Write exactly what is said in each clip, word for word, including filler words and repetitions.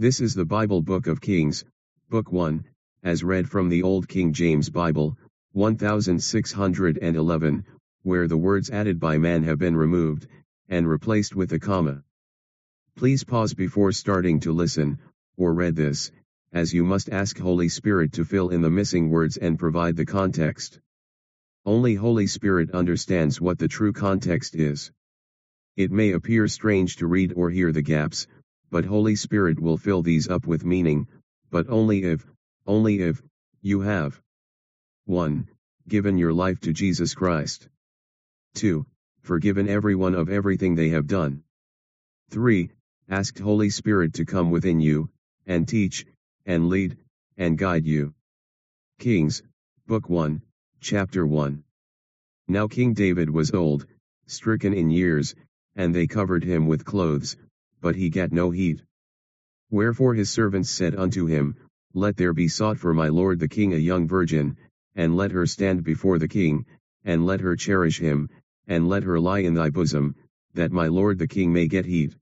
This is the Bible Book of Kings, Book one, as read from the Old King James Bible, sixteen eleven, where the words added by man have been removed, and replaced with a comma. Please pause before starting to listen, or read this, as you must ask Holy Spirit to fill in the missing words and provide the context. Only Holy Spirit understands what the true context is. It may appear strange to read or hear the gaps, but Holy Spirit will fill these up with meaning, but only if, only if, you have one. Given your life to Jesus Christ. two. Forgiven everyone of everything they have done. three. Asked Holy Spirit to come within you, and teach, and lead, and guide you. Kings, Book one, Chapter one. Now King David was old, stricken in years, and they covered him with clothes, but he gat no heat. Wherefore his servants said unto him, Let there be sought for my lord the king a young virgin, and let her stand before the king, and let her cherish him, and let her lie in thy bosom, that my lord the king may get heat.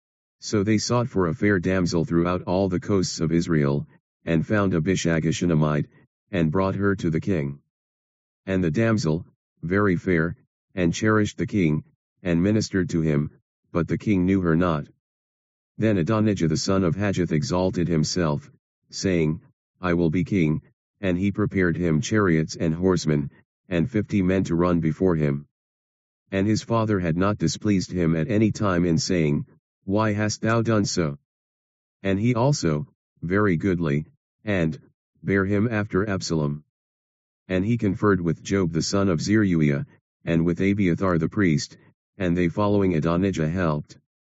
So they sought for a fair damsel throughout all the coasts of Israel, and found Abishag a Shunammite, and brought her to the king. And the damsel, very fair, and cherished the king, and ministered to him, but the king knew her not. Then Adonijah the son of Haggith exalted himself, saying, I will be king, and he prepared him chariots and horsemen, and fifty men to run before him. And his father had not displeased him at any time in saying, Why hast thou done so? And he also, very goodly, and, bare him after Absalom. And he conferred with Job the son of Zeruiah, and with Abiathar the priest, and they following Adonijah helped.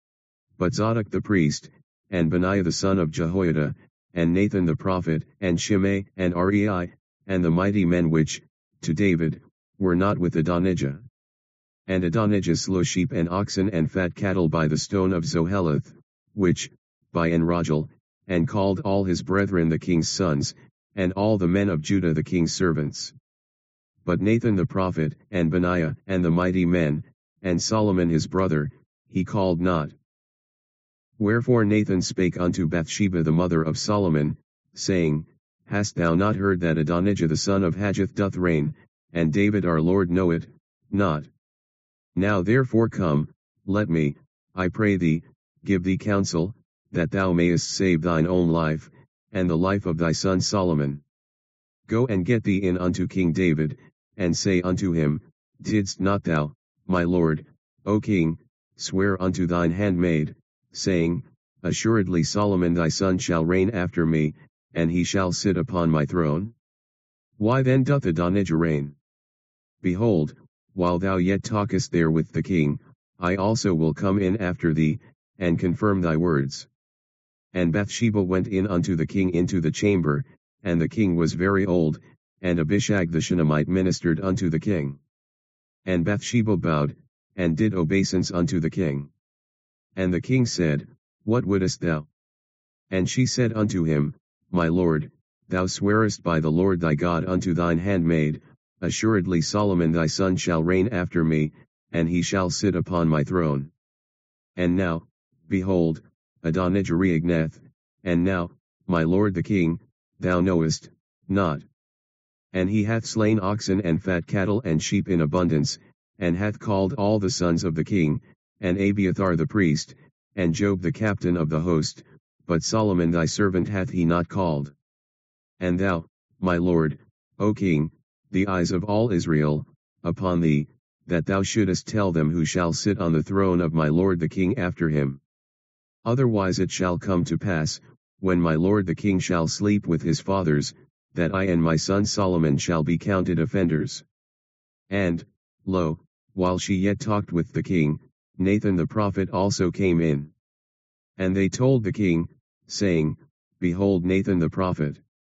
But Zadok the priest, and Benaiah the son of Jehoiada, and Nathan the prophet, and Shimei, and Rei, and the mighty men which, to David, were not with Adonijah. And Adonijah slew sheep and oxen and fat cattle by the stone of Zoheleth, which, by Enrogel, and called all his brethren the king's sons, and all the men of Judah the king's servants. But Nathan the prophet, and Benaiah, and the mighty men, and Solomon his brother, he called not. Wherefore Nathan spake unto Bathsheba the mother of Solomon, saying, Hast thou not heard that Adonijah the son of Haggith doth reign, and David our Lord know it not? Now therefore come, let me, I pray thee, give thee counsel, that thou mayest save thine own life, and the life of thy son Solomon. Go and get thee in unto King David, and say unto him, Didst not thou, my lord, O king, swear unto thine handmaid, saying, Assuredly Solomon thy son shall reign after me, and he shall sit upon my throne? Why then doth Adonijah reign? Behold, while thou yet talkest there with the king, I also will come in after thee, and confirm thy words. And Bathsheba went in unto the king into the chamber, and the king was very old, and Abishag the Shunammite ministered unto the king. And Bathsheba bowed, and did obeisance unto the king. And the king said, What wouldest thou? And she said unto him, My lord, thou swearest by the Lord thy God unto thine handmaid, Assuredly Solomon thy son shall reign after me, and he shall sit upon my throne. And now, behold, Adonijah reigneth, and now, my lord the king, thou knowest not. And he hath slain oxen and fat cattle and sheep in abundance, and hath called all the sons of the king, and Abiathar the priest, and Job the captain of the host, but Solomon thy servant hath he not called. And thou, my lord, O king, the eyes of all Israel, upon thee, that thou shouldest tell them who shall sit on the throne of my lord the king after him. Otherwise it shall come to pass, when my lord the king shall sleep with his fathers, that I and my son Solomon shall be counted offenders. And, lo, while she yet talked with the king, Nathan the prophet also came in. And they told the king, saying, Behold Nathan the prophet.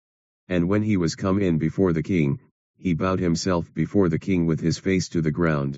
And when he was come in before the king, he bowed himself before the king with his face to the ground.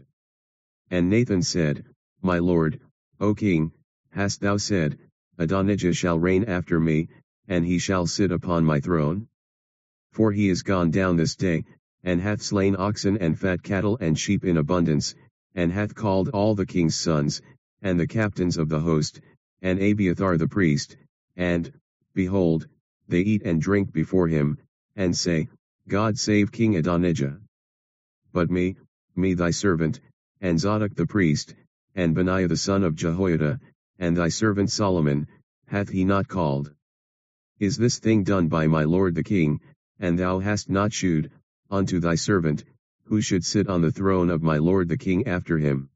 And Nathan said, My lord, O king, hast thou said, Adonijah shall reign after me, and he shall sit upon my throne? For he is gone down this day, and hath slain oxen and fat cattle and sheep in abundance, and hath called all the king's sons, and the captains of the host, and Abiathar the priest, And, behold, they eat and drink before him, and say, God save King Adonijah. But me, me thy servant, and Zadok the priest, and Benaiah the son of Jehoiada, and thy servant Solomon, hath he not called? Is this thing done by my lord the king, and thou hast not shewed, unto thy servant, who should sit on the throne of my lord the king after him?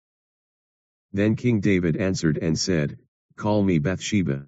Then King David answered and said, Call me Bathsheba.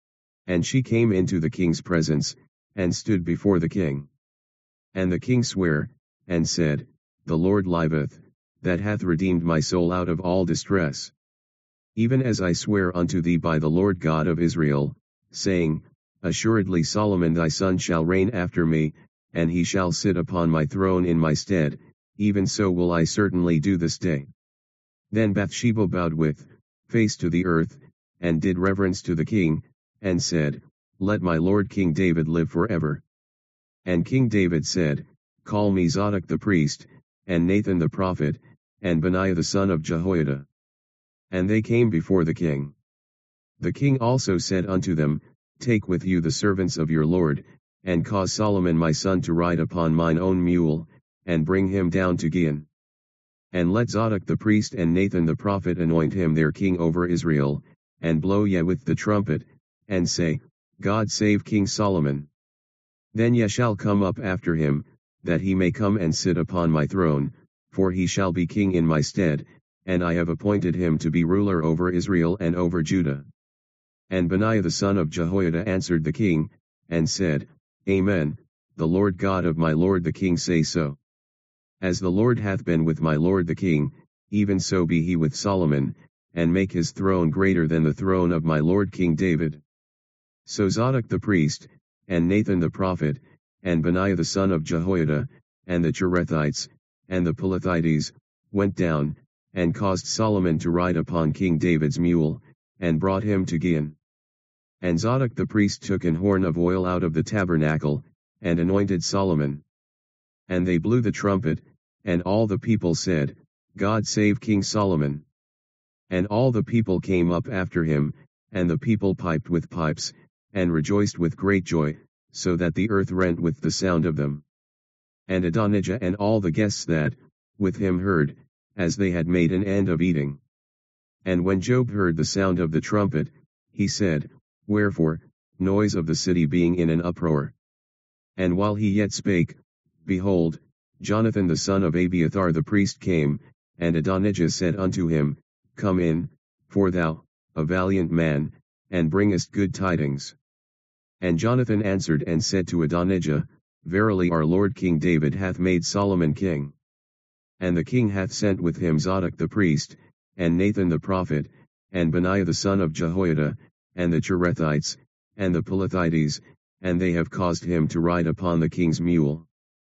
And she came into the king's presence, and stood before the king. And the king sware, and said, The Lord liveth, that hath redeemed my soul out of all distress. Even as I swear unto thee by the Lord God of Israel, saying, Assuredly Solomon thy son shall reign after me, and he shall sit upon my throne in my stead, even so will I certainly do this day. Then Bathsheba bowed with face to the earth, and did reverence to the king, and said, Let my lord King David live forever. And King David said, Call me Zadok the priest, and Nathan the prophet, and Benaiah the son of Jehoiada. And they came before the king. The king also said unto them, Take with you the servants of your lord, and cause Solomon my son to ride upon mine own mule, and bring him down to Gihon. And let Zadok the priest and Nathan the prophet anoint him their king over Israel, and blow ye with the trumpet, and say, God save King Solomon. Then ye shall come up after him, that he may come and sit upon my throne, for he shall be king in my stead, and I have appointed him to be ruler over Israel and over Judah. And Benaiah the son of Jehoiada answered the king, and said, Amen, the Lord God of my lord the king say so. As the Lord hath been with my lord the king, even so be he with Solomon, and make his throne greater than the throne of my lord King David. So Zadok the priest, and Nathan the prophet, and Benaiah the son of Jehoiada, and the Cherethites, and the Pelethites, went down, and caused Solomon to ride upon King David's mule, and brought him to Gihon. And Zadok the priest took an horn of oil out of the tabernacle, and anointed Solomon. And they blew the trumpet, and all the people said, God save King Solomon. And all the people came up after him, and the people piped with pipes, and rejoiced with great joy, so that the earth rent with the sound of them. And Adonijah and all the guests that, with him heard, as they had made an end of eating. And when Job heard the sound of the trumpet, he said, Wherefore, noise of the city being in an uproar. And while he yet spake, behold, Jonathan the son of Abiathar the priest came, and Adonijah said unto him, Come in, for thou, a valiant man, and bringest good tidings. And Jonathan answered and said to Adonijah, Verily our lord King David hath made Solomon king. And the king hath sent with him Zadok the priest, and Nathan the prophet, and Benaiah the son of Jehoiada, and the Cherethites, and the Pelethites, and they have caused him to ride upon the king's mule.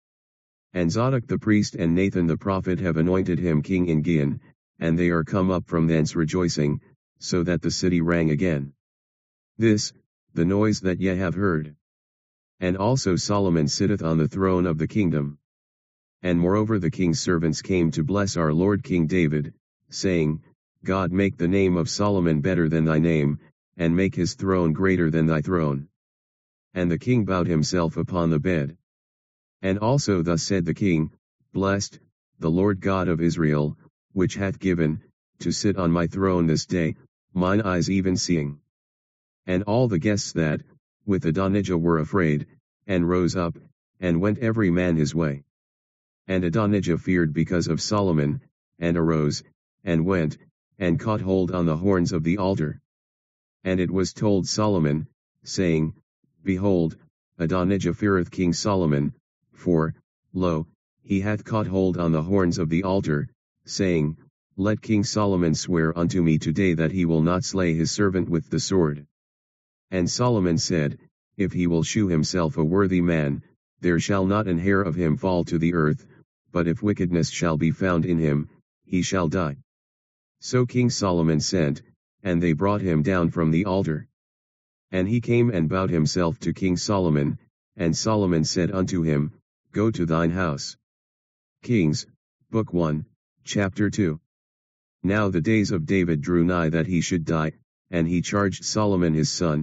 And Zadok the priest and Nathan the prophet have anointed him king in Gihon, and they are come up from thence rejoicing, so that the city rang again. This, the noise that ye have heard. And also Solomon sitteth on the throne of the kingdom. And moreover the king's servants came to bless our lord King David, saying, God make the name of Solomon better than thy name, and make his throne greater than thy throne. And the king bowed himself upon the bed. And also thus said the king, Blessed, the Lord God of Israel, which hath given, to sit on my throne this day, mine eyes even seeing. And all the guests that, with Adonijah were afraid, and rose up, and went every man his way. And Adonijah feared because of Solomon, and arose, and went, and caught hold on the horns of the altar. And it was told Solomon, saying, Behold, Adonijah feareth King Solomon, for, lo, he hath caught hold on the horns of the altar, saying, Let King Solomon swear unto me today that he will not slay his servant with the sword. And Solomon said, If he will shew himself a worthy man, there shall not an hair of him fall to the earth, but if wickedness shall be found in him, he shall die. So King Solomon sent, and they brought him down from the altar. And he came and bowed himself to King Solomon, and Solomon said unto him, Go to thine house. Kings, Book one, Chapter two. Now the days of David drew nigh that he should die, and he charged Solomon his son,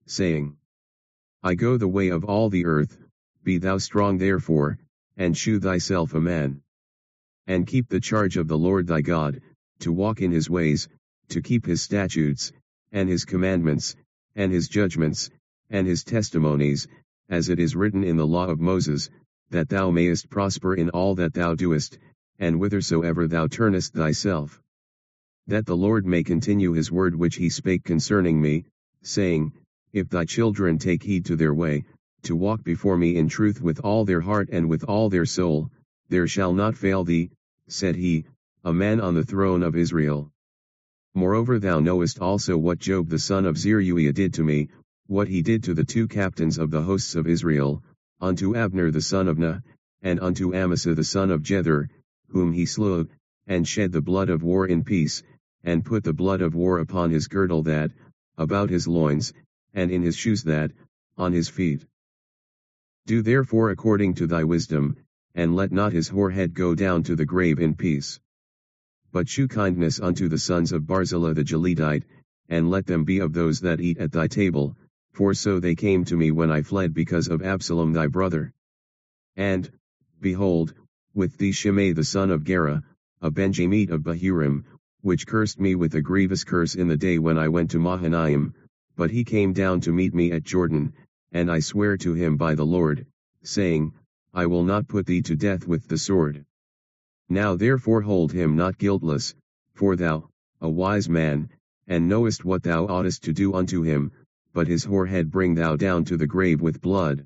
saying, I go the way of all the earth, be thou strong therefore, and shew thyself a man. And keep the charge of the Lord thy God, to walk in his ways, to keep his statutes, and his commandments, and his judgments, and his testimonies, as it is written in the law of Moses, that thou mayest prosper in all that thou doest, and whithersoever thou turnest thyself. That the Lord may continue his word which he spake concerning me, saying, If thy children take heed to their way, to walk before me in truth with all their heart and with all their soul, there shall not fail thee, said he, a man on the throne of Israel. Moreover thou knowest also what Job the son of Zeruiah did to me, what he did to the two captains of the hosts of Israel, unto Abner the son of Ner, and unto Amasa the son of Jether, whom he slew, and shed the blood of war in peace, and put the blood of war upon his girdle that, about his loins, and in his shoes that, on his feet. Do therefore according to thy wisdom, and let not his whorehead go down to the grave in peace. But shew kindness unto the sons of Barzillai the Gileadite, and let them be of those that eat at thy table, for so they came to me when I fled because of Absalom thy brother. And, behold, with thee Shimei the son of Gera, a Benjamite of Bahurim, which cursed me with a grievous curse in the day when I went to Mahanaim, but he came down to meet me at Jordan, and I swear to him by the Lord, saying, I will not put thee to death with the sword. Now therefore hold him not guiltless, for thou, a wise man, and knowest what thou oughtest to do unto him, but his whorehead bring thou down to the grave with blood.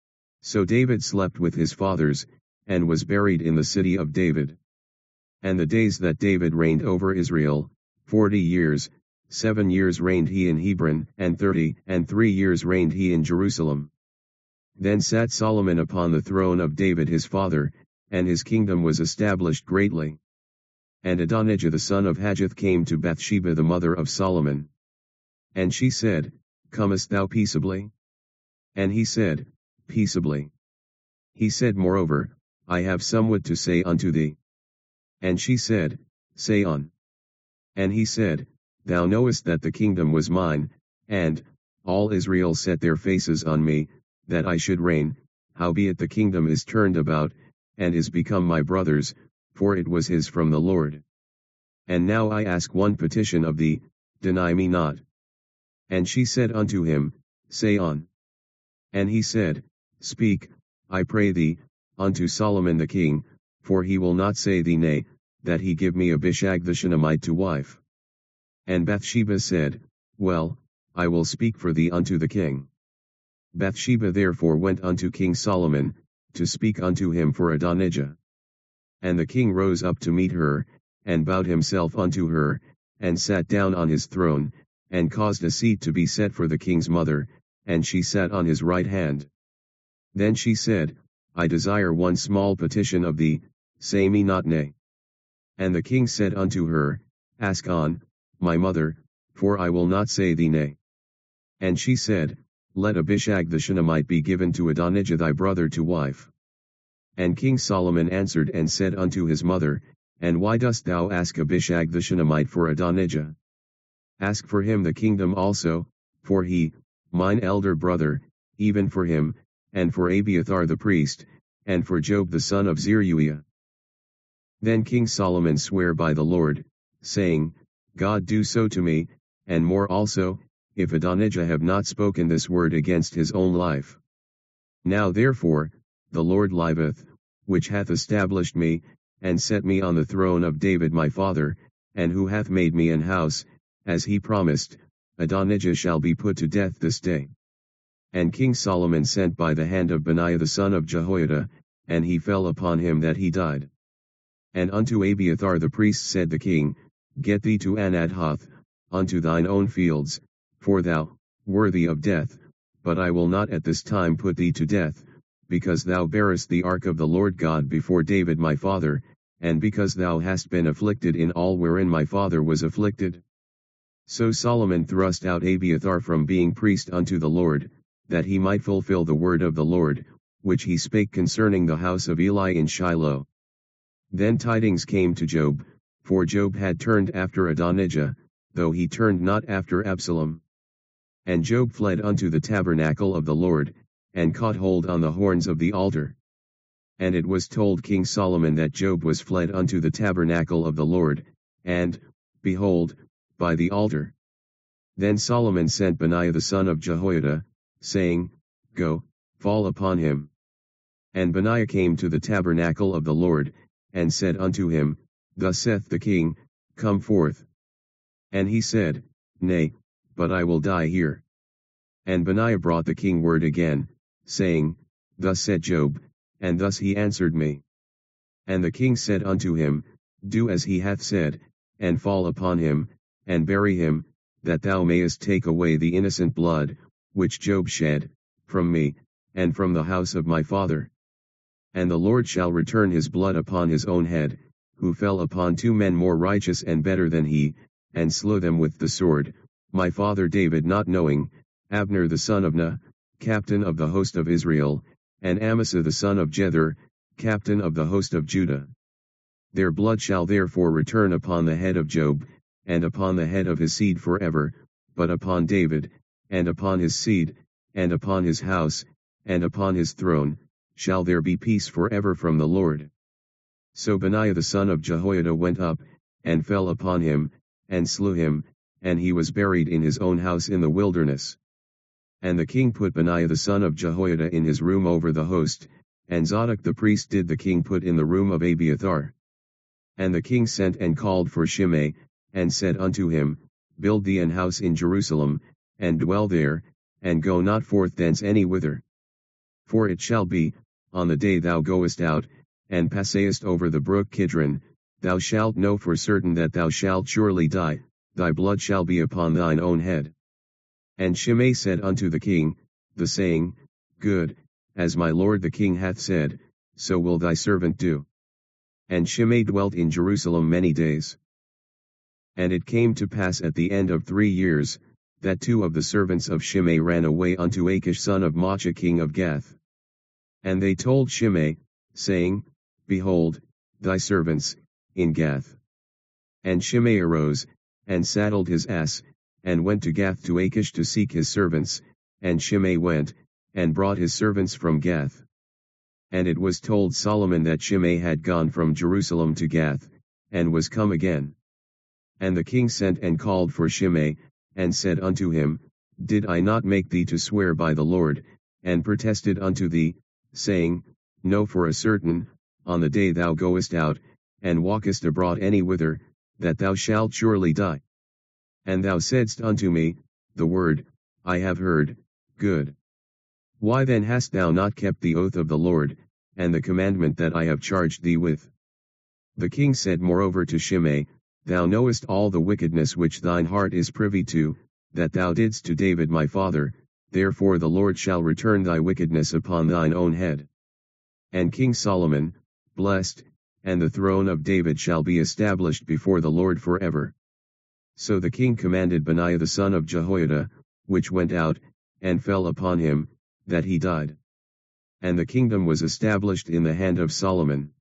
So David slept with his fathers, and was buried in the city of David. And the days that David reigned over Israel, forty years, seven years reigned he in Hebron, and thirty and three years reigned he in Jerusalem. Then sat Solomon upon the throne of David his father, and his kingdom was established greatly. And Adonijah the son of Haggith came to Bathsheba the mother of Solomon. And she said, Comest thou peaceably? And he said, Peaceably. He said moreover, I have somewhat to say unto thee. And she said, Say on. And he said, Thou knowest that the kingdom was mine, and, all Israel set their faces on me, that I should reign, howbeit the kingdom is turned about, and is become my brother's, for it was his from the Lord. And now I ask one petition of thee, deny me not. And she said unto him, Say on. And he said, Speak, I pray thee, unto Solomon the king, for he will not say thee nay, that he give me Abishag the Shunammite to wife. And Bathsheba said, Well, I will speak for thee unto the king. Bathsheba therefore went unto King Solomon, to speak unto him for Adonijah. And the king rose up to meet her, and bowed himself unto her, and sat down on his throne, and caused a seat to be set for the king's mother, and she sat on his right hand. Then she said, I desire one small petition of thee, say me not nay. And the king said unto her, Ask on, my mother, for I will not say thee nay. And she said, Let Abishag the Shunammite be given to Adonijah thy brother to wife. And King Solomon answered and said unto his mother, And why dost thou ask Abishag the Shunammite for Adonijah? Ask for him the kingdom also, for he, mine elder brother, even for him, and for Abiathar the priest, and for Job the son of Zeruiah. Then King Solomon sware by the Lord, saying, God do so to me, and more also, if Adonijah have not spoken this word against his own life. Now therefore, the Lord liveth, which hath established me, and set me on the throne of David my father, and who hath made me an house, as he promised, Adonijah shall be put to death this day. And King Solomon sent by the hand of Benaiah the son of Jehoiada, and he fell upon him that he died. And unto Abiathar the priest said the king, Get thee to Anathoth, unto thine own fields, for thou, worthy of death, but I will not at this time put thee to death, because thou bearest the ark of the Lord God before David my father, and because thou hast been afflicted in all wherein my father was afflicted. So Solomon thrust out Abiathar from being priest unto the Lord, that he might fulfill the word of the Lord, which he spake concerning the house of Eli in Shiloh. Then tidings came to Job, for Job had turned after Adonijah, though he turned not after Absalom. And Job fled unto the tabernacle of the Lord, and caught hold on the horns of the altar. And it was told King Solomon that Job was fled unto the tabernacle of the Lord, and, behold, by the altar. Then Solomon sent Benaiah the son of Jehoiada, saying, Go, fall upon him. And Benaiah came to the tabernacle of the Lord, and said unto him, Thus saith the king, Come forth. And he said, Nay, but I will die here. And Benaiah brought the king word again, saying, Thus said Job, and thus he answered me. And the king said unto him, Do as he hath said, and fall upon him, and bury him, that thou mayest take away the innocent blood, which Job shed, from me, and from the house of my father. And the Lord shall return his blood upon his own head, who fell upon two men more righteous and better than he, and slew them with the sword, my father David not knowing, Abner the son of Ner, captain of the host of Israel, and Amasa the son of Jether, captain of the host of Judah. Their blood shall therefore return upon the head of Job, and upon the head of his seed forever, but upon David, and upon his seed, and upon his house, and upon his throne, shall there be peace forever from the Lord. So Benaiah the son of Jehoiada went up, and fell upon him, and slew him, and he was buried in his own house in the wilderness. And the king put Benaiah the son of Jehoiada in his room over the host, and Zadok the priest did the king put in the room of Abiathar. And the king sent and called for Shimei, and said unto him, Build thee an house in Jerusalem, and dwell there, and go not forth thence any whither. For it shall be, on the day thou goest out, and passest over the brook Kidron, thou shalt know for certain that thou shalt surely die, thy blood shall be upon thine own head. And Shimei said unto the king, The saying, Good, as my lord the king hath said, so will thy servant do. And Shimei dwelt in Jerusalem many days. And it came to pass at the end of three years, that two of the servants of Shimei ran away unto Achish son of Maachah king of Gath. And they told Shimei, saying, Behold, thy servants, in Gath. And Shimei arose, and saddled his ass, and went to Gath to Achish to seek his servants, and Shimei went, and brought his servants from Gath. And it was told Solomon that Shimei had gone from Jerusalem to Gath, and was come again. And the king sent and called for Shimei, and said unto him, Did I not make thee to swear by the Lord, and protested unto thee, saying, Know for a certain, on the day thou goest out, and walkest abroad any whither, that thou shalt surely die. And thou saidst unto me, The word, I have heard, good. Why then hast thou not kept the oath of the Lord, and the commandment that I have charged thee with? The king said moreover to Shimei, Thou knowest all the wickedness which thine heart is privy to, that thou didst to David my father, therefore the Lord shall return thy wickedness upon thine own head. And King Solomon, blessed, and the throne of David shall be established before the Lord forever. So the king commanded Benaiah the son of Jehoiada, which went out, and fell upon him, that he died. And the kingdom was established in the hand of Solomon.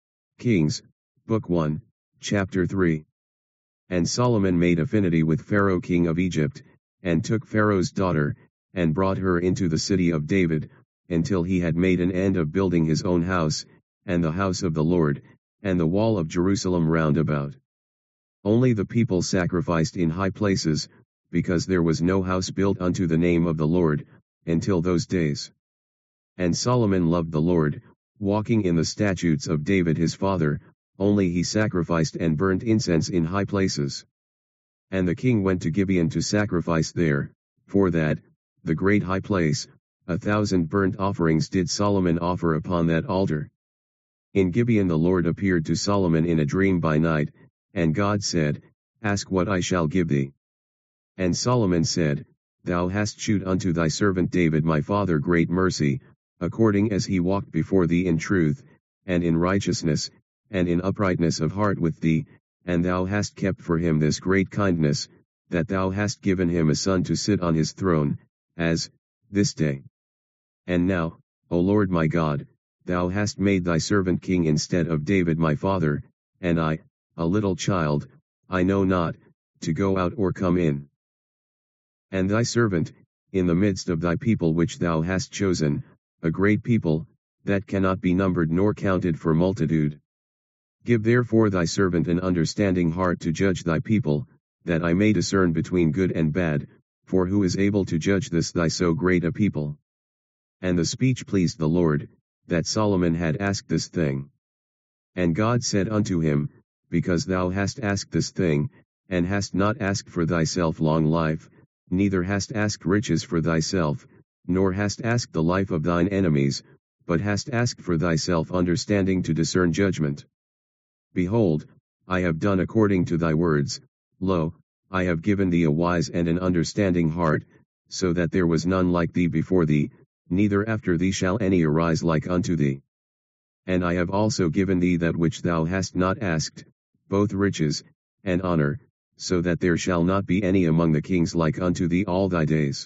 Kings, Book one, Chapter three. And Solomon made affinity with Pharaoh king of Egypt, and took Pharaoh's daughter, and brought her into the city of David, until he had made an end of building his own house, and the house of the Lord, and the wall of Jerusalem round about. Only the people sacrificed in high places, because there was no house built unto the name of the Lord, until those days. And Solomon loved the Lord, walking in the statutes of David his father, only he sacrificed and burnt incense in high places. And the king went to Gibeon to sacrifice there, for that, the great high place, a thousand burnt offerings did Solomon offer upon that altar. In Gibeon the Lord appeared to Solomon in a dream by night, and God said, Ask what I shall give thee. And Solomon said, Thou hast shewed unto thy servant David my father great mercy, according as he walked before thee in truth, and in righteousness, and in uprightness of heart with thee, and thou hast kept for him this great kindness, that thou hast given him a son to sit on his throne, as, this day. And now, O Lord my God, thou hast made thy servant king instead of David my father, and I, a little child, I know not, to go out or come in. And thy servant, in the midst of thy people which thou hast chosen, a great people, that cannot be numbered nor counted for multitude. Give therefore thy servant an understanding heart to judge thy people, that I may discern between good and bad, for who is able to judge this thy so great a people? And the speech pleased the Lord, that Solomon had asked this thing. And God said unto him, Because thou hast asked this thing, and hast not asked for thyself long life, neither hast asked riches for thyself, nor hast asked the life of thine enemies, but hast asked for thyself understanding to discern judgment. Behold, I have done according to thy words. Lo, I have given thee a wise and an understanding heart, so that there was none like thee before thee, neither after thee shall any arise like unto thee. And I have also given thee that which thou hast not asked, both riches, and honor, so that there shall not be any among the kings like unto thee all thy days.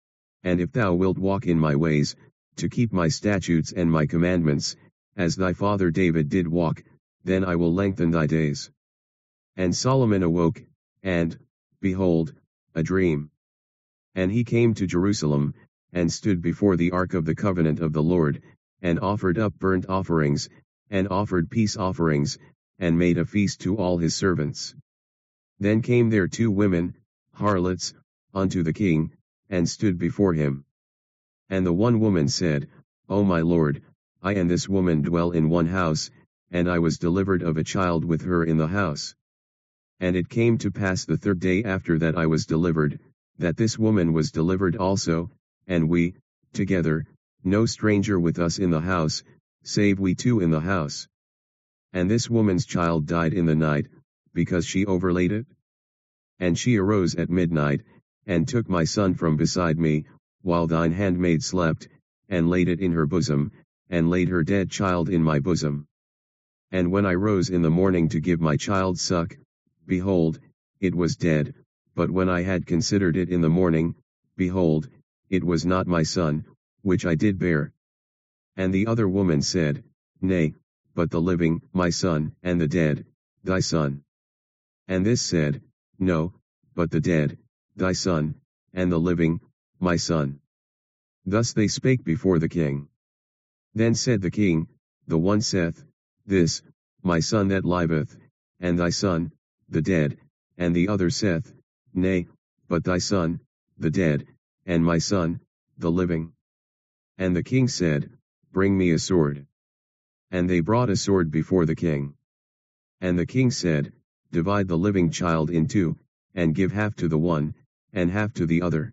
And if thou wilt walk in my ways, to keep my statutes and my commandments, as thy father David did walk, then I will lengthen thy days. And Solomon awoke, and, behold, a dream. And he came to Jerusalem, and stood before the ark of the covenant of the Lord, and offered up burnt offerings, and offered peace offerings, and made a feast to all his servants. Then came there two women, harlots, unto the king, and stood before him. And the one woman said, O my lord, I and this woman dwell in one house, and I was delivered of a child with her in the house. And it came to pass the third day after that I was delivered, that this woman was delivered also, and we, together, no stranger with us in the house, save we two in the house. And this woman's child died in the night, because she overlaid it. And she arose at midnight, and took my son from beside me, while thine handmaid slept, and laid it in her bosom, and laid her dead child in my bosom. And when I rose in the morning to give my child suck, behold, it was dead, but when I had considered it in the morning, behold, it was not my son, which I did bear. And the other woman said, Nay, but the living, my son, and the dead, thy son. And this said, No, but the dead, thy son, and the living, my son. Thus they spake before the king. Then said the king, The one saith, This, my son that liveth, and thy son, the dead, and the other saith, Nay, but thy son, the dead, and my son, the living. And the king said, Bring me a sword. And they brought a sword before the king. And the king said, Divide the living child in two, and give half to the one, and half to the other.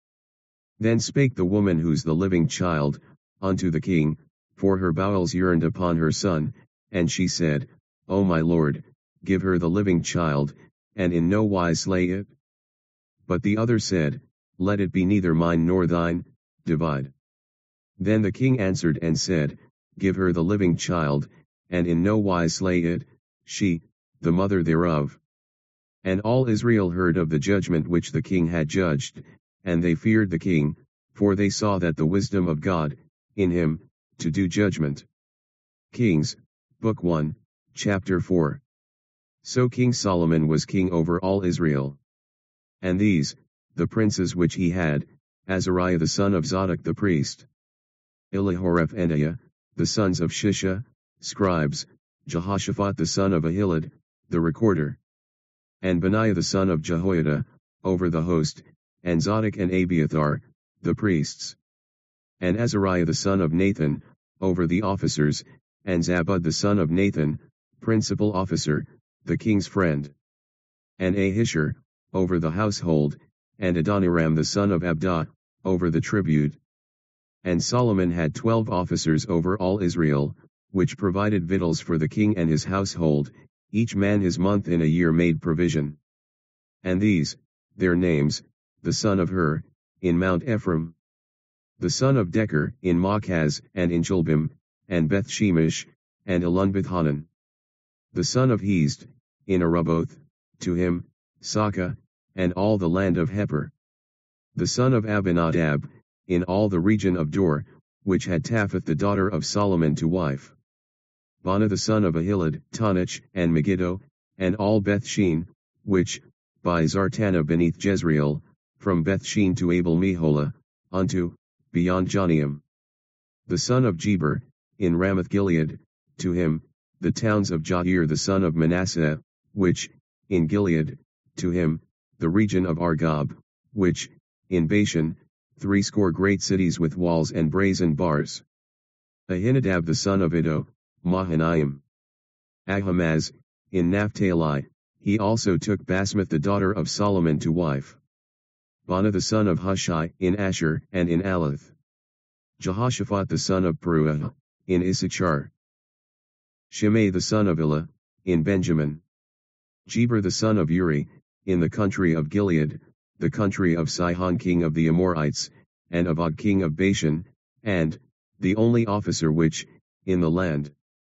Then spake the woman whose the living child, unto the king, for her bowels yearned upon her son, and she said, O my lord, give her the living child, and in no wise slay it. But the other said, Let it be neither mine nor thine, divide. Then the king answered and said, Give her the living child, and in no wise slay it, she, the mother thereof. And all Israel heard of the judgment which the king had judged, and they feared the king, for they saw that the wisdom of God, in him, to do judgment. Kings, Book one, Chapter four. So King Solomon was king over all Israel. And these, the princes which he had, Azariah the son of Zadok the priest, Elihoreph and Aiah, the sons of Shisha, scribes, Jehoshaphat the son of Ahilud, the recorder, and Benaiah the son of Jehoiada, over the host, and Zadok and Abiathar, the priests, and Azariah the son of Nathan, over the officers, and Zabud the son of Nathan, principal officer, the king's friend, and Ahishar, over the household, and Adoniram the son of Abda, over the tribute. And Solomon had twelve officers over all Israel, which provided victuals for the king and his household, each man his month in a year made provision. And these, their names, the son of Hur, in Mount Ephraim, the son of Decher, in Machaz and in Julbim, and Beth Shemesh, and Elunbethhanan, the son of Hezd, in Aruboth, to him, Saka, and all the land of Hepher, the son of Abinadab, in all the region of Dor, which had Taphath the daughter of Solomon to wife, Bana the son of Ahilud, Tanach, and Megiddo, and all Beth Shean, which, by Zartanah beneath Jezreel, from Bethshean to Abel Meholah, unto, beyond Jonium. The son of Jeber, in Ramoth Gilead, to him, the towns of Jair the son of Manasseh, which, in Gilead, to him, the region of Argob, which, in Bashan, threescore great cities with walls and brazen bars. Ahinadab the son of Iddo, Mahanaim. Ahimaaz, in Naphtali, he also took Basmath the daughter of Solomon to wife. Bana the son of Hushai, in Asher and in Alath. Jehoshaphat the son of Peruah, in Issachar. Shimei the son of Elah, in Benjamin. Jeber the son of Uri, in the country of Gilead, the country of Sihon king of the Amorites, and of Og king of Bashan, and, the only officer which, in the land.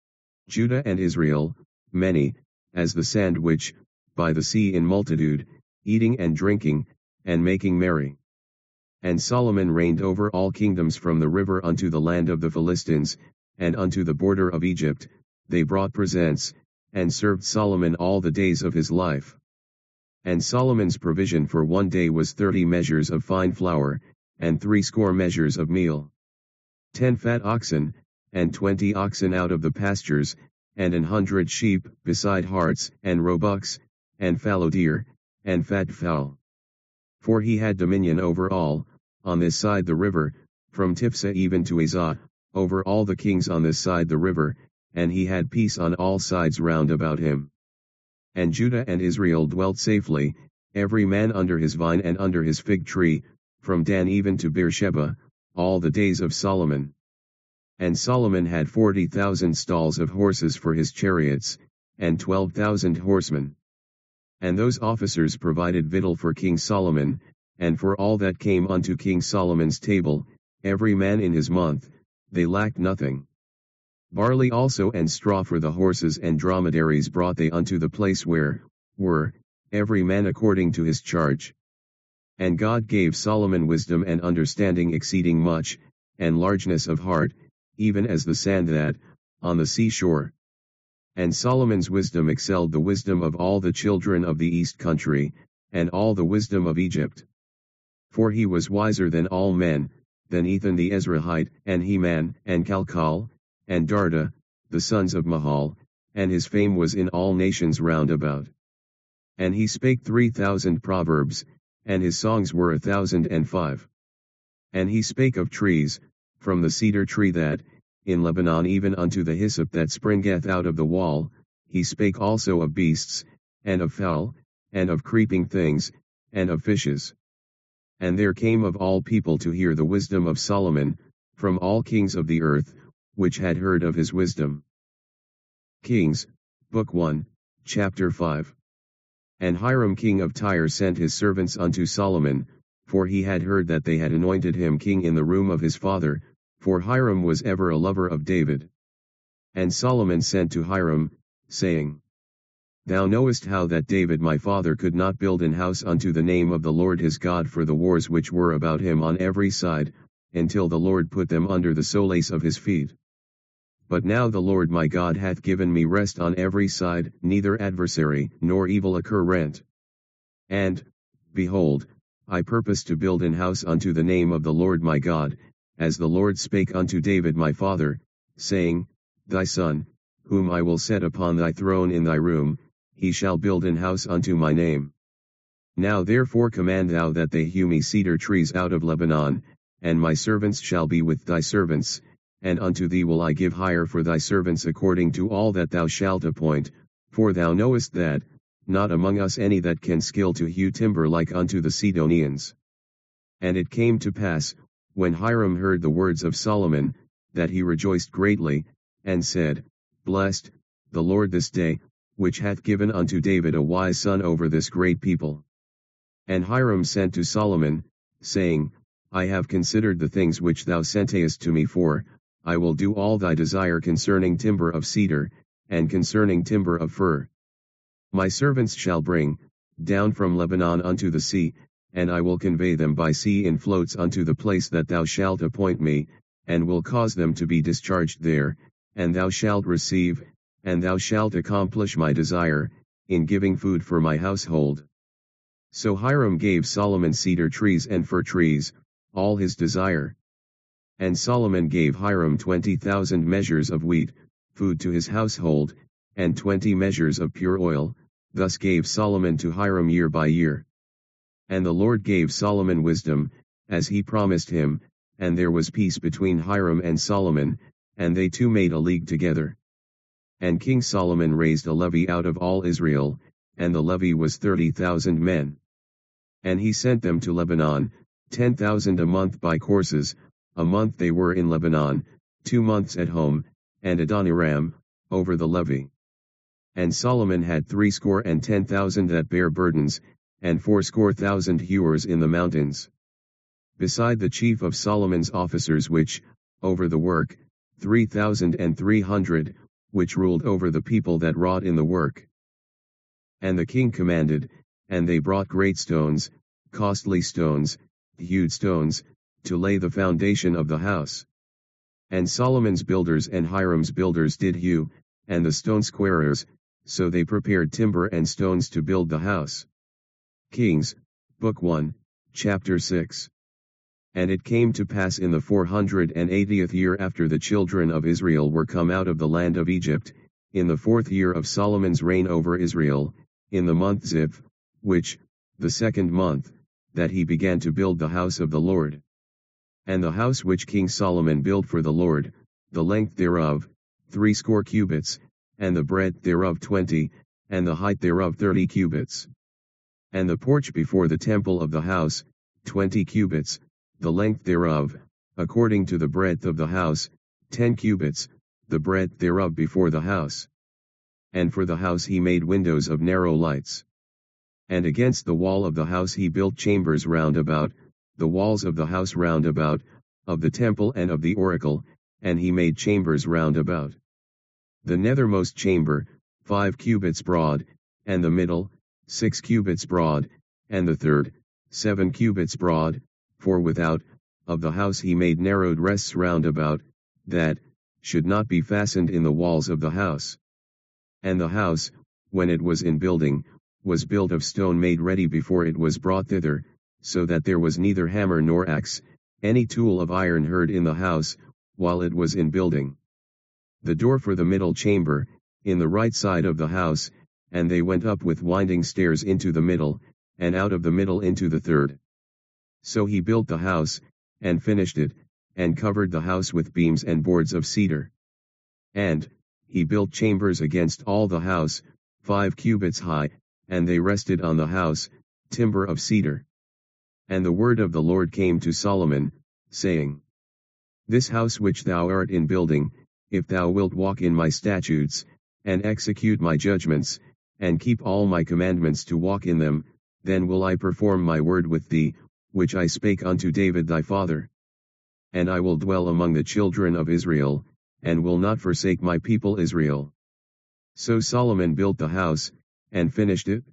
Judah and Israel, many, as the sand which, by the sea in multitude, eating and drinking, and making merry. And Solomon reigned over all kingdoms from the river unto the land of the Philistines, and unto the border of Egypt. They brought presents, and served Solomon all the days of his life. And Solomon's provision for one day was thirty measures of fine flour, and threescore measures of meal. Ten fat oxen, and twenty oxen out of the pastures, and an hundred sheep, beside harts, and roebucks, and fallow deer, and fat fowl. For he had dominion over all, on this side the river, from Tiphsah even to Azah, over all the kings on this side the river, and he had peace on all sides round about him. And Judah and Israel dwelt safely, every man under his vine and under his fig tree, from Dan even to Beersheba, all the days of Solomon. And Solomon had forty thousand stalls of horses for his chariots, and twelve thousand horsemen. And those officers provided victual for King Solomon, and for all that came unto King Solomon's table, every man in his month, they lacked nothing. Barley also and straw for the horses and dromedaries brought they unto the place where, were, every man according to his charge. And God gave Solomon wisdom and understanding exceeding much, and largeness of heart, even as the sand that, on the seashore. And Solomon's wisdom excelled the wisdom of all the children of the east country, and all the wisdom of Egypt. For he was wiser than all men, than Ethan the Ezrahite, and Heman, and Calcol, and Darda, the sons of Mahal, and his fame was in all nations round about. And he spake three thousand proverbs, and his songs were a thousand and five. And he spake of trees, from the cedar tree that, in Lebanon even unto the hyssop that springeth out of the wall, he spake also of beasts, and of fowl, and of creeping things, and of fishes. And there came of all people to hear the wisdom of Solomon, from all kings of the earth, which had heard of his wisdom. Kings, Book one, Chapter five. And Hiram king of Tyre sent his servants unto Solomon, for he had heard that they had anointed him king in the room of his father, for Hiram was ever a lover of David. And Solomon sent to Hiram, saying, Thou knowest how that David my father could not build an house unto the name of the Lord his God for the wars which were about him on every side, until the Lord put them under the solace of his feet. But now the Lord my God hath given me rest on every side, neither adversary nor evil occur rent. And, behold, I purpose to build an house unto the name of the Lord my God, as the Lord spake unto David my father, saying, Thy son, whom I will set upon thy throne in thy room, he shall build an house unto my name. Now therefore command thou that they hew me cedar trees out of Lebanon, and my servants shall be with thy servants, and unto thee will I give hire for thy servants according to all that thou shalt appoint, for thou knowest that, not among us any that can skill to hew timber like unto the Sidonians. And it came to pass, when Hiram heard the words of Solomon, that he rejoiced greatly, and said, Blessed, the Lord this day, which hath given unto David a wise son over this great people. And Hiram sent to Solomon, saying, I have considered the things which thou sentest to me for, I will do all thy desire concerning timber of cedar, and concerning timber of fir. My servants shall bring, down from Lebanon unto the sea, and I will convey them by sea in floats unto the place that thou shalt appoint me, and will cause them to be discharged there, and thou shalt receive, and thou shalt accomplish my desire, in giving food for my household. So Hiram gave Solomon cedar trees and fir trees, all his desire. And Solomon gave Hiram twenty thousand measures of wheat, food to his household, and twenty measures of pure oil, thus gave Solomon to Hiram year by year. And the Lord gave Solomon wisdom, as he promised him, and there was peace between Hiram and Solomon, and they two made a league together. And King Solomon raised a levy out of all Israel, and the levy was thirty thousand men. And he sent them to Lebanon, ten thousand a month by courses, a month they were in Lebanon, two months at home, and Adoniram, over the levy. And Solomon had threescore and ten thousand that bare burdens, and fourscore thousand hewers in the mountains. Beside the chief of Solomon's officers which, over the work, three thousand and three hundred, which ruled over the people that wrought in the work. And the king commanded, and they brought great stones, costly stones, hewed stones, to lay the foundation of the house. And Solomon's builders and Hiram's builders did hew, and the stone squarers, so they prepared timber and stones to build the house. Kings, Book one, Chapter six. And it came to pass in the four hundred and eightieth year after the children of Israel were come out of the land of Egypt, in the fourth year of Solomon's reign over Israel, in the month Ziph, which, the second month, that he began to build the house of the Lord. And the house which King Solomon built for the Lord, the length thereof, threescore cubits, and the breadth thereof twenty, and the height thereof thirty cubits. And the porch before the temple of the house, twenty cubits, the length thereof, according to the breadth of the house, ten cubits, the breadth thereof before the house. And for the house he made windows of narrow lights. And against the wall of the house he built chambers round about, the walls of the house round about, of the temple and of the oracle, and he made chambers round about. The nethermost chamber, five cubits broad, and the middle, six cubits broad, and the third, seven cubits broad, for without, of the house he made narrowed rests round about, that, should not be fastened in the walls of the house. And the house, when it was in building, was built of stone made ready before it was brought thither, so that there was neither hammer nor axe, any tool of iron heard in the house, while it was in building. The door for the middle chamber, in the right side of the house, and they went up with winding stairs into the middle, and out of the middle into the third. So he built the house, and finished it, and covered the house with beams and boards of cedar. And, he built chambers against all the house, five cubits high, and they rested on the house, timber of cedar. And the word of the Lord came to Solomon, saying, This house which thou art in building, if thou wilt walk in my statutes, and execute my judgments, and keep all my commandments to walk in them, then will I perform my word with thee, which I spake unto David thy father. And I will dwell among the children of Israel, and will not forsake my people Israel. So Solomon built the house, and finished it.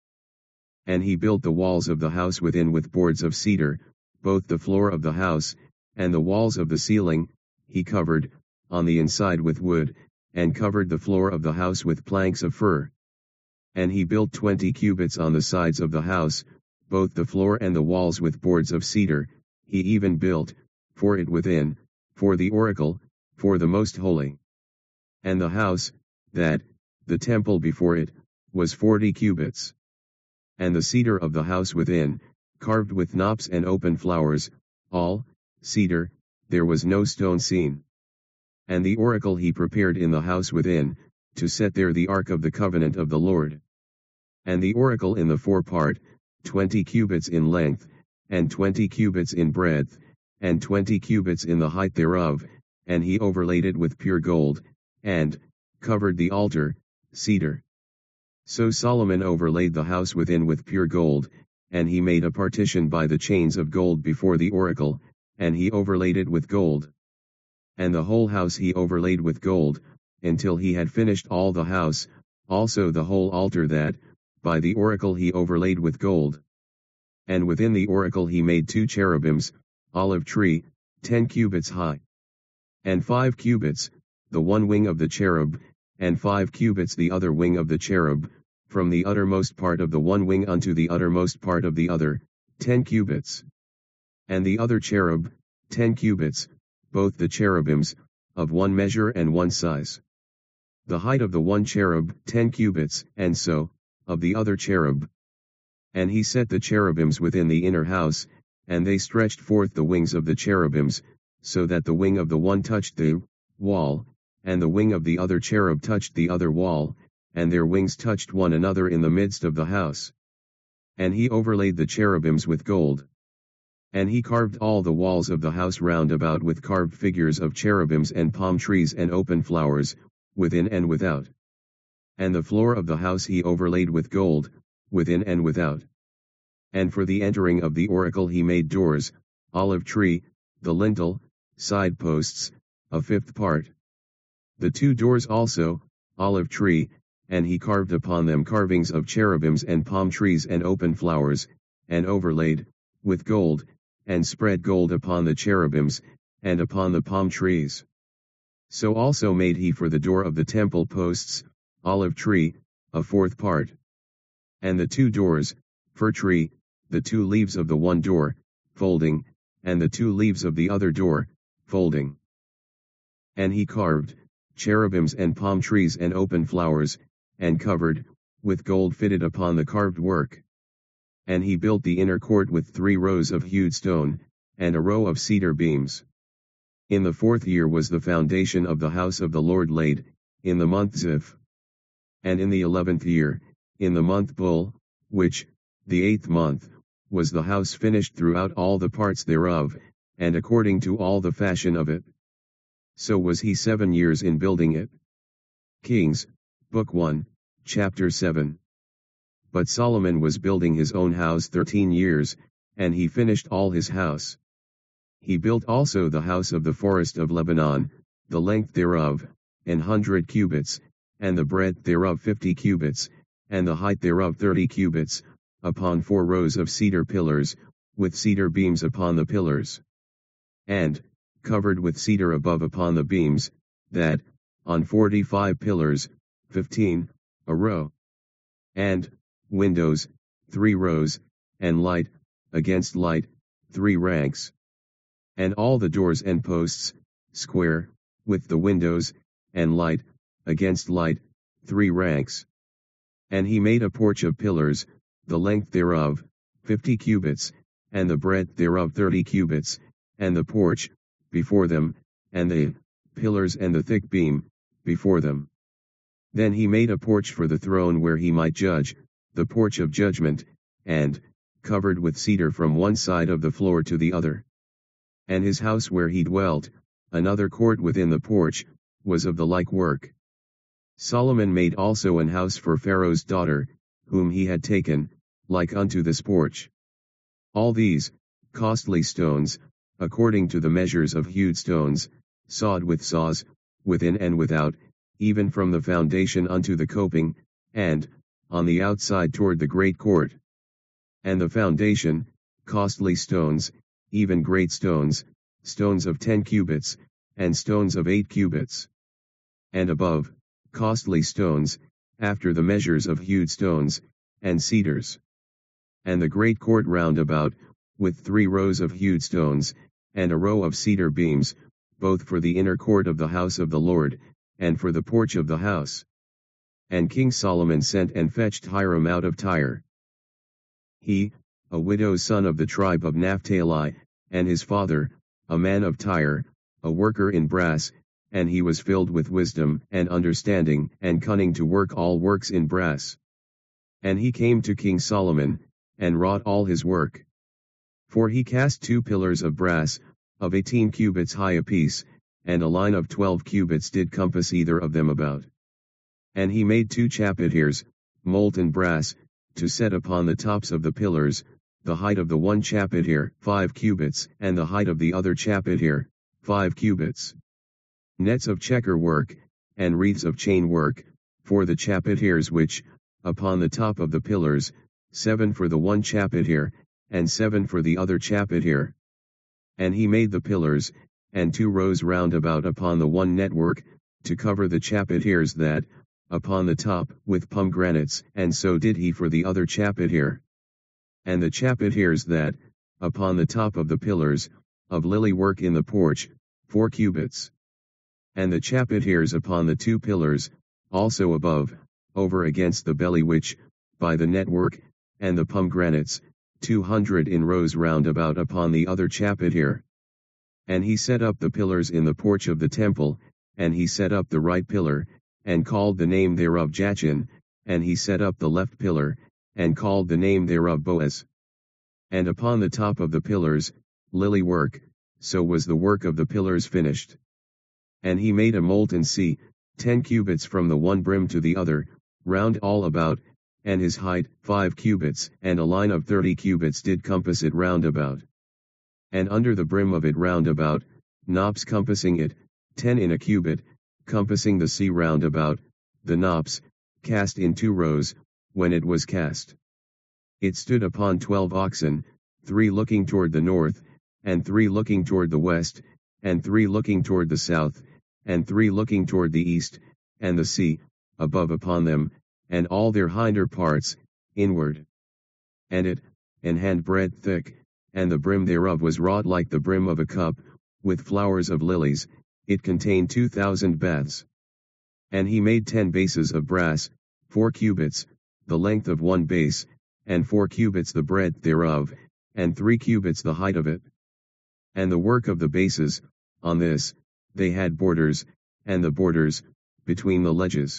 And he built the walls of the house within with boards of cedar, both the floor of the house, and the walls of the ceiling, he covered, on the inside with wood, and covered the floor of the house with planks of fir. And he built twenty cubits on the sides of the house, both the floor and the walls with boards of cedar, he even built, for it within, for the oracle, for the most holy. And the house, that, the temple before it, was forty cubits. And the cedar of the house within, carved with knops and open flowers, all, cedar, there was no stone seen. And the oracle he prepared in the house within, to set there the ark of the covenant of the Lord. And the oracle in the forepart, twenty cubits in length, and twenty cubits in breadth, and twenty cubits in the height thereof, and he overlaid it with pure gold, and, covered the altar, cedar. So Solomon overlaid the house within with pure gold, and he made a partition by the chains of gold before the oracle, and he overlaid it with gold. And the whole house he overlaid with gold, until he had finished all the house, also the whole altar that, by the oracle he overlaid with gold. And within the oracle he made two cherubims, olive tree, ten cubits high. And five cubits, the one wing of the cherub, and five cubits the other wing of the cherub, from the uttermost part of the one wing unto the uttermost part of the other, ten cubits. And the other cherub, ten cubits, both the cherubims, of one measure and one size. The height of the one cherub, ten cubits, and so, of the other cherub. And he set the cherubims within the inner house, and they stretched forth the wings of the cherubims, so that the wing of the one touched the wall, and the wing of the other cherub touched the other wall, and their wings touched one another in the midst of the house. And he overlaid the cherubims with gold. And he carved all the walls of the house round about with carved figures of cherubims and palm trees and open flowers, within and without. And the floor of the house he overlaid with gold, within and without. And for the entering of the oracle he made doors, olive tree, the lintel, side posts, a fifth part. The two doors also, olive tree, and he carved upon them carvings of cherubims and palm trees and open flowers, and overlaid, with gold, and spread gold upon the cherubims, and upon the palm trees. So also made he for the door of the temple posts, olive tree, a fourth part. And the two doors, fir tree, the two leaves of the one door, folding, and the two leaves of the other door, folding. And he carved, cherubims and palm trees and open flowers, and covered, with gold fitted upon the carved work. And he built the inner court with three rows of hewed stone, and a row of cedar beams. In the fourth year was the foundation of the house of the Lord laid, in the month Ziph. And in the eleventh year, in the month Bul, which, the eighth month, was the house finished throughout all the parts thereof, and according to all the fashion of it. So was he seven years in building it. Kings, Book one, Chapter seven. But Solomon was building his own house thirteen years, and he finished all his house. He built also the house of the forest of Lebanon, the length thereof, an hundred cubits, and the breadth thereof fifty cubits, and the height thereof thirty cubits, upon four rows of cedar pillars, with cedar beams upon the pillars. And, covered with cedar above upon the beams, that, on forty-five pillars, fifteen, a row. And, windows, three rows, and light, against light, three ranks. And all the doors and posts, square, with the windows, and light, against light, three ranks. And he made a porch of pillars, the length thereof, fifty cubits, and the breadth thereof thirty cubits, and the porch, before them, and the pillars and the thick beam, before them. Then he made a porch for the throne where he might judge, the porch of judgment, and, covered with cedar from one side of the floor to the other. And his house where he dwelt, another court within the porch, was of the like work. Solomon made also an house for Pharaoh's daughter, whom he had taken, like unto this porch. All these, costly stones, according to the measures of hewed stones, sawed with saws, within and without, even from the foundation unto the coping, and, on the outside toward the great court. And the foundation, costly stones, even great stones, stones of ten cubits, and stones of eight cubits. And above, costly stones, after the measures of hewed stones, and cedars. And the great court round about, with three rows of hewed stones, and a row of cedar beams, both for the inner court of the house of the Lord, and for the porch of the house. And King Solomon sent and fetched Hiram out of Tyre. He, a widow's son of the tribe of Naphtali, and his father, a man of Tyre, a worker in brass, and he was filled with wisdom and understanding and cunning to work all works in brass. And he came to King Solomon, and wrought all his work. For he cast two pillars of brass, of eighteen cubits high apiece, and a line of twelve cubits did compass either of them about. And he made two chapiteers, molten brass, to set upon the tops of the pillars, the height of the one chapiteer five cubits, and the height of the other chapiteer five cubits. Nets of checker work, and wreaths of chain work, for the chapiteers which, upon the top of the pillars, seven for the one chapiteer, and seven for the other chapiteer. And he made the pillars, and two rows round about upon the one network, to cover the chapiteers that, upon the top, with pomegranates, and so did he for the other chapiter. And the chapiters that, upon the top of the pillars, of lily work in the porch, four cubits. And the chapiters upon the two pillars, also above, over against the belly which, by the network, and the pomegranates, two hundred in rows round about upon the other chapiter. And he set up the pillars in the porch of the temple, and he set up the right pillar, and called the name thereof Jachin, and he set up the left pillar, and called the name thereof Boaz. And upon the top of the pillars, lily work, so was the work of the pillars finished. And he made a molten sea, ten cubits from the one brim to the other, round all about, and his height, five cubits, and a line of thirty cubits did compass it round about. And under the brim of it round about, knops compassing it, ten in a cubit, compassing the sea round about, the knops, cast in two rows, when it was cast. It stood upon twelve oxen, three looking toward the north, and three looking toward the west, and three looking toward the south, and three looking toward the east, and the sea, above upon them, and all their hinder parts, inward. And it, an handbreadth thick, and the brim thereof was wrought like the brim of a cup, with flowers of lilies, it contained two thousand baths. And he made ten bases of brass, four cubits, the length of one base, and four cubits the breadth thereof, and three cubits the height of it. And the work of the bases, on this, they had borders, and the borders, between the ledges.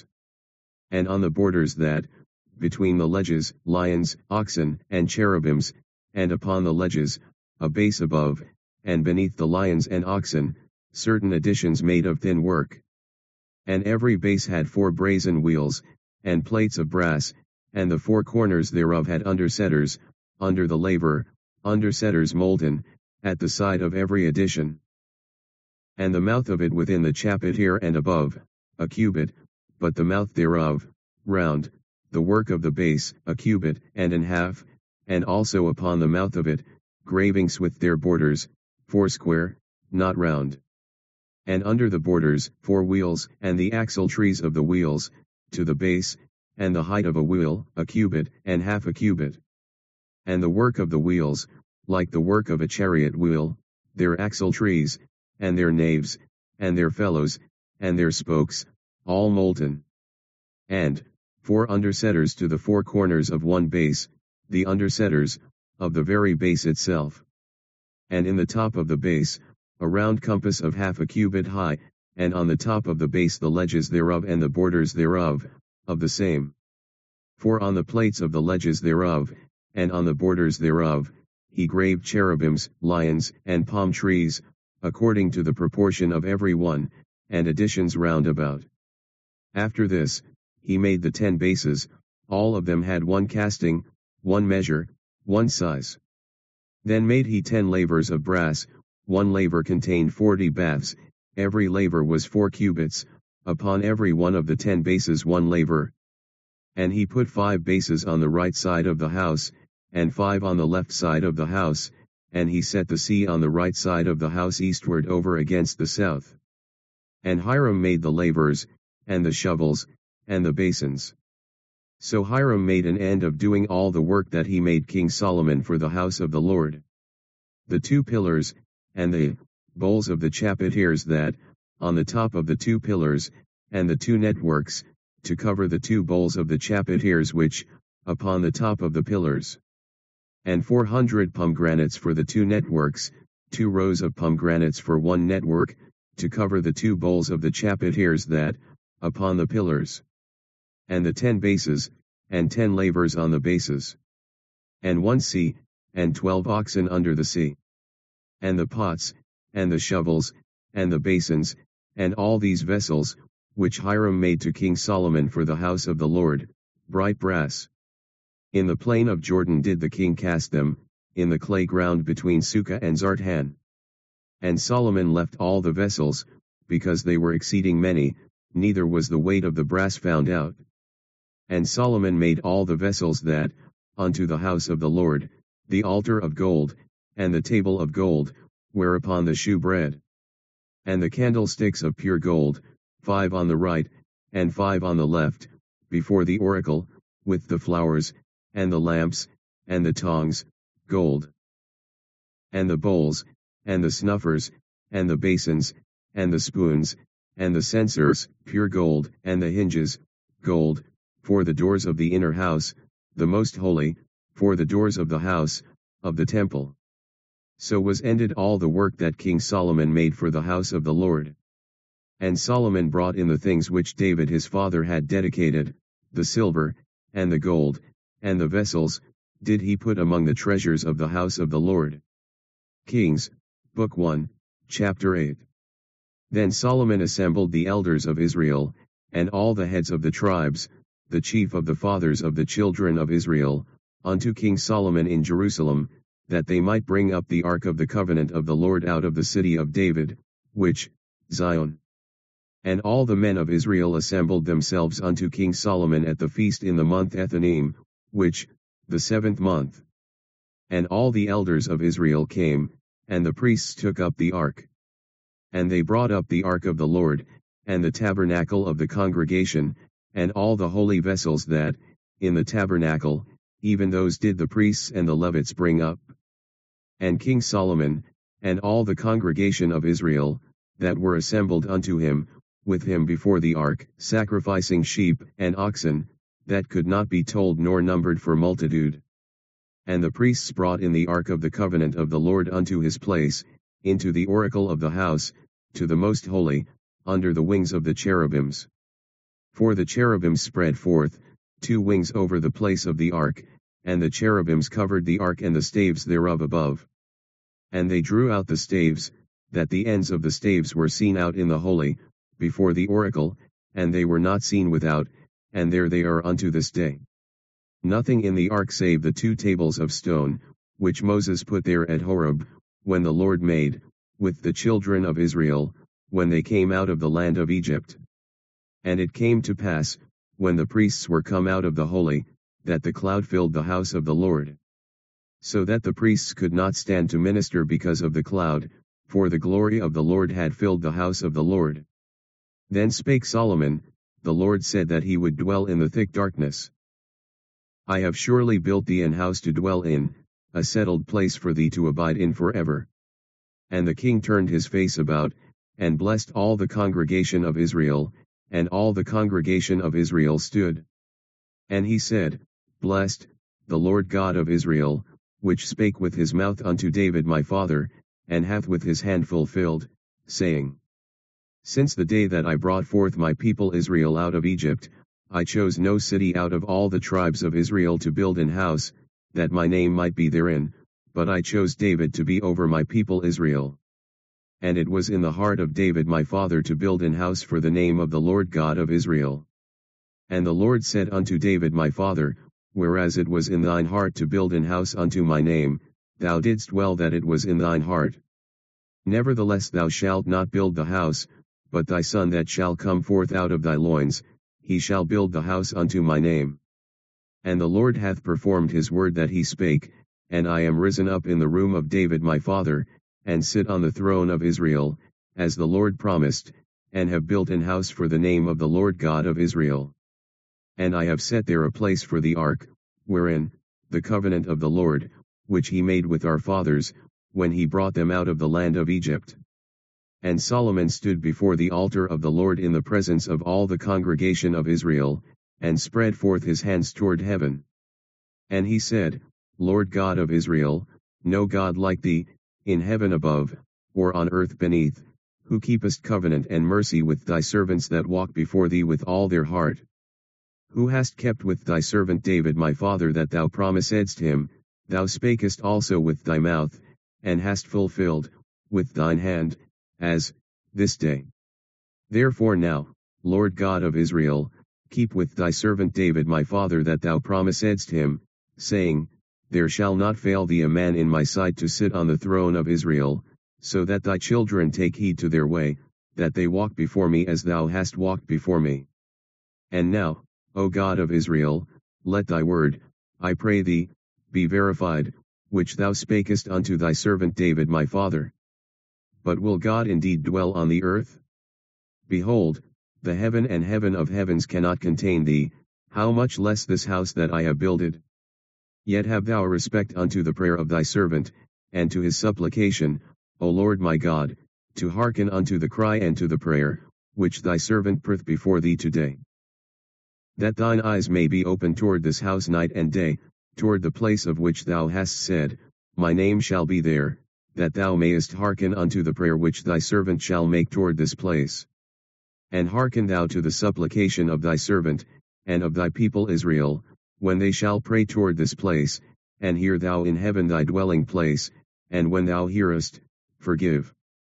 And on the borders that, between the ledges, lions, oxen, and cherubims, and upon the ledges, a base above, and beneath the lions and oxen, certain additions made of thin work. And every base had four brazen wheels, and plates of brass, and the four corners thereof had undersetters, under the laver, undersetters molten, at the side of every addition. And the mouth of it within the chapiter and above, a cubit, but the mouth thereof, round, the work of the base, a cubit and an half, and also upon the mouth of it, gravings with their borders, foursquare, not round. And under the borders, four wheels, and the axle trees of the wheels, to the base, and the height of a wheel, a cubit, and half a cubit. And the work of the wheels, like the work of a chariot wheel, their axle trees, and their naves, and their felloes, and their spokes, all molten. And, four undersetters to the four corners of one base, the undersetters, of the very base itself. And in the top of the base, a round compass of half a cubit high, and on the top of the base the ledges thereof and the borders thereof, of the same. For on the plates of the ledges thereof, and on the borders thereof, he graved cherubims, lions, and palm trees, according to the proportion of every one, and additions round about. After this, he made the ten bases, all of them had one casting, one measure, one size. Then made he ten lavers of brass, one laver contained forty baths, every laver was four cubits, upon every one of the ten bases one laver. And he put five bases on the right side of the house, and five on the left side of the house, and he set the sea on the right side of the house eastward over against the south. And Hiram made the lavers, and the shovels, and the basins. So Hiram made an end of doing all the work that he made King Solomon for the house of the Lord. The two pillars, and the bowls of the chapiters that, on the top of the two pillars, and the two networks, to cover the two bowls of the chapiters which, upon the top of the pillars. And four hundred pomegranates for the two networks, two rows of pomegranates for one network, to cover the two bowls of the chapiters that, upon the pillars. And the ten bases, and ten lavers on the bases. And one sea, and twelve oxen under the sea. And the pots, and the shovels, and the basins, and all these vessels, which Hiram made to King Solomon for the house of the Lord, bright brass. In the plain of Jordan did the king cast them, in the clay ground between Sukkah and Zartan. And Solomon left all the vessels, because they were exceeding many, neither was the weight of the brass found out. And Solomon made all the vessels that, unto the house of the Lord, the altar of gold, and the table of gold, whereupon the shew bread. And the candlesticks of pure gold, five on the right, and five on the left, before the oracle, with the flowers, and the lamps, and the tongs, gold, and the bowls, and the snuffers, and the basins, and the spoons, and the censers, pure gold, and the hinges, gold, for the doors of the inner house, the most holy, for the doors of the house, of the temple. So was ended all the work that King Solomon made for the house of the Lord. And Solomon brought in the things which David his father had dedicated, the silver, and the gold, and the vessels, did he put among the treasures of the house of the Lord. Kings, Book one, Chapter eight. Then Solomon assembled the elders of Israel, and all the heads of the tribes, the chief of the fathers of the children of Israel, unto King Solomon in Jerusalem, that they might bring up the ark of the covenant of the Lord out of the city of David, which, Zion. And all the men of Israel assembled themselves unto King Solomon at the feast in the month Ethanim, which, the seventh month. And all the elders of Israel came, and the priests took up the ark. And they brought up the ark of the Lord, and the tabernacle of the congregation, and all the holy vessels that, in the tabernacle, even those did the priests and the Levites bring up. And King Solomon, and all the congregation of Israel, that were assembled unto him, with him before the ark, sacrificing sheep and oxen, that could not be told nor numbered for multitude. And the priests brought in the ark of the covenant of the Lord unto his place, into the oracle of the house, to the most holy, under the wings of the cherubims. For the cherubims spread forth, two wings over the place of the ark, and the cherubims covered the ark and the staves thereof above. And they drew out the staves, that the ends of the staves were seen out in the holy, before the oracle, and they were not seen without, and there they are unto this day. Nothing in the ark save the two tables of stone, which Moses put there at Horeb, when the Lord made, with the children of Israel, when they came out of the land of Egypt. And it came to pass, when the priests were come out of the holy, that the cloud filled the house of the Lord. So that the priests could not stand to minister because of the cloud, for the glory of the Lord had filled the house of the Lord. Then spake Solomon, the Lord said that he would dwell in the thick darkness. I have surely built thee an house to dwell in, a settled place for thee to abide in forever. And the king turned his face about, and blessed all the congregation of Israel, and all the congregation of Israel stood. And he said, Blessed, the Lord God of Israel, which spake with his mouth unto David my father, and hath with his hand fulfilled, saying, Since the day that I brought forth my people Israel out of Egypt, I chose no city out of all the tribes of Israel to build an house, that my name might be therein, but I chose David to be over my people Israel. And it was in the heart of David my father to build an house for the name of the Lord God of Israel. And the Lord said unto David my father, Whereas it was in thine heart to build an house unto my name, thou didst well that it was in thine heart. Nevertheless thou shalt not build the house, but thy son that shall come forth out of thy loins, he shall build the house unto my name. And the Lord hath performed his word that he spake, and I am risen up in the room of David my father, and sit on the throne of Israel, as the Lord promised, and have built an house for the name of the Lord God of Israel. And I have set there a place for the ark, wherein, the covenant of the Lord, which he made with our fathers, when he brought them out of the land of Egypt. And Solomon stood before the altar of the Lord in the presence of all the congregation of Israel, and spread forth his hands toward heaven. And he said, Lord God of Israel, no God like thee, in heaven above, or on earth beneath, who keepest covenant and mercy with thy servants that walk before thee with all their heart. Who hast kept with thy servant David my father that thou promisedst him, thou spakest also with thy mouth, and hast fulfilled, with thine hand, as, this day. Therefore now, Lord God of Israel, keep with thy servant David my father that thou promisedst him, saying, There shall not fail thee a man in my sight to sit on the throne of Israel, so that thy children take heed to their way, that they walk before me as thou hast walked before me. And now, O God of Israel, let thy word, I pray thee, be verified, which thou spakest unto thy servant David my father. But will God indeed dwell on the earth? Behold, the heaven and heaven of heavens cannot contain thee, how much less this house that I have builded? Yet have thou respect unto the prayer of thy servant, and to his supplication, O Lord my God, to hearken unto the cry and to the prayer, which thy servant prith before thee today. That thine eyes may be open toward this house night and day, toward the place of which thou hast said, My name shall be there, that thou mayest hearken unto the prayer which thy servant shall make toward this place. And hearken thou to the supplication of thy servant, and of thy people Israel, when they shall pray toward this place, and hear thou in heaven thy dwelling place, and when thou hearest, forgive.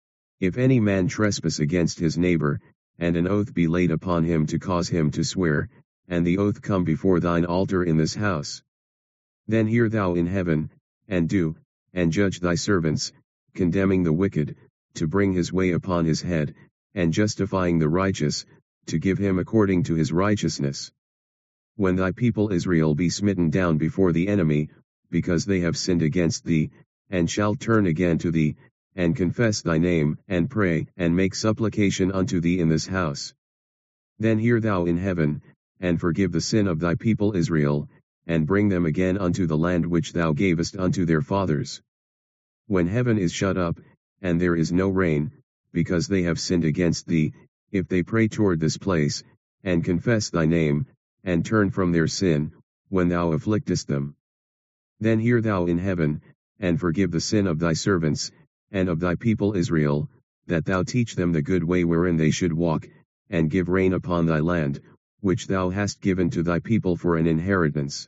If any man trespass against his neighbor, and an oath be laid upon him to cause him to swear, and the oath come before thine altar in this house, then hear thou in heaven, and do, and judge thy servants, condemning the wicked, to bring his way upon his head, and justifying the righteous, to give him according to his righteousness. When thy people Israel be smitten down before the enemy, because they have sinned against thee, and shall turn again to thee, and confess thy name, and pray, and make supplication unto thee in this house, then hear thou in heaven, and forgive the sin of thy people Israel, and bring them again unto the land which thou gavest unto their fathers. When heaven is shut up, and there is no rain, because they have sinned against thee, if they pray toward this place, and confess thy name, and turn from their sin, when thou afflictest them, then hear thou in heaven, and forgive the sin of thy servants, and of thy people Israel, that thou teach them the good way wherein they should walk, and give rain upon thy land, which thou hast given to thy people for an inheritance.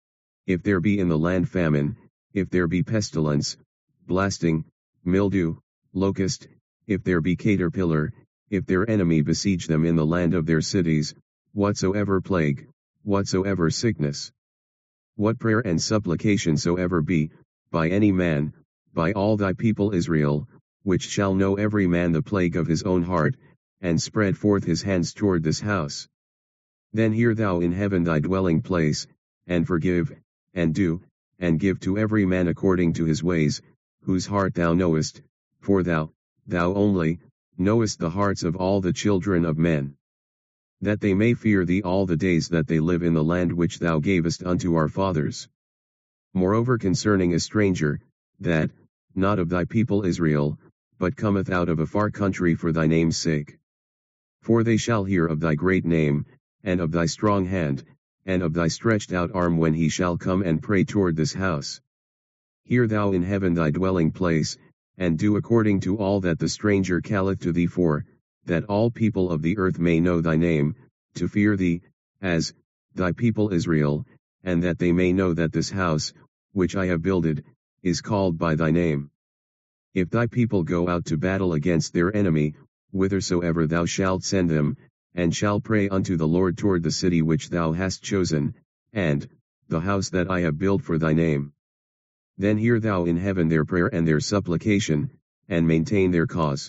If there be in the land famine, if there be pestilence, blasting, mildew, locust, if there be caterpillar, if their enemy besiege them in the land of their cities, whatsoever plague, whatsoever sickness, what prayer and supplication soever be, by any man, by all thy people Israel, which shall know every man the plague of his own heart, and spread forth his hands toward this house, then hear thou in heaven thy dwelling place, and forgive, and do, and give to every man according to his ways, whose heart thou knowest, for thou, thou only, knowest the hearts of all the children of men, that they may fear thee all the days that they live in the land which thou gavest unto our fathers. Moreover concerning a stranger, that, not of thy people Israel, but cometh out of a far country for thy name's sake. For they shall hear of thy great name, and of thy strong hand, and of thy stretched out arm when he shall come and pray toward this house. Hear thou in heaven thy dwelling place, and do according to all that the stranger calleth to thee for, that all people of the earth may know thy name, to fear thee, as, thy people Israel, and that they may know that this house, which I have builded, is called by thy name. If thy people go out to battle against their enemy, whithersoever thou shalt send them, and shall pray unto the Lord toward the city which thou hast chosen, and, the house that I have built for thy name, then hear thou in heaven their prayer and their supplication, and maintain their cause.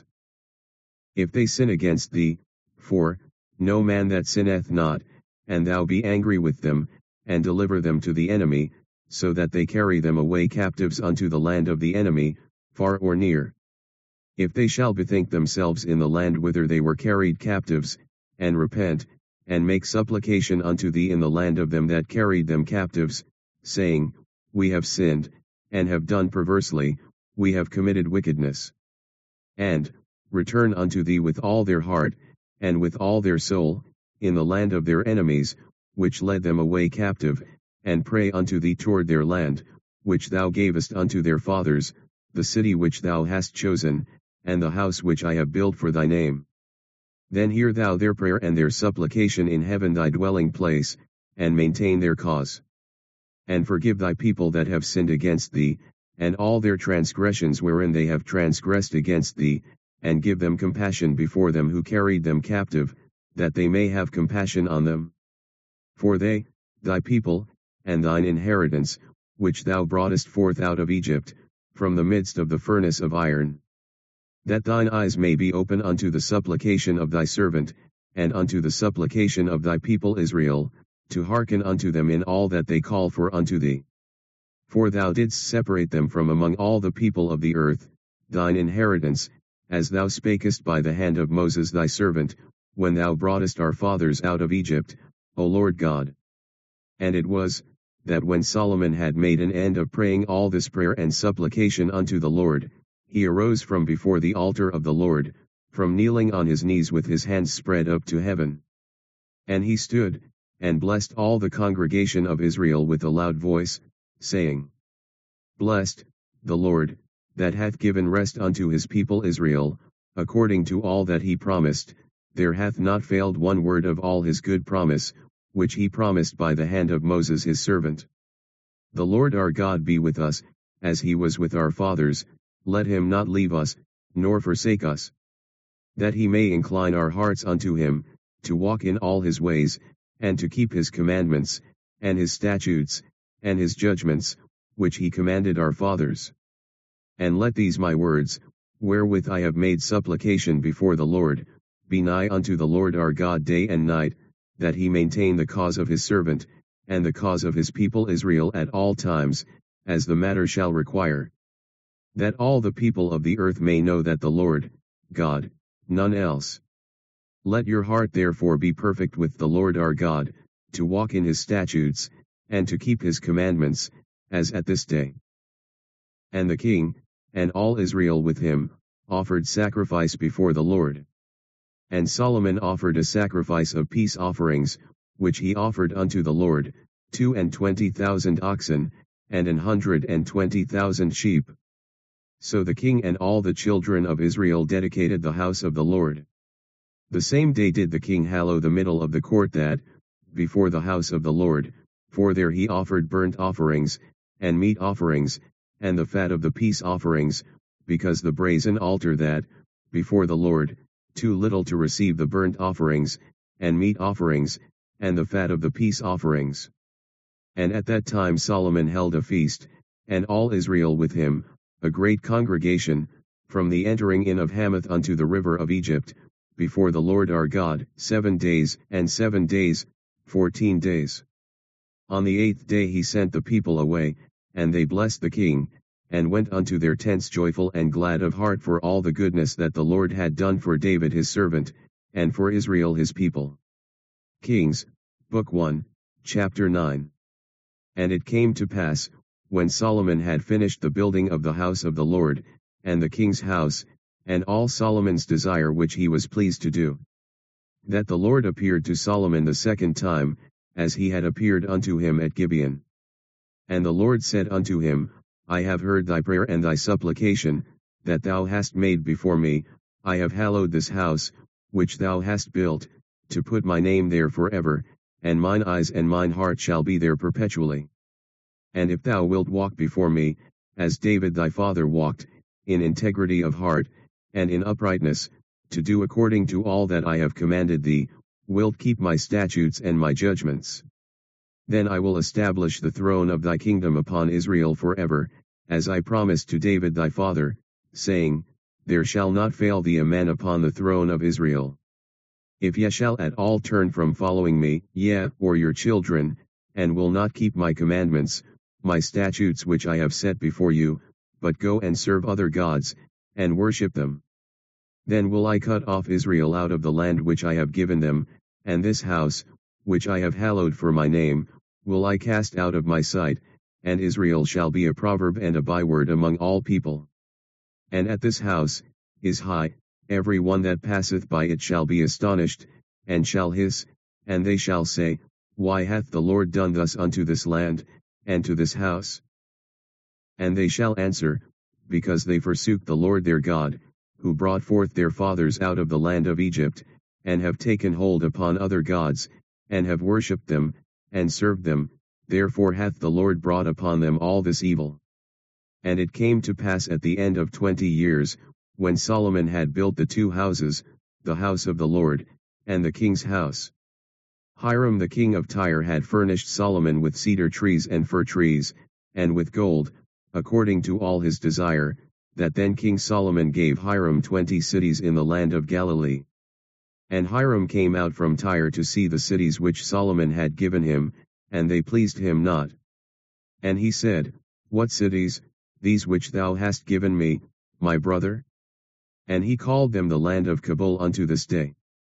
If they sin against thee, for, no man that sinneth not, and thou be angry with them, and deliver them to the enemy, so that they carry them away captives unto the land of the enemy, far or near. If they shall bethink themselves in the land whither they were carried captives, and repent, and make supplication unto thee in the land of them that carried them captives, saying, We have sinned, and have done perversely, we have committed wickedness, and, return unto thee with all their heart, and with all their soul, in the land of their enemies, which led them away captive, and pray unto thee toward their land, which thou gavest unto their fathers, the city which thou hast chosen, and the house which I have built for thy name. Then hear thou their prayer and their supplication in heaven thy dwelling place, and maintain their cause. And forgive thy people that have sinned against thee, and all their transgressions wherein they have transgressed against thee, and give them compassion before them who carried them captive, that they may have compassion on them. For they, thy people, and thine inheritance, which thou broughtest forth out of Egypt, from the midst of the furnace of iron. That thine eyes may be open unto the supplication of thy servant, and unto the supplication of thy people Israel, to hearken unto them in all that they call for unto thee. For thou didst separate them from among all the people of the earth, thine inheritance, as thou spakest by the hand of Moses thy servant, when thou broughtest our fathers out of Egypt, O Lord God. And it was, that when Solomon had made an end of praying all this prayer and supplication unto the Lord, he arose from before the altar of the Lord, from kneeling on his knees with his hands spread up to heaven. And he stood, and blessed all the congregation of Israel with a loud voice, saying, Blessed, the Lord, that hath given rest unto his people Israel, according to all that he promised, there hath not failed one word of all his good promise, which he promised by the hand of Moses his servant. The Lord our God be with us, as he was with our fathers, let him not leave us, nor forsake us. That he may incline our hearts unto him, to walk in all his ways, and to keep his commandments, and his statutes, and his judgments, which he commanded our fathers. And let these my words, wherewith I have made supplication before the Lord, be nigh unto the Lord our God day and night, that he maintain the cause of his servant, and the cause of his people Israel at all times, as the matter shall require. That all the people of the earth may know that the Lord, God, none else. Let your heart therefore be perfect with the Lord our God, to walk in his statutes, and to keep his commandments, as at this day. And the king, and all Israel with him, offered sacrifice before the Lord. And Solomon offered a sacrifice of peace offerings, which he offered unto the Lord, two and twenty thousand oxen, and an hundred and twenty thousand sheep. So the king and all the children of Israel dedicated the house of the Lord. The same day did the king hallow the middle of the court that, before the house of the Lord, for there he offered burnt offerings, and meat offerings, and the fat of the peace offerings, because the brazen altar that, before the Lord, too little to receive the burnt offerings, and meat offerings, and the fat of the peace offerings. And at that time Solomon held a feast, and all Israel with him, a great congregation, from the entering in of Hamath unto the river of Egypt, before the Lord our God, seven days, and seven days, fourteen days. On the eighth day he sent the people away, and they blessed the king, and went unto their tents joyful and glad of heart for all the goodness that the Lord had done for David his servant, and for Israel his people. Kings, Book one, Chapter nine. And it came to pass, when Solomon had finished the building of the house of the Lord, and the king's house, and all Solomon's desire which he was pleased to do, that the Lord appeared to Solomon the second time, as he had appeared unto him at Gibeon. And the Lord said unto him, I have heard thy prayer and thy supplication, that thou hast made before me. I have hallowed this house, which thou hast built, to put my name there forever, and mine eyes and mine heart shall be there perpetually. And if thou wilt walk before me, as David thy father walked, in integrity of heart, and in uprightness, to do according to all that I have commanded thee, wilt keep my statutes and my judgments, then I will establish the throne of thy kingdom upon Israel forever, as I promised to David thy father, saying, There shall not fail thee a man upon the throne of Israel. If ye shall at all turn from following me, ye, or your children, and will not keep my commandments, my statutes which I have set before you, but go and serve other gods, and worship them, then will I cut off Israel out of the land which I have given them, and this house, which I have hallowed for my name, will I cast out of my sight, and Israel shall be a proverb and a byword among all people. And at this house, is high, every one that passeth by it shall be astonished, and shall hiss, and they shall say, Why hath the Lord done thus unto this land, and to this house? And they shall answer, Because they forsook the Lord their God, who brought forth their fathers out of the land of Egypt, and have taken hold upon other gods, and have worshipped them, and served them, therefore hath the Lord brought upon them all this evil. And it came to pass at the end of twenty years, when Solomon had built the two houses, the house of the Lord, and the king's house. Hiram the king of Tyre had furnished Solomon with cedar trees and fir trees, and with gold, according to all his desire, that then King Solomon gave Hiram twenty cities in the land of Galilee. And Hiram came out from Tyre to see the cities which Solomon had given him, and they pleased him not. And he said, What cities, these which thou hast given me, my brother? And he called them the land of Cabul unto this day.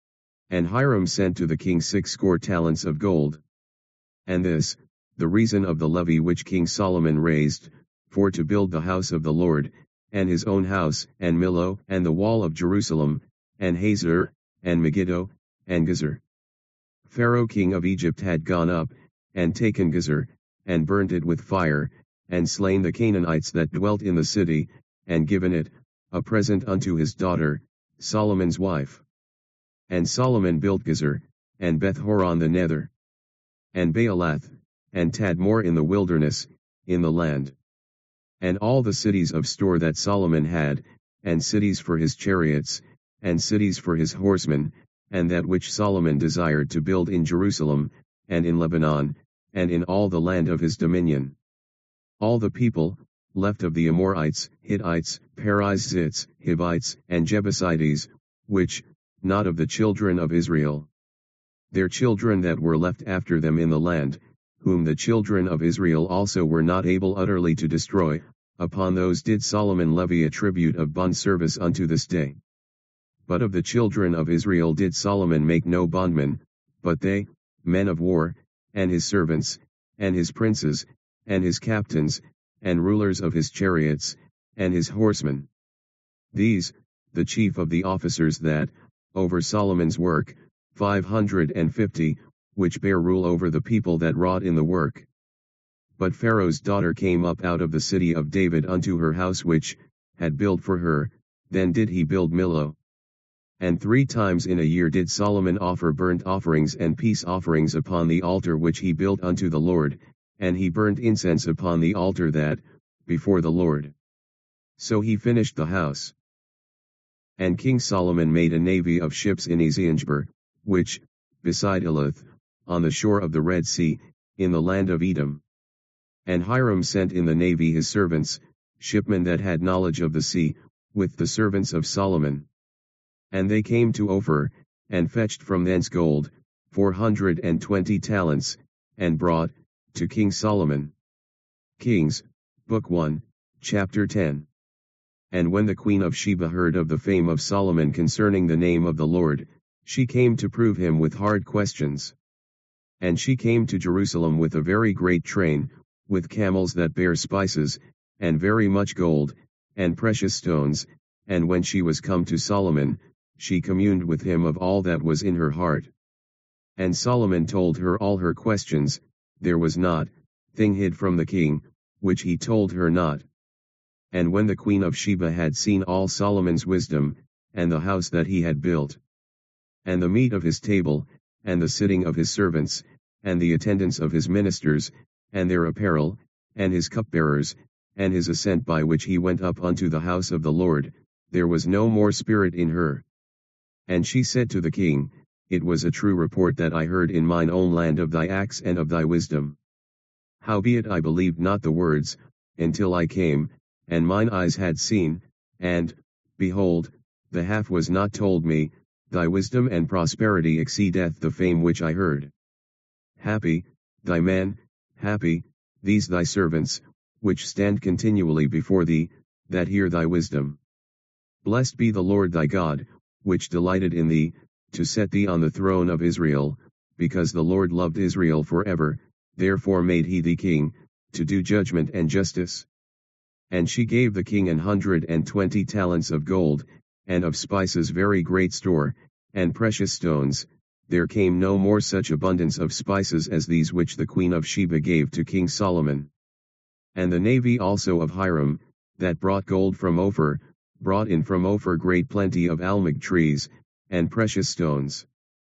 And Hiram sent to the king six score talents of gold. And this, the reason of the levy which King Solomon raised, for to build the house of the Lord, and his own house, and Millo, and the wall of Jerusalem, and Hazor, and Megiddo, and Gezer. Pharaoh king of Egypt had gone up, and taken Gezer, and burnt it with fire, and slain the Canaanites that dwelt in the city, and given it, a present unto his daughter, Solomon's wife. And Solomon built Gezer, and Beth-horon the nether, and Baalath, and Tadmor in the wilderness, in the land. And all the cities of store that Solomon had, and cities for his chariots, and cities for his horsemen, and that which Solomon desired to build in Jerusalem, and in Lebanon, and in all the land of his dominion. All the people, left of the Amorites, Hittites, Perizzites, Hivites, and Jebusites, which, not of the children of Israel. Their children that were left after them in the land, whom the children of Israel also were not able utterly to destroy, upon those did Solomon levy a tribute of bond service unto this day. But of the children of Israel did Solomon make no bondmen, but they, men of war, and his servants, and his princes, and his captains, and rulers of his chariots, and his horsemen. These, the chief of the officers that, over Solomon's work, five hundred and fifty, which bare rule over the people that wrought in the work. But Pharaoh's daughter came up out of the city of David unto her house which, had built for her, then did he build Millo. And three times in a year did Solomon offer burnt offerings and peace offerings upon the altar which he built unto the Lord, and he burnt incense upon the altar that, before the Lord. So he finished the house. And King Solomon made a navy of ships in Eziongeber, which, beside Elath, on the shore of the Red Sea, in the land of Edom. And Hiram sent in the navy his servants, shipmen that had knowledge of the sea, with the servants of Solomon. And they came to Ophir, and fetched from thence gold, four hundred and twenty talents, and brought, to King Solomon. Kings, Book one, Chapter ten. And when the queen of Sheba heard of the fame of Solomon concerning the name of the Lord, she came to prove him with hard questions. And she came to Jerusalem with a very great train, with camels that bare spices, and very much gold, and precious stones, and when she was come to Solomon, she communed with him of all that was in her heart. And Solomon told her all her questions, there was not thing hid from the king, which he told her not. And when the queen of Sheba had seen all Solomon's wisdom, and the house that he had built, and the meat of his table, and the sitting of his servants, and the attendance of his ministers, and their apparel, and his cupbearers, and his ascent by which he went up unto the house of the Lord, there was no more spirit in her. And she said to the king, it was a true report that I heard in mine own land of thy acts and of thy wisdom. Howbeit I believed not the words, until I came, and mine eyes had seen, and, behold, the half was not told me, thy wisdom and prosperity exceedeth the fame which I heard. Happy, thy man, happy, these thy servants, which stand continually before thee, that hear thy wisdom. Blessed be the Lord thy God, which delighted in thee, to set thee on the throne of Israel, because the Lord loved Israel forever, therefore made he thee king, to do judgment and justice. And she gave the king an hundred and twenty talents of gold, and of spices very great store, and precious stones. There came no more such abundance of spices as these which the queen of Sheba gave to King Solomon. And the navy also of Hiram, that brought gold from Ophir, brought in from Ophir great plenty of almug trees, and precious stones.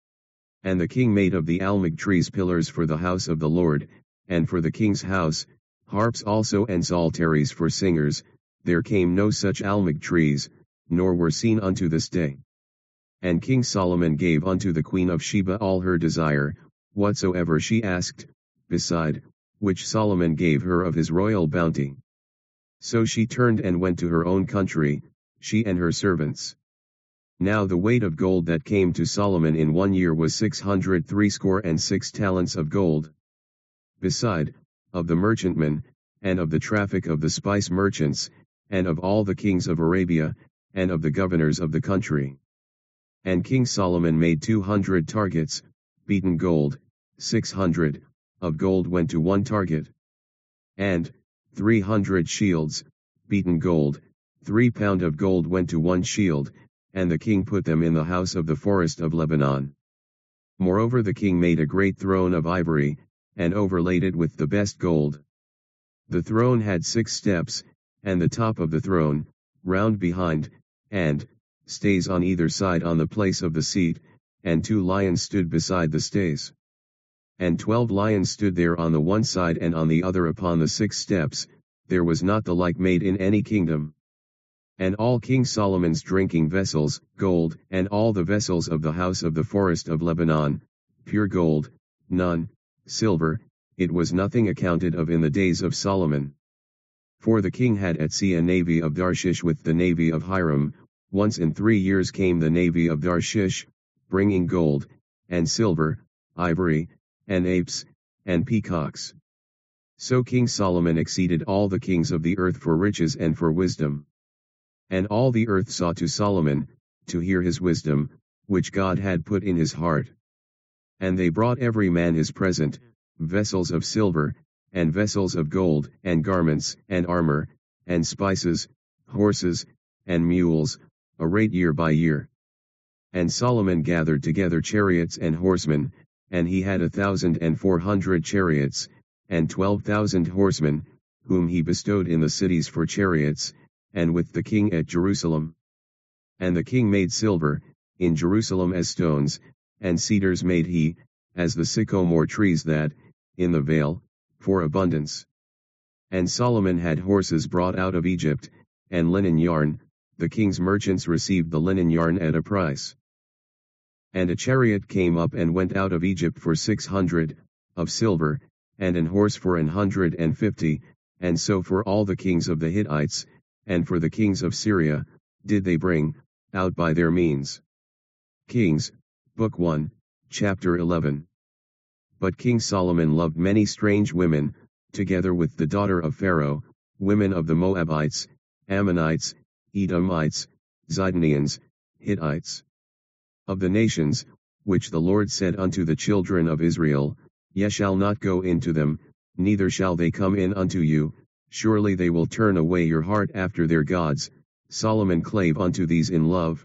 And the king made of the almug trees pillars for the house of the Lord, and for the king's house, harps also and psalteries for singers. There came no such almug trees, nor were seen unto this day. And King Solomon gave unto the queen of Sheba all her desire, whatsoever she asked, beside which Solomon gave her of his royal bounty. So she turned and went to her own country, she and her servants. Now the weight of gold that came to Solomon in one year was six hundred threescore and six talents of gold. Beside, of the merchantmen, and of the traffic of the spice merchants, and of all the kings of Arabia, and of the governors of the country. And King Solomon made two hundred targets, beaten gold, six hundred, of gold went to one target. And, three hundred shields, beaten gold, three pound of gold went to one shield, and the king put them in the house of the forest of Lebanon. Moreover the king made a great throne of ivory, and overlaid it with the best gold. The throne had six steps, and the top of the throne, round behind, and, stays on either side on the place of the seat, and two lions stood beside the stays. And twelve lions stood there on the one side and on the other upon the six steps, there was not the like made in any kingdom. And all King Solomon's drinking vessels, gold, and all the vessels of the house of the forest of Lebanon, pure gold, none, silver, it was nothing accounted of in the days of Solomon. For the king had at sea a navy of Tarshish with the navy of Hiram, once in three years came the navy of Tarshish, bringing gold, and silver, ivory, and apes, and peacocks. So King Solomon exceeded all the kings of the earth for riches and for wisdom. And all the earth sought to Solomon, to hear his wisdom, which God had put in his heart. And they brought every man his present, vessels of silver, and vessels of gold, and garments, and armor, and spices, horses, and mules, a rate year by year. And Solomon gathered together chariots and horsemen, and he had a thousand and four hundred chariots, and twelve thousand horsemen, whom he bestowed in the cities for chariots, and with the king at Jerusalem. And the king made silver, in Jerusalem as stones, and cedars made he, as the sycamore trees that, in the vale, for abundance. And Solomon had horses brought out of Egypt, and linen yarn, the king's merchants received the linen yarn at a price. And a chariot came up and went out of Egypt for six hundred, of silver, and an horse for an hundred and fifty, and so for all the kings of the Hittites, and for the kings of Syria, did they bring, out by their means. Kings, Book one, Chapter eleven. But King Solomon loved many strange women, together with the daughter of Pharaoh, women of the Moabites, Ammonites, Edomites, Zidonians, Hittites. Of the nations, which the Lord said unto the children of Israel, Ye shall not go into them, neither shall they come in unto you, surely they will turn away your heart after their gods. Solomon clave unto these in love.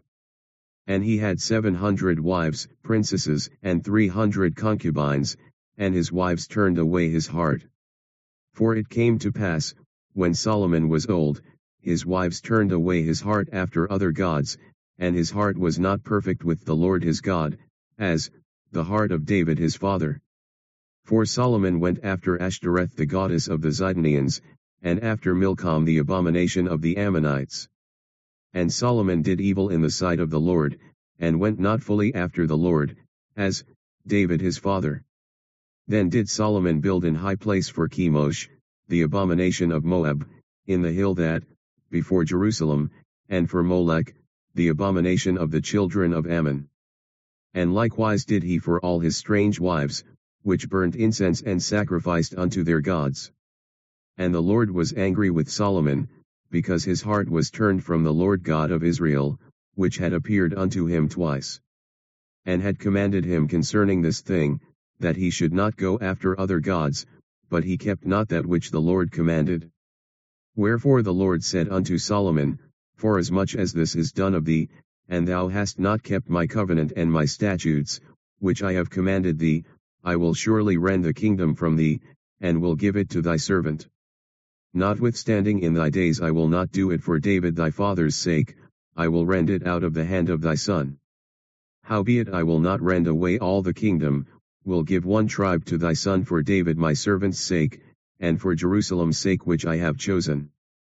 And he had seven hundred wives, princesses, and three hundred concubines, and his wives turned away his heart. For it came to pass, when Solomon was old, his wives turned away his heart after other gods, and his heart was not perfect with the Lord his God, as the heart of David his father. For Solomon went after Ashtoreth the goddess of the Zidonians, and after Milcom the abomination of the Ammonites. And Solomon did evil in the sight of the Lord, and went not fully after the Lord, as David his father. Then did Solomon build an high place for Chemosh, the abomination of Moab, in the hill that, before Jerusalem, and for Molech, the abomination of the children of Ammon. And likewise did he for all his strange wives, which burnt incense and sacrificed unto their gods. And the Lord was angry with Solomon, because his heart was turned from the Lord God of Israel, which had appeared unto him twice. And had commanded him concerning this thing, that he should not go after other gods, but he kept not that which the Lord commanded. Wherefore the Lord said unto Solomon, Forasmuch as this is done of thee, and thou hast not kept my covenant and my statutes, which I have commanded thee, I will surely rend the kingdom from thee, and will give it to thy servant. Notwithstanding in thy days I will not do it for David thy father's sake, I will rend it out of the hand of thy son. Howbeit I will not rend away all the kingdom, will give one tribe to thy son for David my servant's sake, and for Jerusalem's sake which I have chosen.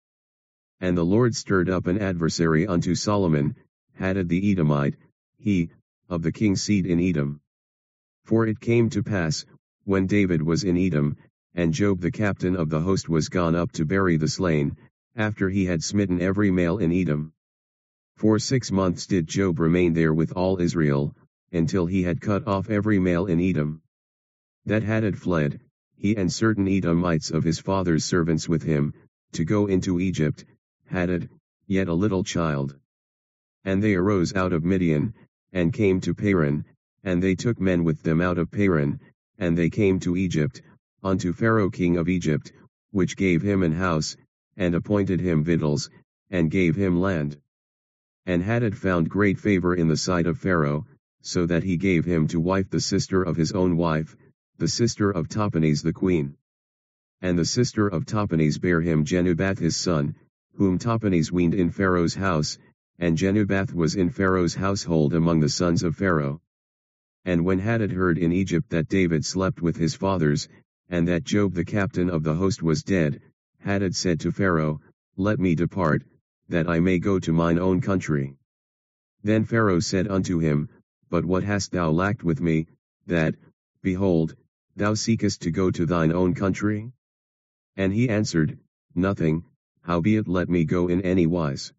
And the Lord stirred up an adversary unto Solomon, Hadad the Edomite, he, of the king's seed in Edom. For it came to pass, when David was in Edom, and Joab the captain of the host was gone up to bury the slain, after he had smitten every male in Edom. For six months did Joab remain there with all Israel, until he had cut off every male in Edom. That Hadad fled, he and certain Edomites of his father's servants with him, to go into Egypt, Hadad, yet a little child. And they arose out of Midian, and came to Paran, and they took men with them out of Paran, and they came to Egypt, unto Pharaoh king of Egypt, which gave him an house, and appointed him victuals, and gave him land. And Hadad found great favor in the sight of Pharaoh, so that he gave him to wife the sister of his own wife, the sister of Tahpenes the queen. And the sister of Tahpenes bare him Genubath his son, whom Tahpenes weaned in Pharaoh's house, and Genubath was in Pharaoh's household among the sons of Pharaoh. And when Hadad heard in Egypt that David slept with his fathers, and that Job the captain of the host was dead, Hadad said to Pharaoh, Let me depart, that I may go to mine own country. Then Pharaoh said unto him, But what hast thou lacked with me, that, behold, thou seekest to go to thine own country? And he answered, Nothing, howbeit let me go in any wise.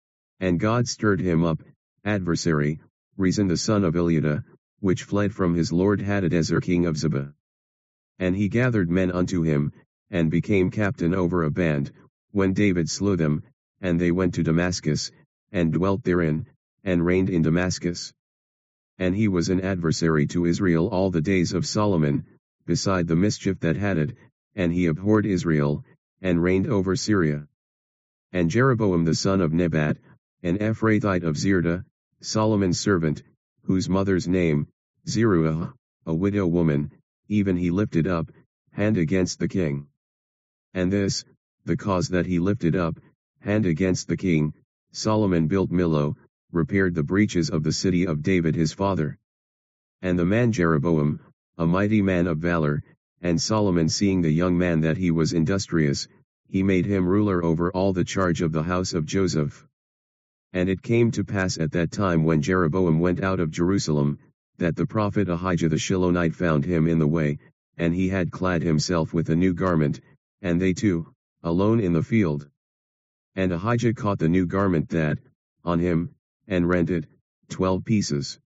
And God stirred him up, adversary, Rezin the son of Eliada, which fled from his lord Hadadezer king of Zebah. And he gathered men unto him, and became captain over a band, when David slew them, and they went to Damascus, and dwelt therein, and reigned in Damascus. And he was an adversary to Israel all the days of Solomon, beside the mischief that Hadad, and he abhorred Israel, and reigned over Syria. And Jeroboam the son of Nebat, an Ephrathite of Zerda, Solomon's servant, whose mother's name, Zeruiah, a widow woman, even he lifted up, hand against the king. And this, the cause that he lifted up, hand against the king, Solomon built Millo, repaired the breaches of the city of David his father. And the man Jeroboam, a mighty man of valor, and Solomon seeing the young man that he was industrious, he made him ruler over all the charge of the house of Joseph. And it came to pass at that time when Jeroboam went out of Jerusalem, that the prophet Ahijah the Shilonite found him in the way, and he had clad himself with a new garment, and they two, alone in the field. And Ahijah caught the new garment that, on him, and rent it, twelve pieces.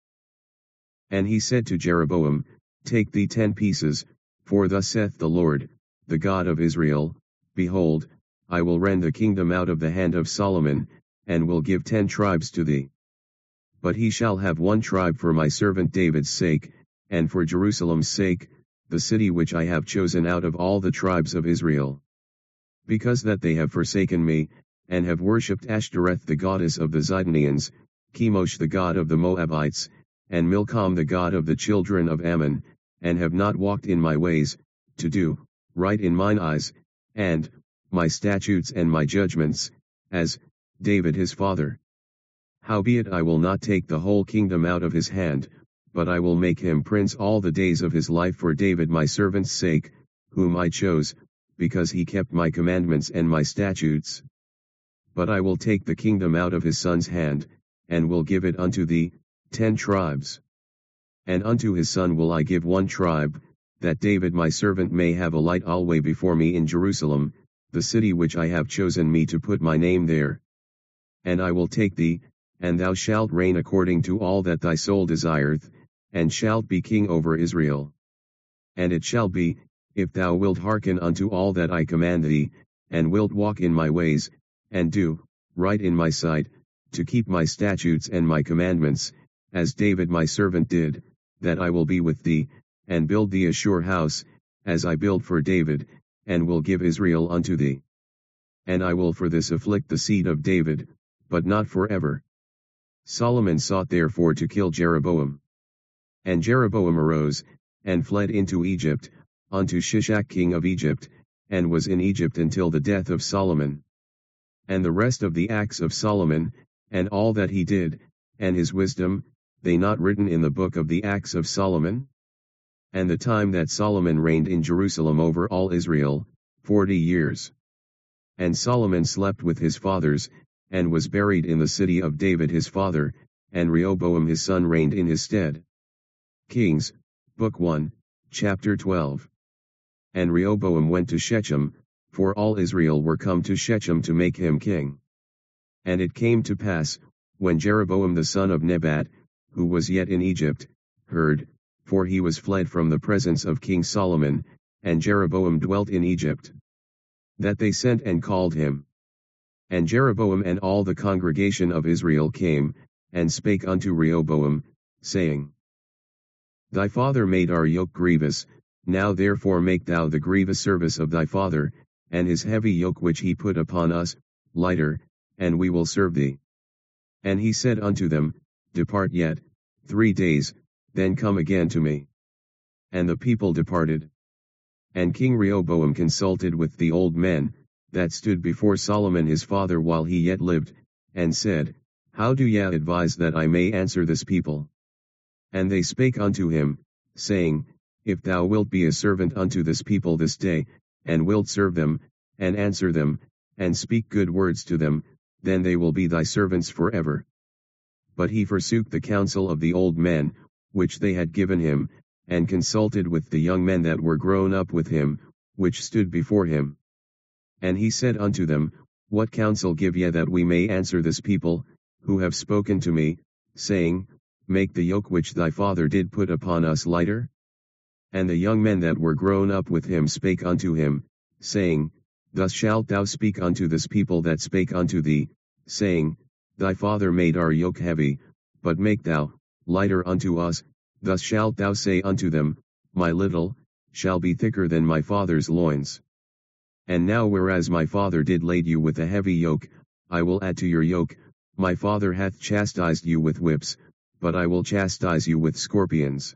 And he said to Jeroboam, Take thee ten pieces, for thus saith the Lord, the God of Israel, Behold, I will rend the kingdom out of the hand of Solomon, and will give ten tribes to thee. But he shall have one tribe for my servant David's sake, and for Jerusalem's sake, the city which I have chosen out of all the tribes of Israel. Because that they have forsaken me, and have worshipped Ashtoreth the goddess of the Zidonians, Chemosh the god of the Moabites, and Milcom the god of the children of Ammon, and have not walked in my ways, to do right in mine eyes, and my statutes and my judgments, as David his father. Howbeit I will not take the whole kingdom out of his hand, but I will make him prince all the days of his life for David my servant's sake, whom I chose, because he kept my commandments and my statutes. But I will take the kingdom out of his son's hand, and will give it unto thee, ten tribes. And unto his son will I give one tribe, that David my servant may have a light alway before me in Jerusalem, the city which I have chosen me to put my name there. And I will take thee, and thou shalt reign according to all that thy soul desireth, and shalt be king over Israel. And it shall be, if thou wilt hearken unto all that I command thee, and wilt walk in my ways, and do right in my sight, to keep my statutes and my commandments, as David my servant did, that I will be with thee, and build thee a sure house, as I built for David, and will give Israel unto thee. And I will for this afflict the seed of David, but not forever. Solomon sought therefore to kill Jeroboam. And Jeroboam arose, and fled into Egypt, unto Shishak king of Egypt, and was in Egypt until the death of Solomon. And the rest of the acts of Solomon, and all that he did, and his wisdom, they not written in the book of the acts of Solomon? And the time that Solomon reigned in Jerusalem over all Israel, forty years. And Solomon slept with his fathers, and was buried in the city of David his father, and Rehoboam his son reigned in his stead. Kings, Book one, Chapter twelve. And Rehoboam went to Shechem, for all Israel were come to Shechem to make him king. And it came to pass, when Jeroboam the son of Nebat, who was yet in Egypt, heard, for he was fled from the presence of King Solomon, and Jeroboam dwelt in Egypt, that they sent and called him. And Jeroboam and all the congregation of Israel came, and spake unto Rehoboam, saying, Thy father made our yoke grievous, now therefore make thou the grievous service of thy father, and his heavy yoke which he put upon us, lighter, and we will serve thee. And he said unto them, Depart yet, three days, then come again to me. And the people departed. And King Rehoboam consulted with the old men, that stood before Solomon his father while he yet lived, and said, How do ye advise that I may answer this people? And they spake unto him, saying, If thou wilt be a servant unto this people this day, and wilt serve them, and answer them, and speak good words to them, then they will be thy servants forever. But he forsook the counsel of the old men, which they had given him, and consulted with the young men that were grown up with him, which stood before him. And he said unto them, What counsel give ye that we may answer this people, who have spoken to me, saying, Make the yoke which thy father did put upon us lighter? And the young men that were grown up with him spake unto him, saying, Thus shalt thou speak unto this people that spake unto thee, saying, Thy father made our yoke heavy, but make thou lighter unto us. Thus shalt thou say unto them, My little shall be thicker than my father's loins. And now whereas my father did lade you with a heavy yoke, I will add to your yoke. My father hath chastised you with whips, but I will chastise you with scorpions.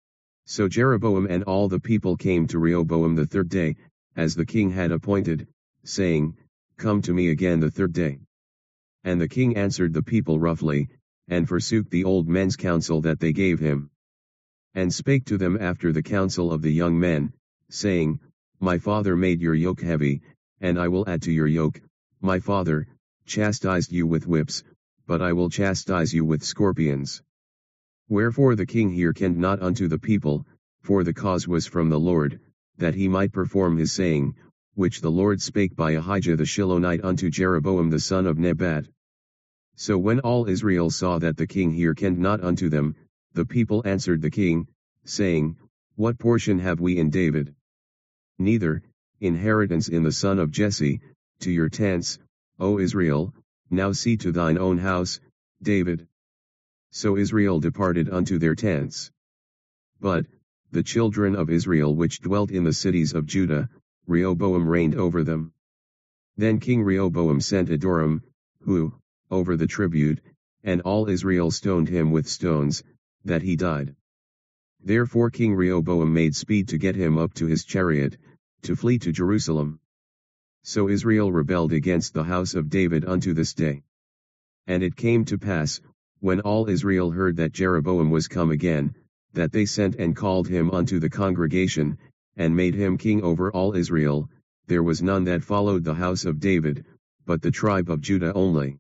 So Jeroboam and all the people came to Rehoboam the third day, as the king had appointed, saying, Come to me again the third day. And the king answered the people roughly, and forsook the old men's counsel that they gave him. And spake to them after the counsel of the young men, saying, My father made your yoke heavy, and I will add to your yoke. My father chastised you with whips, but I will chastise you with scorpions. Wherefore the king hearkened not unto the people, for the cause was from the Lord, that he might perform his saying, which the Lord spake by Ahijah the Shilonite unto Jeroboam the son of Nebat. So when all Israel saw that the king hearkened not unto them, the people answered the king, saying, What portion have we in David? Neither inheritance in the son of Jesse. To your tents, O Israel, now see to thine own house, David. So Israel departed unto their tents. But the children of Israel which dwelt in the cities of Judah, Rehoboam reigned over them. Then King Rehoboam sent Adoram, who, over the tribute, and all Israel stoned him with stones, that he died. Therefore King Rehoboam made speed to get him up to his chariot, to flee to Jerusalem. So Israel rebelled against the house of David unto this day. And it came to pass, when all Israel heard that Jeroboam was come again, that they sent and called him unto the congregation, and made him king over all Israel. There was none that followed the house of David, but the tribe of Judah only.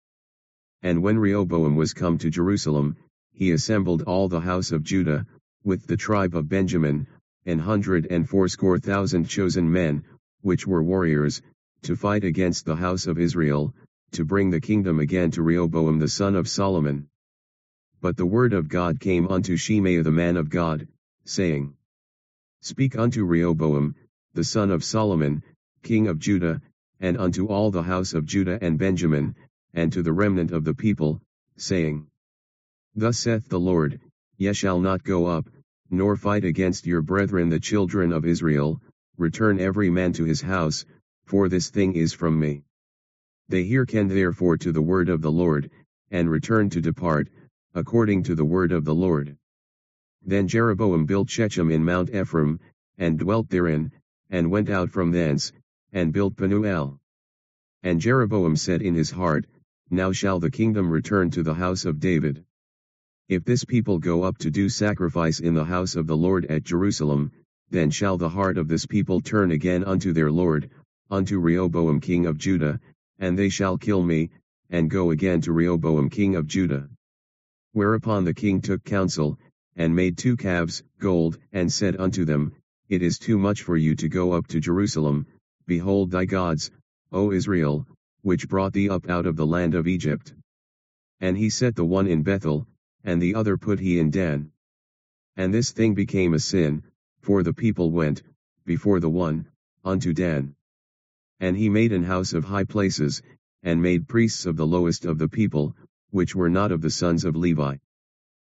And when Rehoboam was come to Jerusalem, he assembled all the house of Judah, with the tribe of Benjamin, an hundred and fourscore thousand chosen men, which were warriors, to fight against the house of Israel, to bring the kingdom again to Rehoboam the son of Solomon. But the word of God came unto Shemaiah the man of God, saying, Speak unto Rehoboam, the son of Solomon, king of Judah, and unto all the house of Judah and Benjamin, and to the remnant of the people, saying, Thus saith the Lord, Ye shall not go up, nor fight against your brethren the children of Israel. Return every man to his house, for this thing is from me. They hearkened therefore to the word of the Lord, and returned to depart, according to the word of the Lord. Then Jeroboam built Shechem in Mount Ephraim, and dwelt therein, and went out from thence, and built Penuel. And Jeroboam said in his heart, Now shall the kingdom return to the house of David. If this people go up to do sacrifice in the house of the Lord at Jerusalem, then shall the heart of this people turn again unto their Lord, unto Rehoboam king of Judah, and they shall kill me, and go again to Rehoboam king of Judah. Whereupon the king took counsel, and made two calves, gold, and said unto them, It is too much for you to go up to Jerusalem. Behold thy gods, O Israel, which brought thee up out of the land of Egypt. And he set the one in Bethel, and the other put he in Dan. And this thing became a sin, for the people went, before the one, unto Dan. And he made an house of high places, and made priests of the lowest of the people, which were not of the sons of Levi.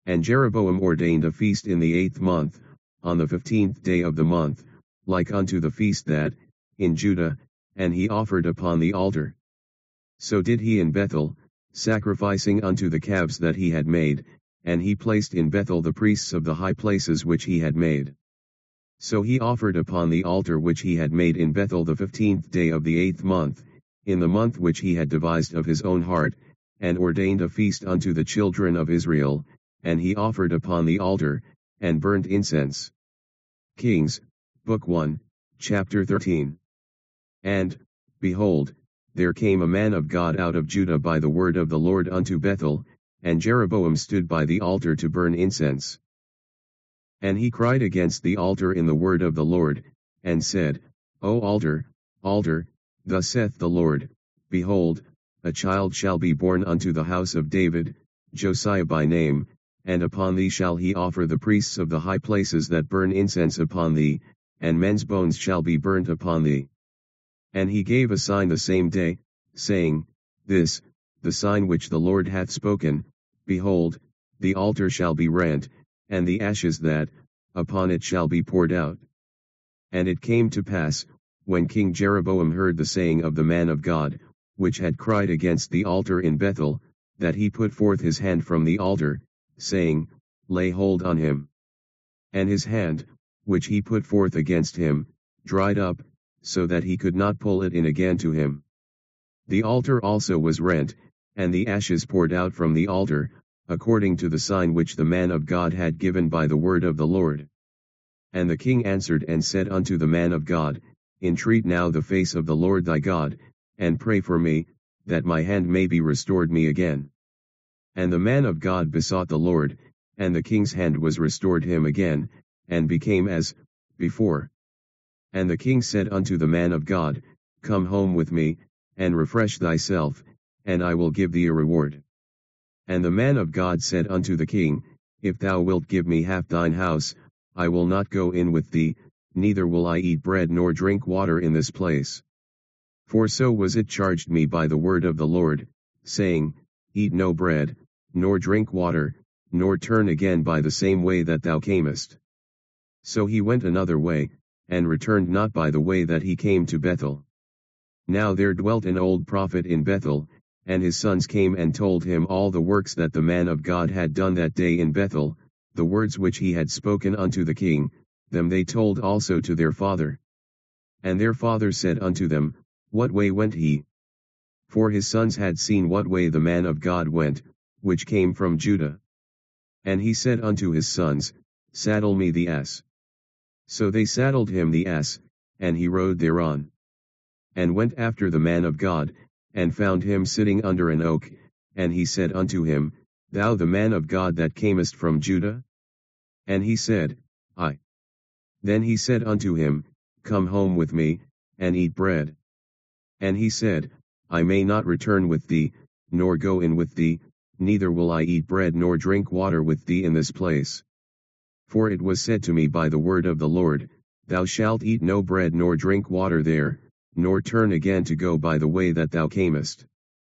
And Jeroboam ordained a feast in the eighth month, on the fifteenth day of the month, like unto the feast that, in Judah, and he offered upon the altar. So did he in Bethel, sacrificing unto the calves that he had made, and he placed in Bethel the priests of the high places which he had made. So he offered upon the altar which he had made in Bethel the fifteenth day of the eighth month, in the month which he had devised of his own heart, and ordained a feast unto the children of Israel, and he offered upon the altar, and burnt incense. Kings, Book one, Chapter thirteen. And, behold, there came a man of God out of Judah by the word of the Lord unto Bethel, and Jeroboam stood by the altar to burn incense. And he cried against the altar in the word of the Lord, and said, O altar, altar, thus saith the Lord, Behold, a child shall be born unto the house of David, Josiah by name, and upon thee shall he offer the priests of the high places that burn incense upon thee, and men's bones shall be burnt upon thee. And he gave a sign the same day, saying, This, the sign which the Lord hath spoken, behold, the altar shall be rent, and the ashes that, upon it shall be poured out. And it came to pass, when King Jeroboam heard the saying of the man of God, which had cried against the altar in Bethel, that he put forth his hand from the altar, saying, Lay hold on him. And his hand, which he put forth against him, dried up, so that he could not pull it in again to him. The altar also was rent, and the ashes poured out from the altar, according to the sign which the man of God had given by the word of the Lord. And the king answered and said unto the man of God, Entreat now the face of the Lord thy God, and pray for me, that my hand may be restored me again. And the man of God besought the Lord, and the king's hand was restored him again, and became as before. And the king said unto the man of God, Come home with me, and refresh thyself, and I will give thee a reward. And the man of God said unto the king, If thou wilt give me half thine house, I will not go in with thee, neither will I eat bread nor drink water in this place. For so was it charged me by the word of the Lord, saying, Eat no bread, nor drink water, nor turn again by the same way that thou camest. So he went another way, and returned not by the way that he came to Bethel. Now there dwelt an old prophet in Bethel, and his sons came and told him all the works that the man of God had done that day in Bethel, the words which he had spoken unto the king, them they told also to their father. And their father said unto them, What way went he? For his sons had seen what way the man of God went, which came from Judah. And he said unto his sons, Saddle me the ass. So they saddled him the ass, and he rode thereon. And went after the man of God, and found him sitting under an oak, and he said unto him, Thou the man of God that camest from Judah? And he said, I. Then he said unto him, Come home with me, and eat bread. And he said, I may not return with thee, nor go in with thee, neither will I eat bread nor drink water with thee in this place. For it was said to me by the word of the Lord, Thou shalt eat no bread nor drink water there, nor turn again to go by the way that thou camest.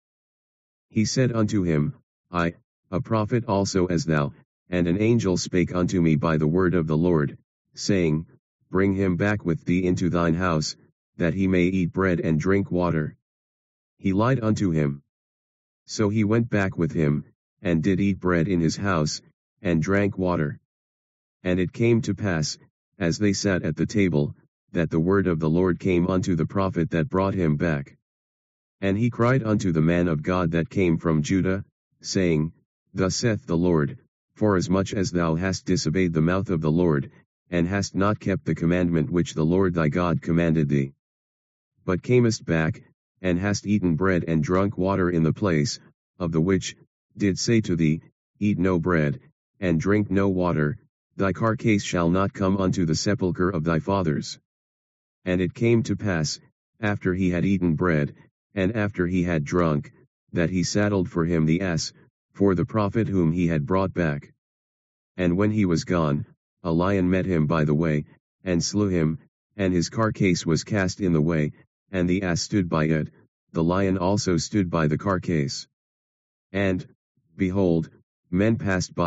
He said unto him, I, a prophet also as thou, and an angel spake unto me by the word of the Lord, saying, Bring him back with thee into thine house, that he may eat bread and drink water. He lied unto him. So he went back with him, and did eat bread in his house, and drank water. And it came to pass, as they sat at the table, that the word of the Lord came unto the prophet that brought him back. And he cried unto the man of God that came from Judah, saying, Thus saith the Lord, Forasmuch as thou hast disobeyed the mouth of the Lord, and hast not kept the commandment which the Lord thy God commanded thee, but camest back, and hast eaten bread and drunk water in the place, of the which, did say to thee, Eat no bread, and drink no water, thy carcase shall not come unto the sepulchre of thy fathers. And it came to pass, after he had eaten bread, and after he had drunk, that he saddled for him the ass, for the prophet whom he had brought back. And when he was gone, a lion met him by the way, and slew him, and his carcase was cast in the way, and the ass stood by it, the lion also stood by the carcase. And, behold, men passed by,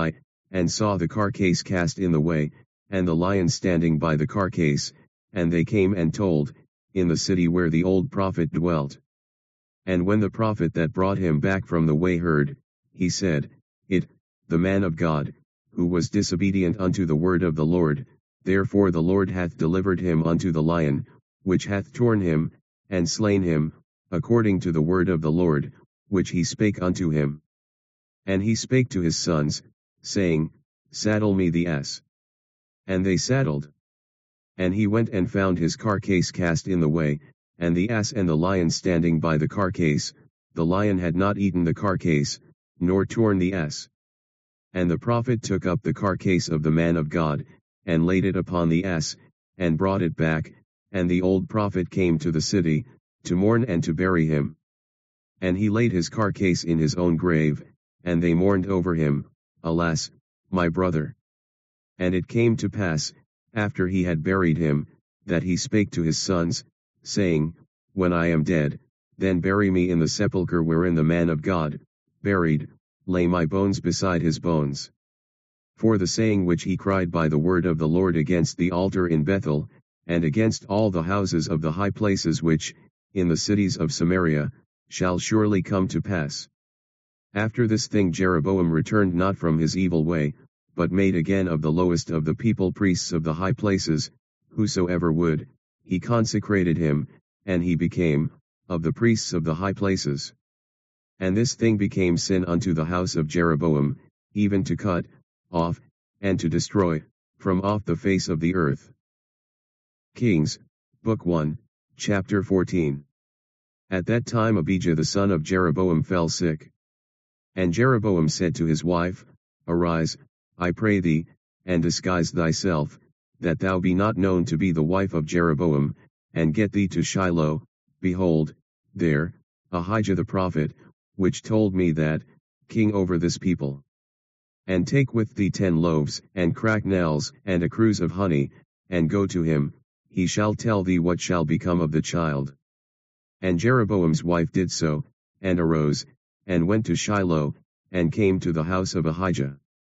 and saw the carcase cast in the way, and the lion standing by the carcase, and they came and told, in the city where the old prophet dwelt. And when the prophet that brought him back from the way heard, he said, It, the man of God, who was disobedient unto the word of the Lord, therefore the Lord hath delivered him unto the lion, which hath torn him, and slain him, according to the word of the Lord, which he spake unto him. And he spake to his sons, saying, Saddle me the ass. And they saddled. And he went and found his carcase cast in the way, and the ass and the lion standing by the carcase. The lion had not eaten the carcase, nor torn the ass. And the prophet took up the carcase of the man of God, and laid it upon the ass, and brought it back, and the old prophet came to the city, to mourn and to bury him. And he laid his carcase in his own grave, and they mourned over him, Alas, my brother. And it came to pass, after he had buried him, that he spake to his sons, saying, When I am dead, then bury me in the sepulchre wherein the man of God, buried, lay my bones beside his bones. For the saying which he cried by the word of the Lord against the altar in Bethel, and against all the houses of the high places which, in the cities of Samaria, shall surely come to pass. After this thing Jeroboam returned not from his evil way, but made again of the lowest of the people priests of the high places, whosoever would, he consecrated him, and he became, of the priests of the high places. And this thing became sin unto the house of Jeroboam, even to cut off, and to destroy, from off the face of the earth. Kings, Book one, Chapter fourteen. At that time Abijah the son of Jeroboam fell sick. And Jeroboam said to his wife, Arise, I pray thee, and disguise thyself, that thou be not known to be the wife of Jeroboam, and get thee to Shiloh. Behold, there, Ahijah the prophet, which told me that, king over this people. And take with thee ten loaves, and cracknels, and a cruse of honey, and go to him, he shall tell thee what shall become of the child. And Jeroboam's wife did so, and arose, and went to Shiloh, and came to the house of Ahijah.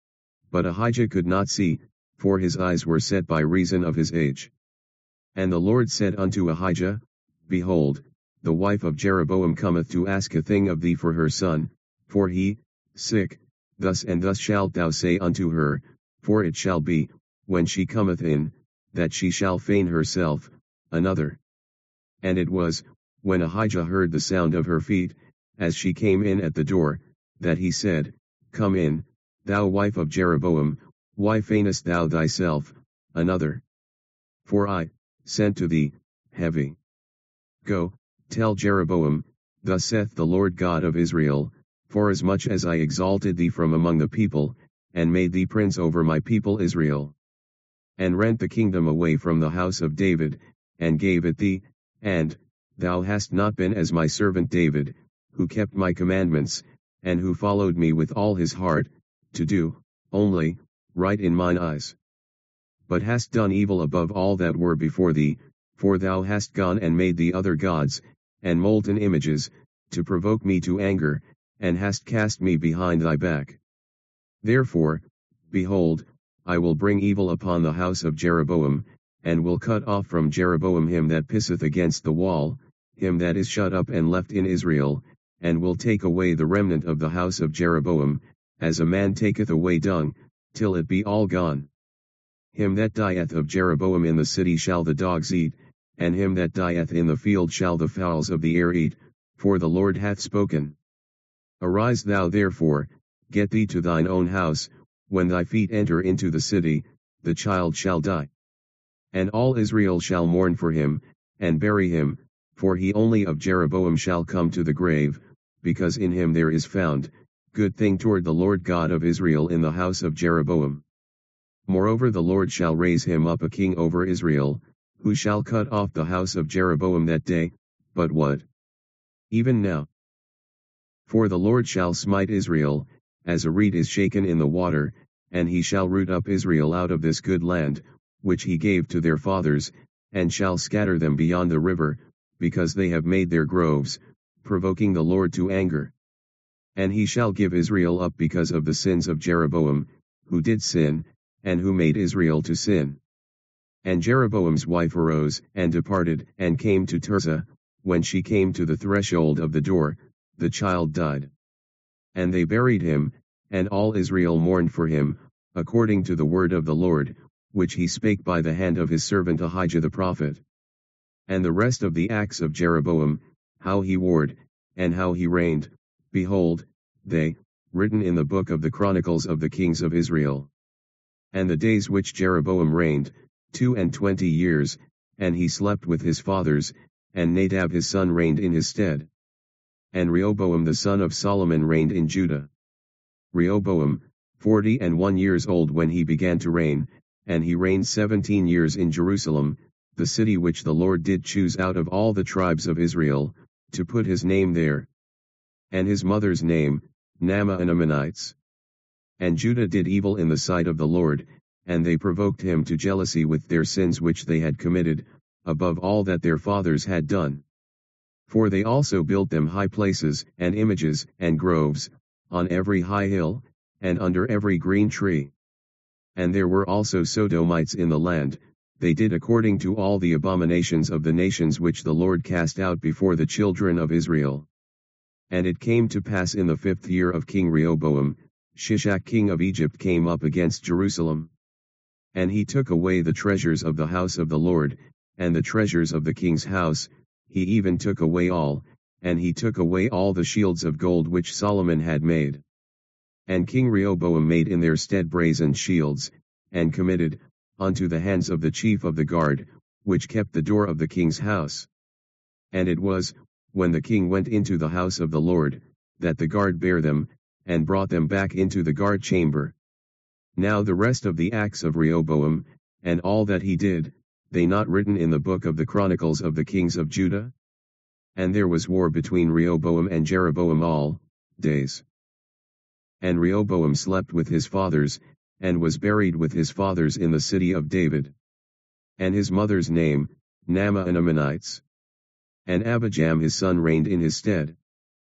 But Ahijah could not see, for his eyes were set by reason of his age. And the Lord said unto Ahijah, Behold, the wife of Jeroboam cometh to ask a thing of thee for her son, for he, sick, thus and thus shalt thou say unto her, for it shall be, when she cometh in, that she shall feign herself, another. And it was, when Ahijah heard the sound of her feet, as she came in at the door, that he said, Come in, thou wife of Jeroboam, why feignest thou thyself, another? For I, sent to thee, heavy. Go, tell Jeroboam, Thus saith the Lord God of Israel, Forasmuch as I exalted thee from among the people, and made thee prince over my people Israel, and rent the kingdom away from the house of David, and gave it thee, and, thou hast not been as my servant David, who kept my commandments, and who followed me with all his heart, to do, only, right in mine eyes. But hast done evil above all that were before thee, for thou hast gone and made thee other gods, and molten images, to provoke me to anger, and hast cast me behind thy back. Therefore, behold, I will bring evil upon the house of Jeroboam, and will cut off from Jeroboam him that pisseth against the wall, him that is shut up and left in Israel, and will take away the remnant of the house of Jeroboam, as a man taketh away dung, till it be all gone. Him that dieth of Jeroboam in the city shall the dogs eat, and him that dieth in the field shall the fowls of the air eat, for the Lord hath spoken. Arise thou therefore, get thee to thine own house, when thy feet enter into the city, the child shall die. And all Israel shall mourn for him, and bury him, for he only of Jeroboam shall come to the grave, because in him there is found, good thing toward the Lord God of Israel in the house of Jeroboam. Moreover the Lord shall raise him up a king over Israel, who shall cut off the house of Jeroboam that day, but what? Even now. For the Lord shall smite Israel, as a reed is shaken in the water, and he shall root up Israel out of this good land, which he gave to their fathers, and shall scatter them beyond the river, because they have made their groves, provoking the Lord to anger. And he shall give Israel up because of the sins of Jeroboam, who did sin, and who made Israel to sin. And Jeroboam's wife arose, and departed, and came to Tirzah. When she came to the threshold of the door, the child died. And they buried him, and all Israel mourned for him, according to the word of the Lord, which he spake by the hand of his servant Ahijah the prophet. And the rest of the acts of Jeroboam, how he warred, and how he reigned, behold, they, written in the book of the Chronicles of the kings of Israel. And the days which Jeroboam reigned, two and twenty years, and he slept with his fathers, and Nadab his son reigned in his stead. And Rehoboam the son of Solomon reigned in Judah. Rehoboam, forty and one years old when he began to reign, and he reigned seventeen years in Jerusalem, the city which the Lord did choose out of all the tribes of Israel, to put his name there. And his mother's name, Naamah an Ammonites. And Judah did evil in the sight of the Lord, and they provoked him to jealousy with their sins which they had committed, above all that their fathers had done. For they also built them high places, and images, and groves, on every high hill, and under every green tree. And there were also Sodomites in the land. They did according to all the abominations of the nations which the Lord cast out before the children of Israel. And it came to pass in the fifth year of King Rehoboam, Shishak king of Egypt came up against Jerusalem. And he took away the treasures of the house of the Lord, and the treasures of the king's house, he even took away all, and he took away all the shields of gold which Solomon had made. And King Rehoboam made in their stead brazen shields, and committed, unto the hands of the chief of the guard, which kept the door of the king's house. And it was, when the king went into the house of the Lord, that the guard bare them, and brought them back into the guard chamber. Now the rest of the acts of Rehoboam, and all that he did, they not written in the book of the Chronicles of the kings of Judah? And there was war between Rehoboam and Jeroboam all days. And Rehoboam slept with his fathers, and was buried with his fathers in the city of David. And his mother's name, Naamah an Ammonites. And Abijam his son reigned in his stead.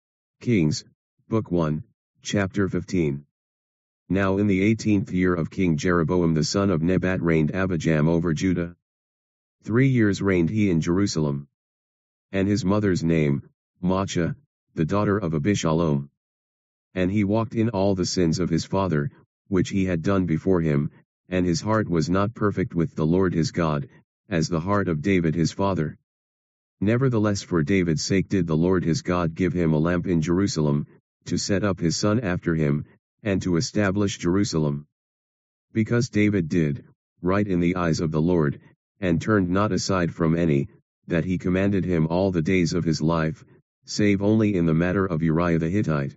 Kings, Book one, Chapter fifteen. Now in the eighteenth year of King Jeroboam the son of Nebat reigned Abijam over Judah. Three years reigned he in Jerusalem. And his mother's name, Maachah, the daughter of Abishalom. And he walked in all the sins of his father, which he had done before him, and his heart was not perfect with the Lord his God, as the heart of David his father. Nevertheless for David's sake did the Lord his God give him a lamp in Jerusalem, to set up his son after him, and to establish Jerusalem. Because David did, right in the eyes of the Lord, and turned not aside from any, that he commanded him all the days of his life, save only in the matter of Uriah the Hittite.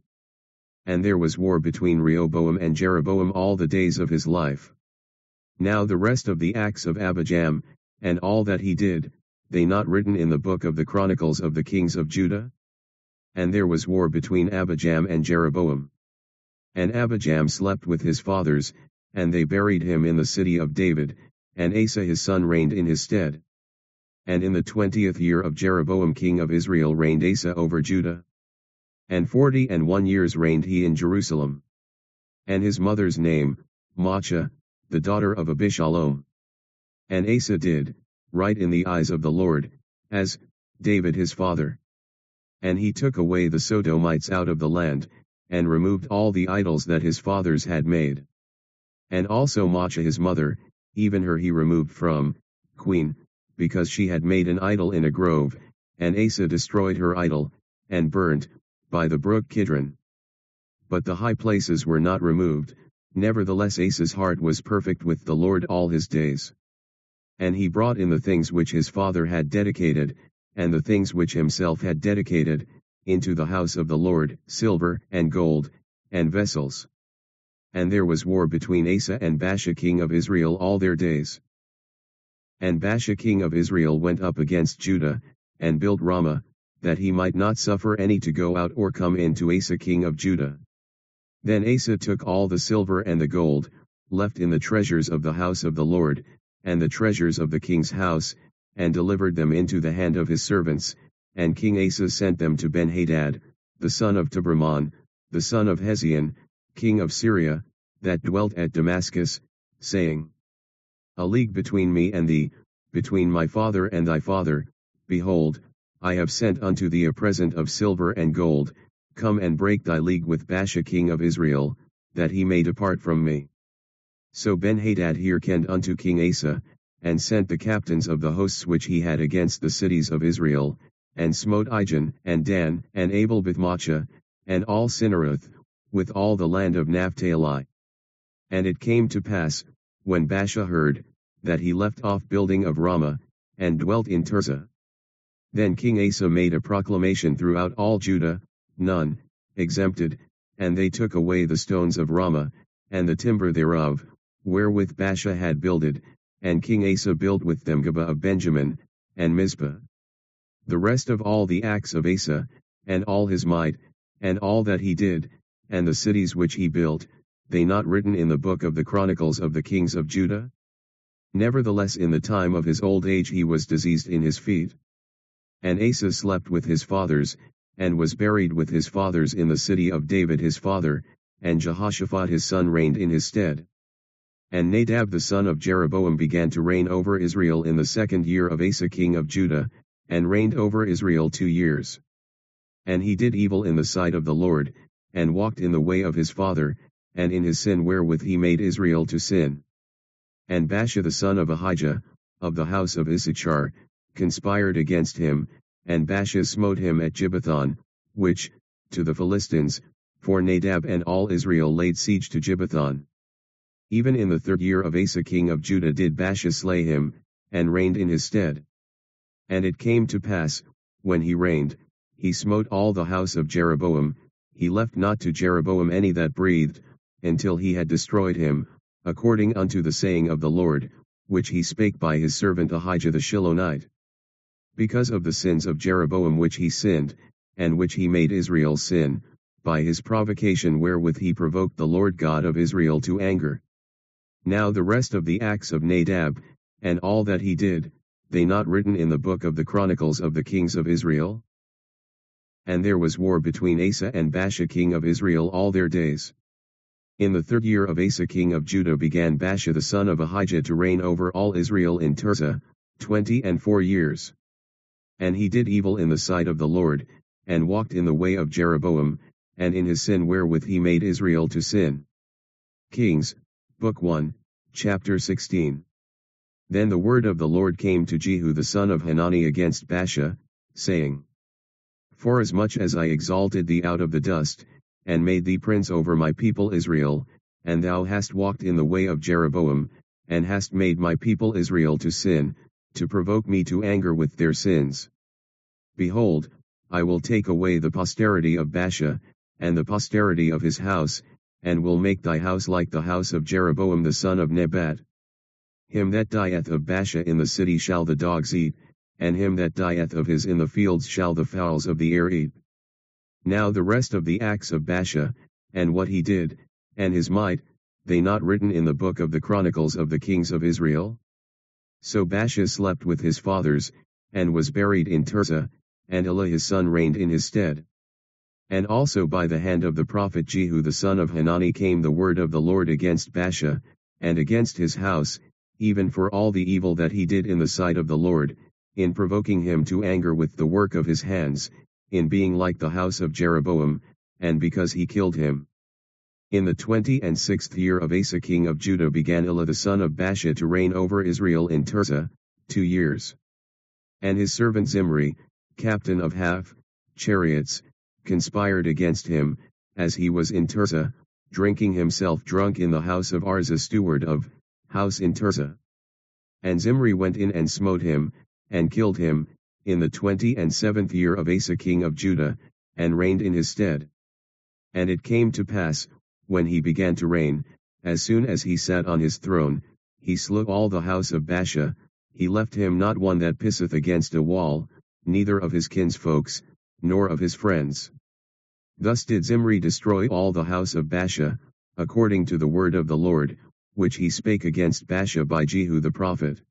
And there was war between Rehoboam and Jeroboam all the days of his life. Now the rest of the acts of Abijam, and all that he did, they not written in the book of the Chronicles of the kings of Judah? And there was war between Abijam and Jeroboam. And Abijam slept with his fathers, and they buried him in the city of David, and Asa his son reigned in his stead. And in the twentieth year of Jeroboam king of Israel reigned Asa over Judah. And forty and one years reigned he in Jerusalem. And his mother's name, Maachah, the daughter of Abishalom. And Asa did, right in the eyes of the Lord, as David his father. And he took away the Sodomites out of the land, and removed all the idols that his fathers had made. And also Maachah his mother, even her he removed from queen, because she had made an idol in a grove, and Asa destroyed her idol, and burnt, by the brook Kidron. But the high places were not removed, nevertheless Asa's heart was perfect with the Lord all his days. And he brought in the things which his father had dedicated, and the things which himself had dedicated, into the house of the Lord, silver, and gold, and vessels. And there was war between Asa and Baasha king of Israel all their days. And Baasha king of Israel went up against Judah, and built Ramah, that he might not suffer any to go out or come in to Asa king of Judah. Then Asa took all the silver and the gold, left in the treasures of the house of the Lord, and the treasures of the king's house, and delivered them into the hand of his servants, and King Asa sent them to Ben-Hadad, the son of Tabrimon, the son of Hezion, king of Syria, that dwelt at Damascus, saying, A league between me and thee, between my father and thy father, behold, I have sent unto thee a present of silver and gold, come and break thy league with Baasha king of Israel, that he may depart from me. So Benhadad hearkened unto King Asa, and sent the captains of the hosts which he had against the cities of Israel, and smote Ijon, and Dan, and Abel-Bethmaachah, and all Cinneroth, with all the land of Naphtali. And it came to pass, when Baasha heard, that he left off building of Ramah, and dwelt in Tirzah. Then King Asa made a proclamation throughout all Judah, none exempted, and they took away the stones of Ramah, and the timber thereof, wherewith Baasha had builded, and King Asa built with them Geba of Benjamin, and Mizpah. The rest of all the acts of Asa, and all his might, and all that he did, and the cities which he built, they not written in the book of the chronicles of the kings of Judah? Nevertheless in the time of his old age he was diseased in his feet. And Asa slept with his fathers, and was buried with his fathers in the city of David his father, and Jehoshaphat his son reigned in his stead. And Nadab the son of Jeroboam began to reign over Israel in the second year of Asa king of Judah, and reigned over Israel two years. And he did evil in the sight of the Lord, and walked in the way of his father, and in his sin wherewith he made Israel to sin. And Baasha the son of Ahijah, of the house of Issachar, conspired against him, and Baasha smote him at Gibbethon, which, to the Philistines, for Nadab and all Israel laid siege to Gibbethon. Even in the third year of Asa king of Judah did Baasha slay him, and reigned in his stead. And it came to pass, when he reigned, he smote all the house of Jeroboam, he left not to Jeroboam any that breathed, until he had destroyed him, according unto the saying of the Lord, which he spake by his servant Ahijah the Shilonite. Because of the sins of Jeroboam which he sinned, and which he made Israel sin, by his provocation wherewith he provoked the Lord God of Israel to anger. Now the rest of the acts of Nadab, and all that he did, they not written in the book of the chronicles of the kings of Israel? And there was war between Asa and Baasha king of Israel all their days. In the third year of Asa king of Judah began Baasha the son of Ahijah to reign over all Israel in Tirzah, twenty and four years. And he did evil in the sight of the Lord, and walked in the way of Jeroboam, and in his sin wherewith he made Israel to sin. Kings, Book one, Chapter sixteen. Then the word of the Lord came to Jehu the son of Hanani against Baasha, saying, Forasmuch as I exalted thee out of the dust, and made thee prince over my people Israel, and thou hast walked in the way of Jeroboam, and hast made my people Israel to sin, to provoke me to anger with their sins. Behold, I will take away the posterity of Baasha, and the posterity of his house, and will make thy house like the house of Jeroboam the son of Nebat. Him that dieth of Baasha in the city shall the dogs eat, and him that dieth of his in the fields shall the fowls of the air eat. Now the rest of the acts of Baasha, and what he did, and his might, they not written in the book of the chronicles of the kings of Israel? So Baasha slept with his fathers, and was buried in Tirzah, and Elah his son reigned in his stead. And also by the hand of the prophet Jehu the son of Hanani came the word of the Lord against Baasha, and against his house, even for all the evil that he did in the sight of the Lord, in provoking him to anger with the work of his hands, in being like the house of Jeroboam, and because he killed him. In the twenty and sixth year of Asa king of Judah began Elah the son of Baasha to reign over Israel in Tirzah, two years. And his servant Zimri, captain of half chariots, conspired against him, as he was in Tirzah, drinking himself drunk in the house of Arza steward of house in Tirzah. And Zimri went in and smote him, and killed him, in the twenty and seventh year of Asa king of Judah, and reigned in his stead. And it came to pass, when he began to reign, as soon as he sat on his throne, he slew all the house of Baasha, he left him not one that pisseth against a wall, neither of his kinsfolks, nor of his friends. Thus did Zimri destroy all the house of Baasha, according to the word of the Lord, which he spake against Baasha by Jehu the prophet.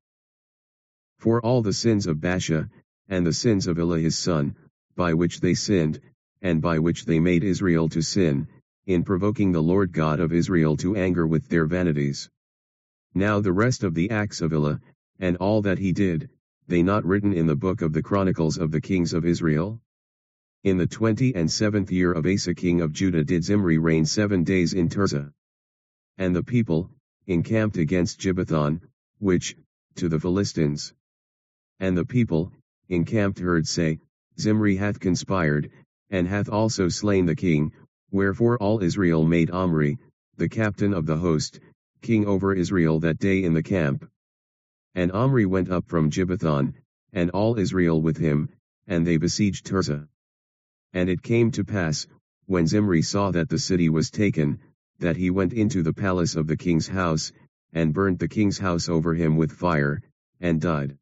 For all the sins of Baasha, and the sins of Elah his son, by which they sinned, and by which they made Israel to sin, in provoking the Lord God of Israel to anger with their vanities. Now the rest of the acts of Elah, and all that he did, they not written in the book of the Chronicles of the kings of Israel? In the twenty and seventh year of Asa king of Judah did Zimri reign seven days in Tirzah. And the people encamped against Gibbethon, which, to the Philistines. And the people encamped heard say, Zimri hath conspired, and hath also slain the king, wherefore all Israel made Omri, the captain of the host, king over Israel that day in the camp. And Omri went up from Gibbethon, and all Israel with him, and they besieged Tirzah. And it came to pass, when Zimri saw that the city was taken, that he went into the palace of the king's house, and burnt the king's house over him with fire, and died.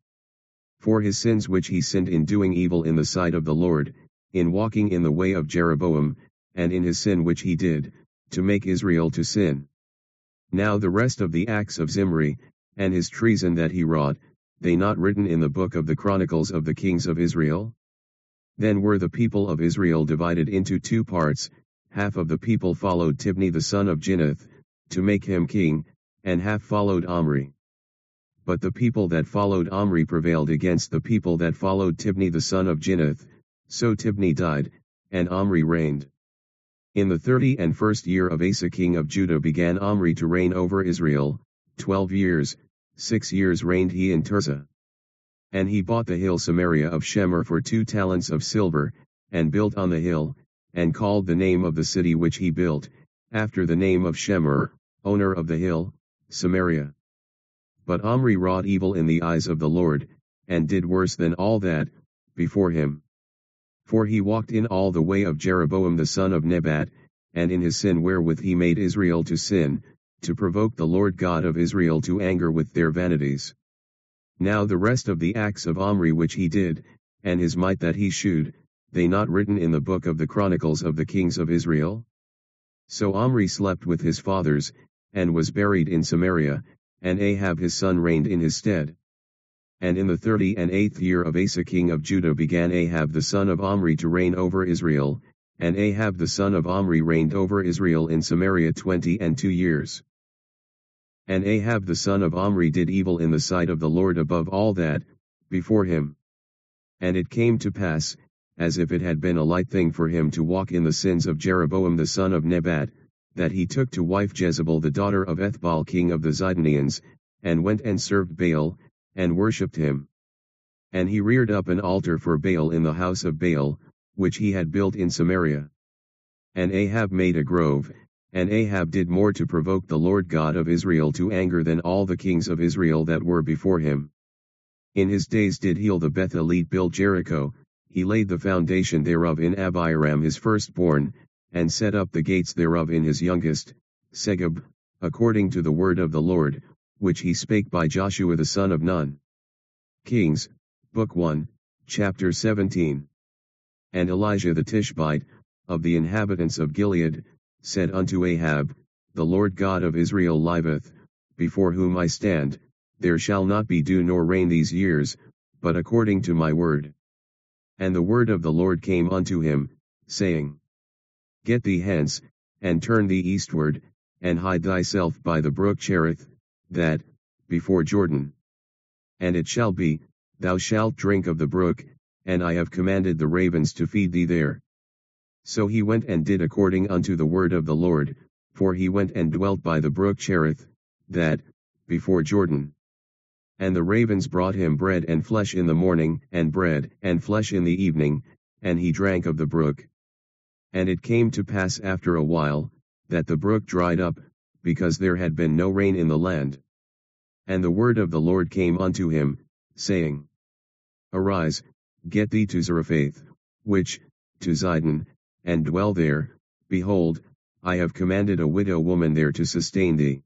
For his sins which he sinned in doing evil in the sight of the Lord, in walking in the way of Jeroboam, and in his sin which he did, to make Israel to sin. Now the rest of the acts of Zimri, and his treason that he wrought, they not written in the book of the Chronicles of the kings of Israel? Then were the people of Israel divided into two parts, half of the people followed Tibni the son of Ginnath, to make him king, and half followed Omri. But the people that followed Omri prevailed against the people that followed Tibni the son of Ginnath, so Tibni died, and Omri reigned. In the thirty and first year of Asa king of Judah began Omri to reign over Israel, twelve years, six years reigned he in Tirzah. And he bought the hill Samaria of Shemer for two talents of silver, and built on the hill, and called the name of the city which he built, after the name of Shemer, owner of the hill, Samaria. But Omri wrought evil in the eyes of the Lord, and did worse than all that, before him. For he walked in all the way of Jeroboam the son of Nebat, and in his sin wherewith he made Israel to sin, to provoke the Lord God of Israel to anger with their vanities. Now the rest of the acts of Omri which he did, and his might that he shewed, they not written in the book of the Chronicles of the kings of Israel? So Omri slept with his fathers, and was buried in Samaria, and Ahab his son reigned in his stead. And in the thirty and eighth year of Asa king of Judah began Ahab the son of Omri to reign over Israel, and Ahab the son of Omri reigned over Israel in Samaria twenty and two years. And Ahab the son of Omri did evil in the sight of the Lord above all that, before him. And it came to pass, as if it had been a light thing for him to walk in the sins of Jeroboam the son of Nebat, that he took to wife Jezebel the daughter of Ethbaal king of the Zidonians, and went and served Baal, and worshipped him. And he reared up an altar for Baal in the house of Baal, which he had built in Samaria. And Ahab made a grove, and Ahab did more to provoke the Lord God of Israel to anger than all the kings of Israel that were before him. In his days did Heel the Bethelite build Jericho, he laid the foundation thereof in Abiram his firstborn, and set up the gates thereof in his youngest, Segub, according to the word of the Lord, which he spake by Joshua the son of Nun. Kings, Book one, Chapter seventeen. And Elijah the Tishbite, of the inhabitants of Gilead, said unto Ahab, The Lord God of Israel liveth, before whom I stand, there shall not be dew nor rain these years, but according to my word. And the word of the Lord came unto him, saying, Get thee hence, and turn thee eastward, and hide thyself by the brook Cherith, that, before Jordan. And it shall be, thou shalt drink of the brook, and I have commanded the ravens to feed thee there. So he went and did according unto the word of the Lord, for he went and dwelt by the brook Cherith, that, before Jordan. And the ravens brought him bread and flesh in the morning, and bread and flesh in the evening, and he drank of the brook. And it came to pass after a while, that the brook dried up, because there had been no rain in the land. And the word of the Lord came unto him, saying, Arise, get thee to Zarephath, which, to Zidon, and dwell there, behold, I have commanded a widow woman there to sustain thee.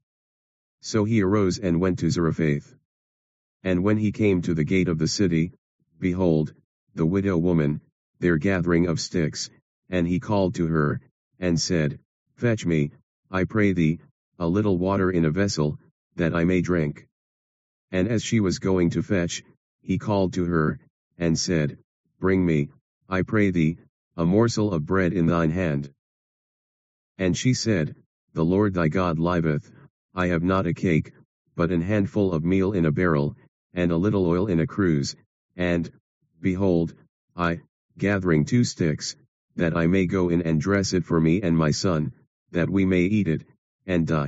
So he arose and went to Zarephath. And when he came to the gate of the city, behold, the widow woman, there gathering of sticks, and he called to her, and said, Fetch me, I pray thee, a little water in a vessel, that I may drink. And as she was going to fetch, he called to her, and said, Bring me, I pray thee, a morsel of bread in thine hand. And she said, The Lord thy God liveth, I have not a cake, but an handful of meal in a barrel, and a little oil in a cruse, and, behold, I, gathering two sticks, that I may go in and dress it for me and my son, that we may eat it, and die.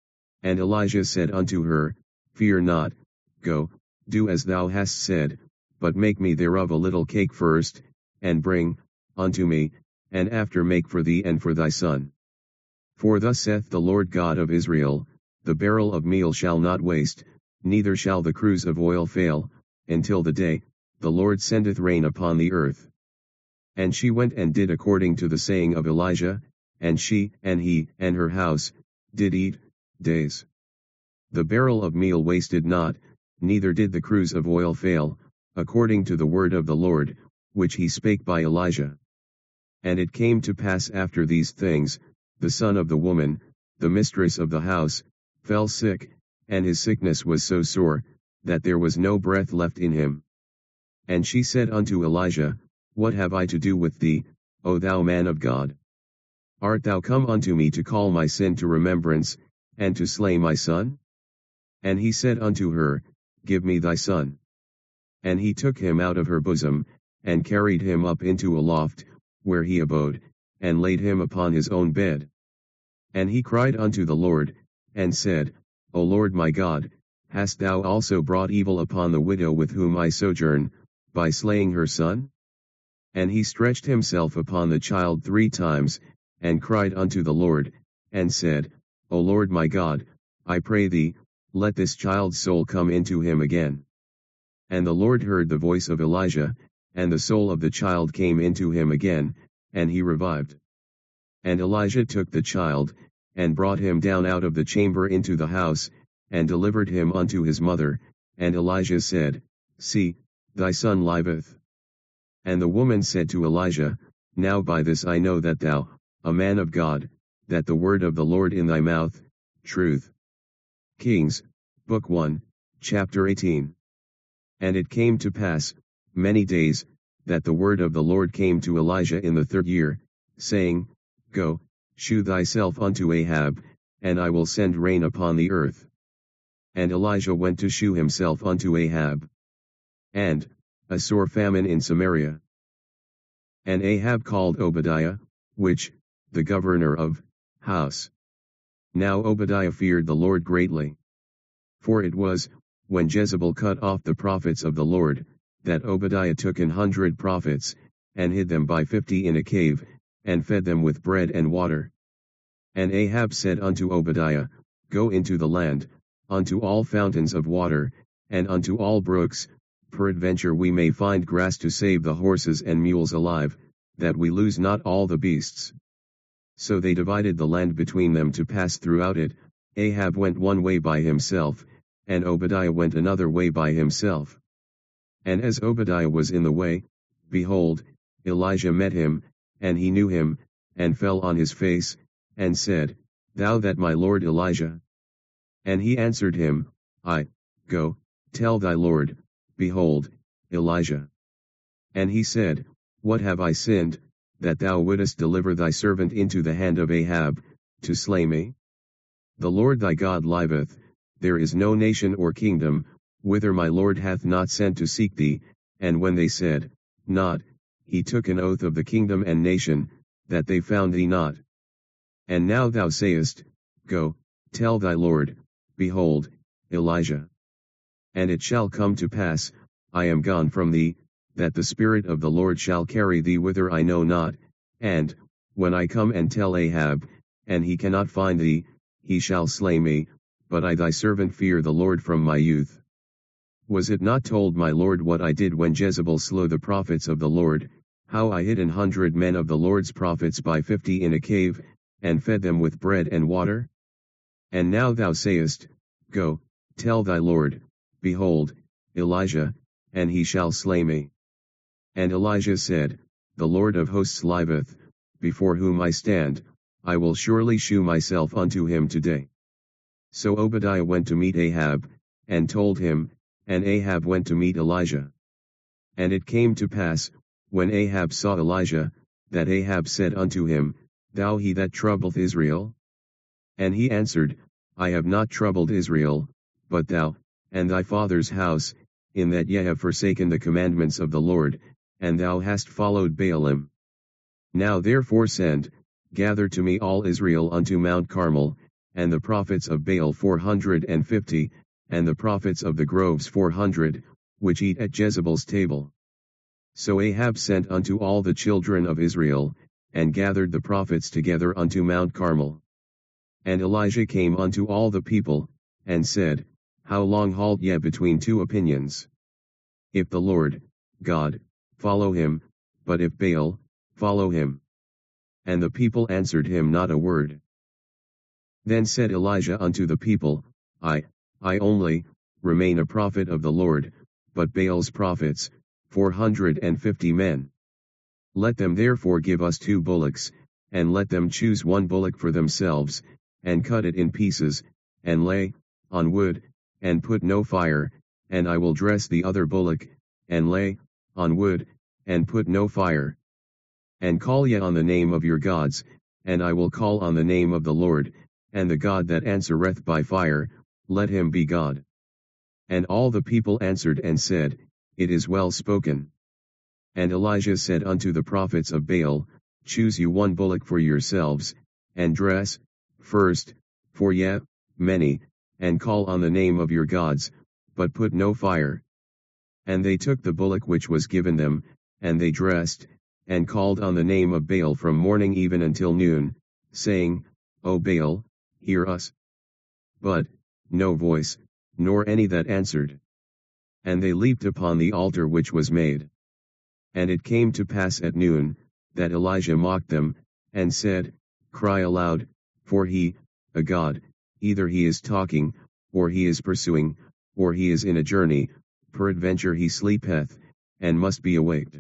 And Elijah said unto her, Fear not, go, do as thou hast said, but make me thereof a little cake first, and bring, unto me, and after make for thee and for thy son. For thus saith the Lord God of Israel, The barrel of meal shall not waste, neither shall the cruse of oil fail, until the day, the Lord sendeth rain upon the earth. And she went and did according to the saying of Elijah, and she, and he, and her house, did eat, days. The barrel of meal wasted not, neither did the cruse of oil fail, according to the word of the Lord, which he spake by Elijah. And it came to pass after these things, the son of the woman, the mistress of the house, fell sick, and his sickness was so sore, that there was no breath left in him. And she said unto Elijah, What have I to do with thee, O thou man of God? Art thou come unto me to call my sin to remembrance, and to slay my son? And he said unto her, Give me thy son. And he took him out of her bosom, and carried him up into a loft, where he abode, and laid him upon his own bed. And he cried unto the Lord, and said, O Lord my God, hast thou also brought evil upon the widow with whom I sojourn, by slaying her son? And he stretched himself upon the child three times, and cried unto the Lord, and said, O Lord my God, I pray thee, let this child's soul come into him again. And the Lord heard the voice of Elijah, and the soul of the child came into him again, and he revived. And Elijah took the child, and brought him down out of the chamber into the house, and delivered him unto his mother, and Elijah said, See, thy son liveth. And the woman said to Elijah, Now by this I know that thou, a man of God, that the word of the Lord in thy mouth, truth. Kings, Book one, Chapter eighteen. And it came to pass, many days, that the word of the Lord came to Elijah in the third year, saying, Go, shew thyself unto Ahab, and I will send rain upon the earth. And Elijah went to shew himself unto Ahab. And, a sore famine in Samaria. And Ahab called Obadiah, which, the governor of, house. Now Obadiah feared the Lord greatly. For it was, when Jezebel cut off the prophets of the Lord, that Obadiah took an hundred prophets, and hid them by fifty in a cave, and fed them with bread and water. And Ahab said unto Obadiah, Go into the land, unto all fountains of water, and unto all brooks, peradventure we may find grass to save the horses and mules alive, that we lose not all the beasts. So they divided the land between them to pass throughout it. Ahab went one way by himself, and Obadiah went another way by himself. And as Obadiah was in the way, behold, Elijah met him, and he knew him, and fell on his face, and said, Thou that my lord Elijah? And he answered him, I, go, tell thy lord, behold, Elijah. And he said, What have I sinned, that thou wouldest deliver thy servant into the hand of Ahab, to slay me? The Lord thy God liveth, there is no nation or kingdom, whither my Lord hath not sent to seek thee. And when they said, Not, he took an oath of the kingdom and nation, that they found thee not. And now thou sayest, Go, tell thy Lord, behold, Elijah. And it shall come to pass, I am gone from thee, that the Spirit of the Lord shall carry thee whither I know not, and, when I come and tell Ahab, and he cannot find thee, he shall slay me, but I thy servant fear the Lord from my youth. Was it not told my Lord what I did when Jezebel slew the prophets of the Lord, how I hid an hundred men of the Lord's prophets by fifty in a cave, and fed them with bread and water? And now thou sayest, Go, tell thy Lord, behold, Elijah, and he shall slay me. And Elijah said, The Lord of hosts liveth, before whom I stand, I will surely shew myself unto him today. So Obadiah went to meet Ahab, and told him, and Ahab went to meet Elijah. And it came to pass, when Ahab saw Elijah, that Ahab said unto him, thou he that troubleth Israel? And he answered, I have not troubled Israel, but thou, and thy father's house, in that ye have forsaken the commandments of the Lord, and thou hast followed Baalim. Now therefore send, gather to me all Israel unto Mount Carmel, and the prophets of Baal four hundred and fifty, and the prophets of the groves four hundred, which eat at Jezebel's table. So Ahab sent unto all the children of Israel, and gathered the prophets together unto Mount Carmel. And Elijah came unto all the people, and said, How long halt ye between two opinions? If the Lord, God, follow him, but if Baal, follow him. And the people answered him not a word. Then said Elijah unto the people, I, I only, remain a prophet of the Lord, but Baal's prophets, four hundred and fifty men. Let them therefore give us two bullocks, and let them choose one bullock for themselves, and cut it in pieces, and lay, on wood, and put no fire, and I will dress the other bullock, and lay, on wood, and put no fire. And call ye on the name of your gods, and I will call on the name of the Lord, and the God that answereth by fire, let him be God. And all the people answered and said, It is well spoken. And Elijah said unto the prophets of Baal, Choose you one bullock for yourselves, and dress, first, for ye, many, and call on the name of your gods, but put no fire. And they took the bullock which was given them, and they dressed, and called on the name of Baal from morning even until noon, saying, O Baal, hear us. But, no voice, nor any that answered. And they leaped upon the altar which was made. And it came to pass at noon, that Elijah mocked them, and said, Cry aloud, for he, a god, either he is talking, or he is pursuing, or he is in a journey, peradventure he sleepeth, and must be awaked.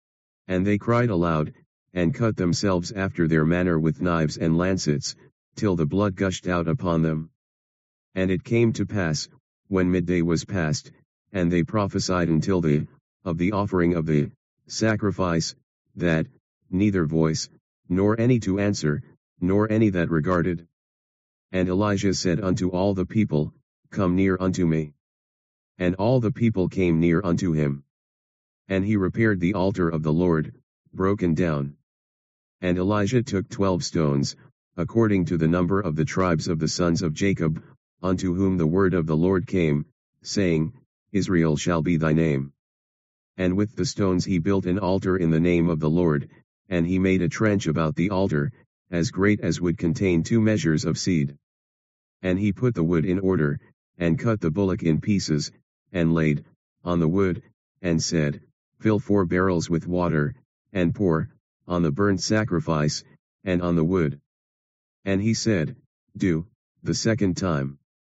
And they cried aloud, and cut themselves after their manner with knives and lancets, till the blood gushed out upon them. And it came to pass, when midday was past, and they prophesied until the, of the offering of the, sacrifice, that, neither voice, nor any to answer, nor any that regarded. And Elijah said unto all the people, Come near unto me. And all the people came near unto him. And he repaired the altar of the Lord, broken down. And Elijah took twelve stones, according to the number of the tribes of the sons of Jacob, unto whom the word of the Lord came, saying, Israel shall be thy name. And with the stones he built an altar in the name of the Lord, and he made a trench about the altar, as great as would contain two measures of seed. And he put the wood in order, and cut the bullock in pieces, and laid, on the wood, and said, Fill four barrels with water, and pour, on the burnt sacrifice, and on the wood. And he said, Do, the second time.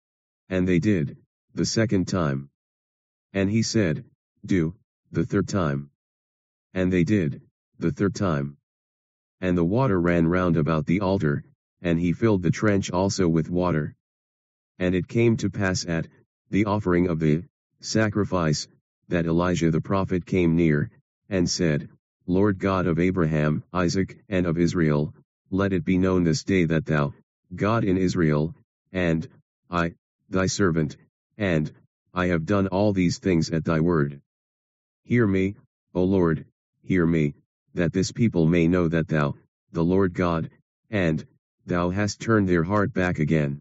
And they did, the second time. And he said, Do, the third time. And they did, the third time. And the water ran round about the altar, and he filled the trench also with water. And it came to pass at, the offering of the, sacrifice, that Elijah the prophet came near, and said, Lord God of Abraham, Isaac, and of Israel, let it be known this day that thou, God in Israel, and, I, thy servant, and, I have done all these things at thy word. Hear me, O Lord, hear me, that this people may know that thou, the Lord God, and, thou hast turned their heart back again.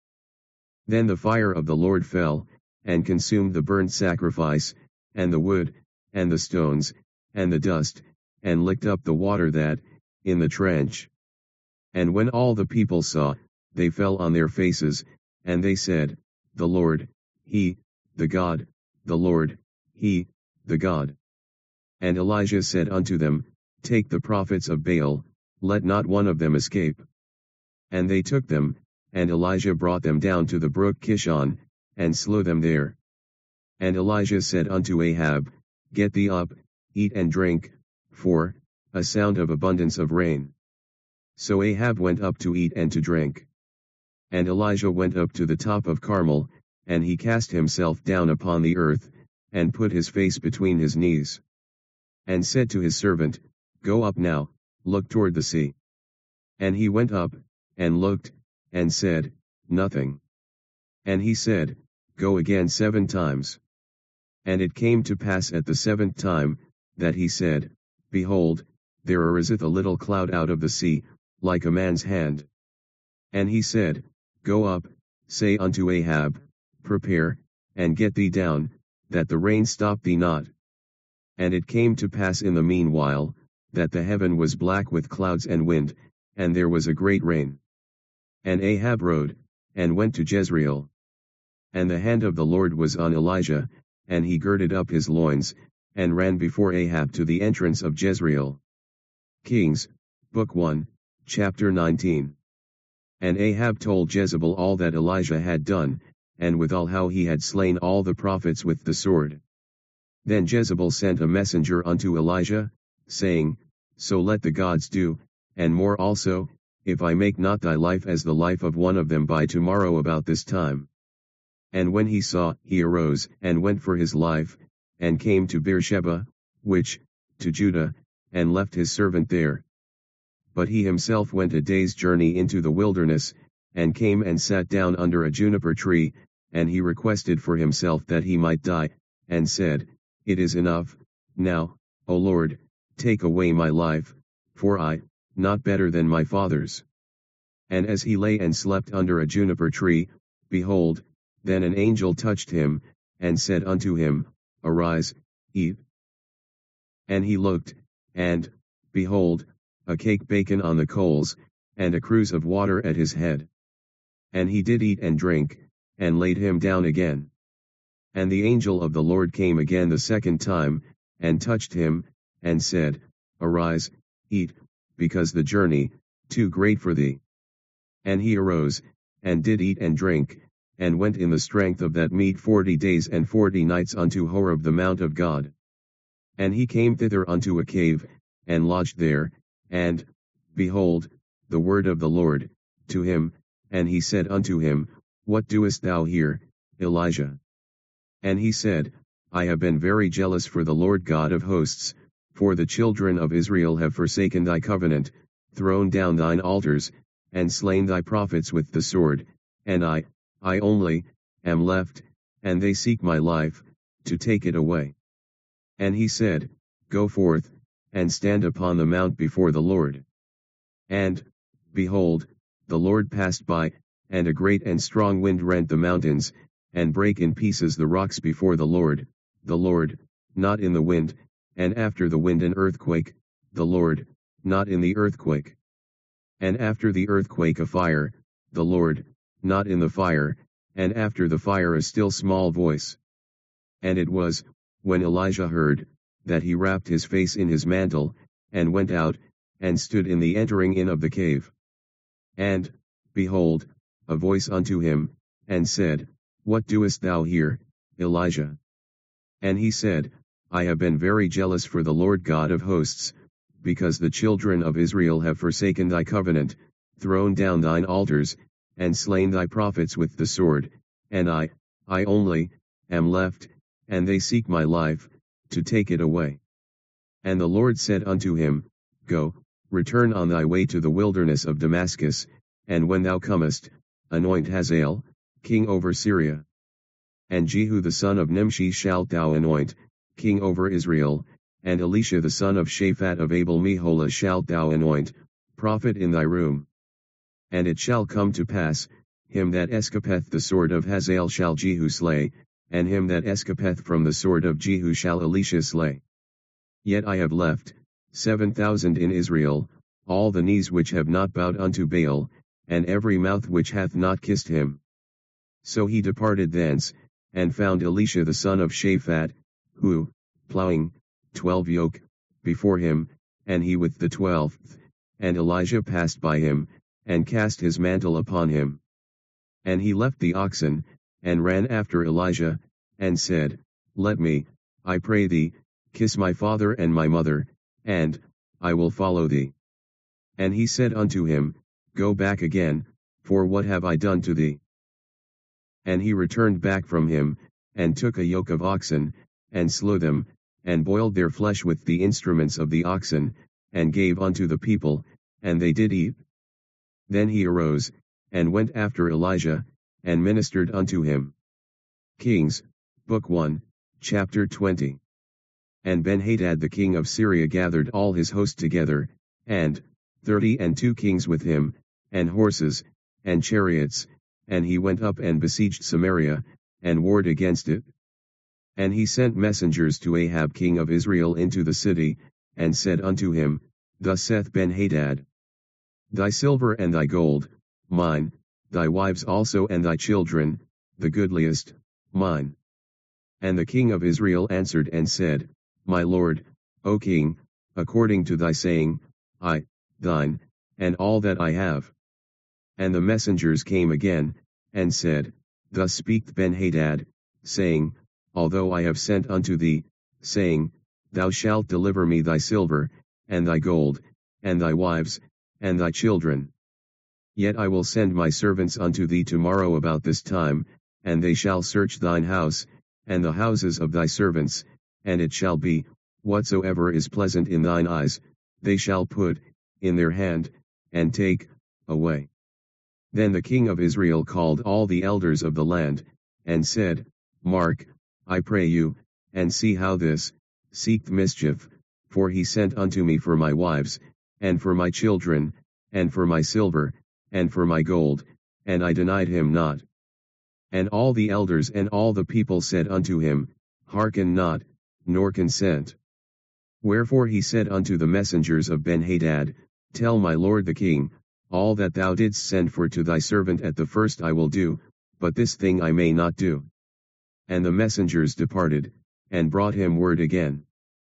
Then the fire of the Lord fell, and consumed the burnt sacrifice, and the wood, and the stones, and the dust, and licked up the water that, in the trench. And when all the people saw, they fell on their faces, and they said, The Lord, He, the God, the Lord, He, the God. And Elijah said unto them, Take the prophets of Baal, let not one of them escape. And they took them, and Elijah brought them down to the brook Kishon, and slew them there. And Elijah said unto Ahab, Get thee up, eat and drink, for, a sound of abundance of rain. So Ahab went up to eat and to drink. And Elijah went up to the top of Carmel, and he cast himself down upon the earth, and put his face between his knees. And said to his servant, Go up now, look toward the sea. And he went up, and looked, and said, Nothing. And he said, Go again seven times. And it came to pass at the seventh time, that he said, Behold, there ariseth a little cloud out of the sea, like a man's hand. And he said, Go up, say unto Ahab, Prepare, and get thee down, that the rain stop thee not. And it came to pass in the meanwhile, that the heaven was black with clouds and wind, and there was a great rain. And Ahab rode, and went to Jezreel. And the hand of the Lord was on Elijah, and he girded up his loins, and ran before Ahab to the entrance of Jezreel. Kings, Book one, Chapter nineteen. And Ahab told Jezebel all that Elijah had done, and withal how he had slain all the prophets with the sword. Then Jezebel sent a messenger unto Elijah, saying, So let the gods do, and more also, if I make not thy life as the life of one of them by tomorrow about this time. And when he saw, he arose, and went for his life, and came to Beersheba, which, to Judah, and left his servant there. But he himself went a day's journey into the wilderness, and came and sat down under a juniper tree, and he requested for himself that he might die, and said, It is enough, now, O Lord, take away my life, for I, not better than my fathers. And as he lay and slept under a juniper tree, behold, then an angel touched him, and said unto him, Arise, eat. And he looked, and, behold, a cake baken on the coals, and a cruse of water at his head. And he did eat and drink, and laid him down again. And the angel of the Lord came again the second time, and touched him, and said, Arise, eat, because the journey, too great for thee. And he arose, and did eat and drink, and went in the strength of that meat forty days and forty nights unto Horeb the mount of God. And he came thither unto a cave, and lodged there, and, behold, the word of the Lord, to him, and he said unto him, What doest thou here, Elijah? And he said, I have been very jealous for the Lord God of hosts, for the children of Israel have forsaken thy covenant, thrown down thine altars, and slain thy prophets with the sword, and I, I only, am left, and they seek my life, to take it away. And he said, Go forth, and stand upon the mount before the Lord. And, behold, the Lord passed by, and a great and strong wind rent the mountains, and brake in pieces the rocks before the Lord, the Lord, not in the wind, and after the wind an earthquake, the Lord, not in the earthquake. And after the earthquake a fire, the Lord, not in the fire, and after the fire a still small voice. And it was, when Elijah heard, that he wrapped his face in his mantle, and went out, and stood in the entering in of the cave. And, behold, a voice unto him, and said, What doest thou here, Elijah? And he said, I have been very jealous for the Lord God of hosts, because the children of Israel have forsaken thy covenant, thrown down thine altars, and slain thy prophets with the sword, and I, I only, am left, and they seek my life, to take it away. And the Lord said unto him, Go, return on thy way to the wilderness of Damascus, and when thou comest, anoint Hazael, king over Syria. And Jehu the son of Nimshi shalt thou anoint, king over Israel, and Elisha the son of Shaphat of Abel-Meholah shalt thou anoint, prophet in thy room. And it shall come to pass, him that escapeth the sword of Hazael shall Jehu slay, and him that escapeth from the sword of Jehu shall Elisha slay. Yet I have left, seven thousand in Israel, all the knees which have not bowed unto Baal, and every mouth which hath not kissed him. So he departed thence, and found Elisha the son of Shaphat, who, plowing, twelve yoke, before him, and he with the twelfth, and Elijah passed by him, and cast his mantle upon him. And he left the oxen, and ran after Elijah, and said, Let me, I pray thee, kiss my father and my mother, and, I will follow thee. And he said unto him, Go back again, for what have I done to thee? And he returned back from him, and took a yoke of oxen, and slew them, and boiled their flesh with the instruments of the oxen, and gave unto the people, and they did eat, Then he arose, and went after Elijah, and ministered unto him. Kings, Book one, Chapter twenty. And Benhadad the king of Syria gathered all his host together, and thirty and two kings with him, and horses, and chariots, and he went up and besieged Samaria, and warred against it. And he sent messengers to Ahab king of Israel into the city, and said unto him, Thus saith Benhadad, Thy silver and thy gold, mine, thy wives also and thy children, the goodliest, mine. And the king of Israel answered and said, My lord, O king, according to thy saying, I, thine, and all that I have. And the messengers came again, and said, Thus speaketh Benhadad, saying, Although I have sent unto thee, saying, Thou shalt deliver me thy silver, and thy gold, and thy wives, and thy children. Yet I will send my servants unto thee tomorrow about this time, and they shall search thine house, and the houses of thy servants, and it shall be, whatsoever is pleasant in thine eyes, they shall put in their hand, and take away. Then the king of Israel called all the elders of the land, and said, Mark, I pray you, and see how this seeketh mischief, for he sent unto me for my wives, and for my children, and for my silver, and for my gold, and I denied him not. And all the elders and all the people said unto him, Hearken not, nor consent. Wherefore he said unto the messengers of Benhadad, Tell my lord the king, all that thou didst send for to thy servant at the first I will do, but this thing I may not do. And the messengers departed, and brought him word again.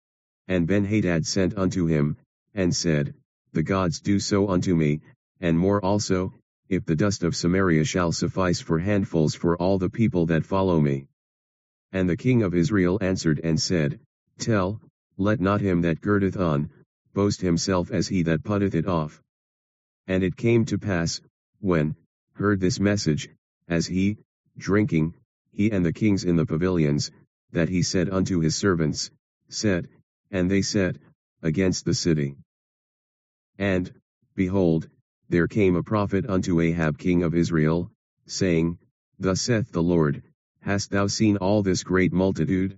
And Benhadad sent unto him, and said, The gods do so unto me, and more also, if the dust of Samaria shall suffice for handfuls for all the people that follow me. And the king of Israel answered and said, Tell, let not him that girdeth on, boast himself as he that putteth it off. And it came to pass, when, heard this message, as he, drinking, he and the kings in the pavilions, that he said unto his servants, Set, and they set, against the city. And, behold, there came a prophet unto Ahab king of Israel, saying, Thus saith the Lord, Hast thou seen all this great multitude?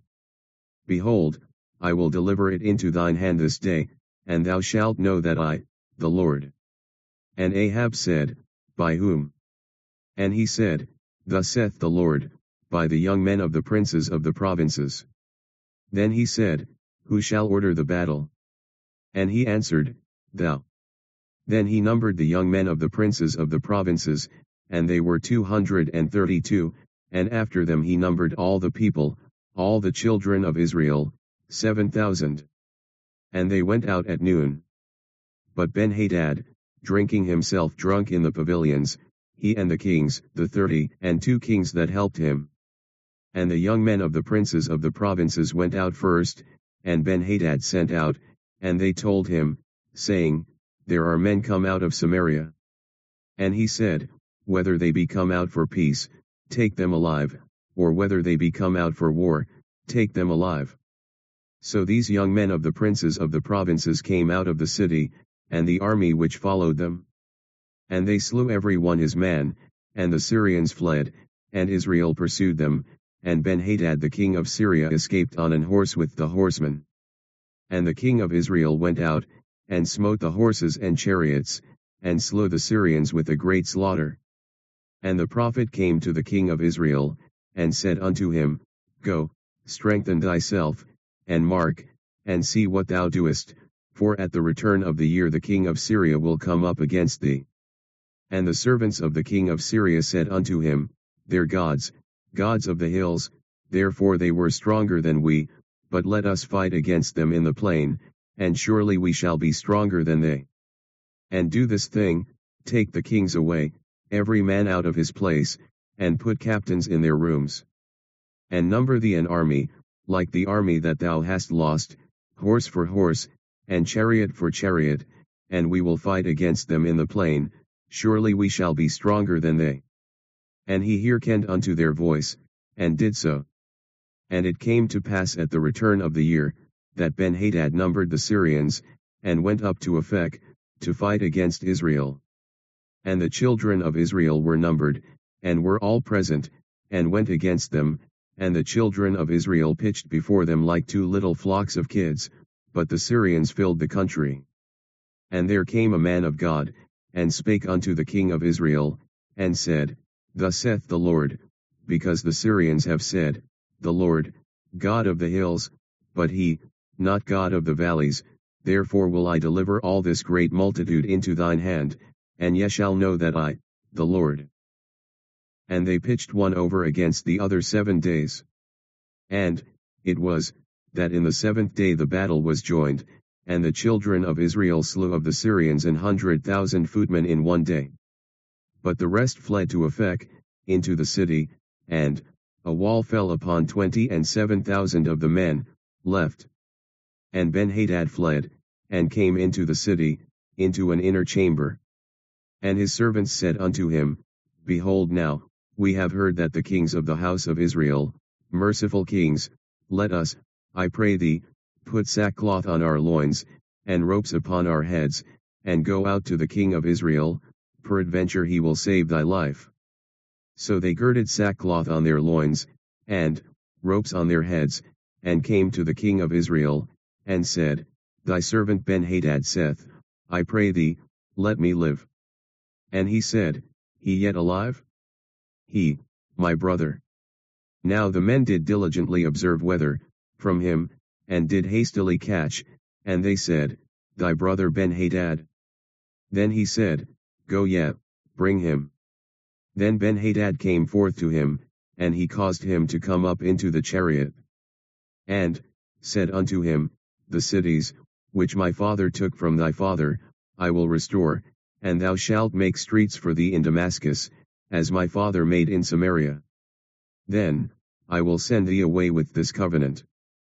Behold, I will deliver it into thine hand this day, and thou shalt know that I, the Lord. And Ahab said, By whom? And he said, Thus saith the Lord, By the young men of the princes of the provinces. Then he said, Who shall order the battle? And he answered, Thou. Then he numbered the young men of the princes of the provinces, and they were two hundred and thirty-two, and after them he numbered all the people, all the children of Israel, seven thousand. And they went out at noon. But Benhadad, drinking himself drunk in the pavilions, he and the kings, the thirty and two kings that helped him. And the young men of the princes of the provinces went out first, and Benhadad sent out, and they told him, saying, There are men come out of Samaria. And he said, Whether they be come out for peace, take them alive, or whether they be come out for war, take them alive. So these young men of the princes of the provinces came out of the city, and the army which followed them. And they slew every one his man, and the Syrians fled, and Israel pursued them, and Benhadad the king of Syria escaped on an horse with the horsemen. And the king of Israel went out, and smote the horses and chariots, and slew the Syrians with a great slaughter. And the prophet came to the king of Israel, and said unto him, Go, strengthen thyself, and mark, and see what thou doest, for at the return of the year the king of Syria will come up against thee. And the servants of the king of Syria said unto him, Their gods, gods of the hills, therefore they were stronger than we, but let us fight against them in the plain, and surely we shall be stronger than they. And do this thing, take the kings away, every man out of his place, and put captains in their rooms. And number thee an army, like the army that thou hast lost, horse for horse, and chariot for chariot, and we will fight against them in the plain, surely we shall be stronger than they. And he hearkened unto their voice, and did so. And it came to pass at the return of the year, that Benhadad numbered the Syrians, and went up to Aphek, to fight against Israel. And the children of Israel were numbered, and were all present, and went against them, and the children of Israel pitched before them like two little flocks of kids, but the Syrians filled the country. And there came a man of God, and spake unto the king of Israel, and said, Thus saith the Lord, because the Syrians have said, The Lord, God of the hills, but he, not God of the valleys, therefore will I deliver all this great multitude into thine hand, and ye shall know that I, the Lord. And they pitched one over against the other seven days. And, it was, that in the seventh day the battle was joined, and the children of Israel slew of the Syrians an hundred thousand footmen in one day. But the rest fled to Aphek, into the city, and, a wall fell upon twenty and seven thousand of the men, left. And Benhadad fled, and came into the city, into an inner chamber. And his servants said unto him, Behold now, we have heard that the kings of the house of Israel, merciful kings, let us, I pray thee, put sackcloth on our loins, and ropes upon our heads, and go out to the king of Israel, peradventure he will save thy life. So they girded sackcloth on their loins, and ropes on their heads, and came to the king of Israel, and said, Thy servant Benhadad saith, I pray thee, let me live. And he said, He yet alive? He, my brother. Now the men did diligently observe whether, from him, and did hastily catch, and they said, Thy brother Benhadad. Then he said, Go yet, bring him. Then Benhadad came forth to him, and he caused him to come up into the chariot. And, said unto him, The cities, which my father took from thy father, I will restore, and thou shalt make streets for thee in Damascus, as my father made in Samaria. Then, I will send thee away with this covenant.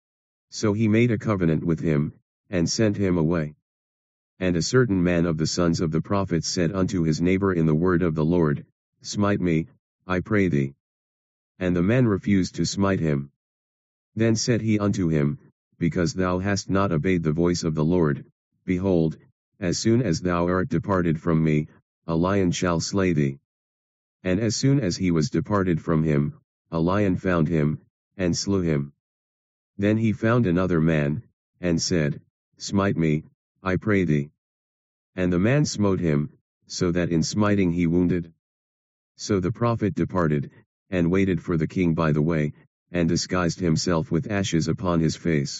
So he made a covenant with him, and sent him away. And a certain man of the sons of the prophets said unto his neighbor in the word of the Lord, Smite me, I pray thee. And the man refused to smite him. Then said he unto him, Because thou hast not obeyed the voice of the Lord, behold, as soon as thou art departed from me, a lion shall slay thee. And as soon as he was departed from him, a lion found him, and slew him. Then he found another man, and said, Smite me, I pray thee. And the man smote him, so that in smiting he wounded. So the prophet departed, and waited for the king by the way, and disguised himself with ashes upon his face.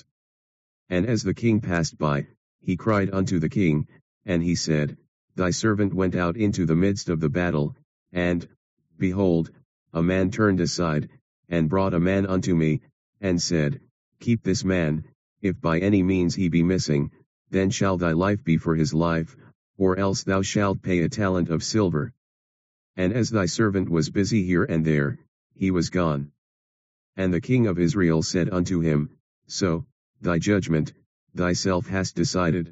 And as the king passed by, he cried unto the king, and he said, Thy servant went out into the midst of the battle, and, behold, a man turned aside, and brought a man unto me, and said, Keep this man, if by any means he be missing, then shall thy life be for his life, or else thou shalt pay a talent of silver. And as thy servant was busy here and there, he was gone. And the king of Israel said unto him, So, thy judgment, thyself hast decided.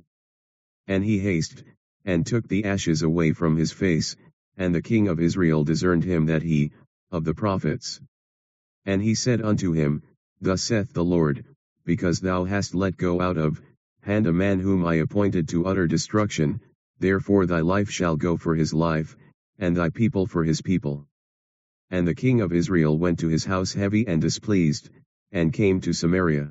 And he hasted, and took the ashes away from his face, and the king of Israel discerned him that he, of the prophets. And he said unto him, Thus saith the Lord, because thou hast let go out of hand a man whom I appointed to utter destruction, therefore thy life shall go for his life, and thy people for his people. And the king of Israel went to his house heavy and displeased, and came to Samaria.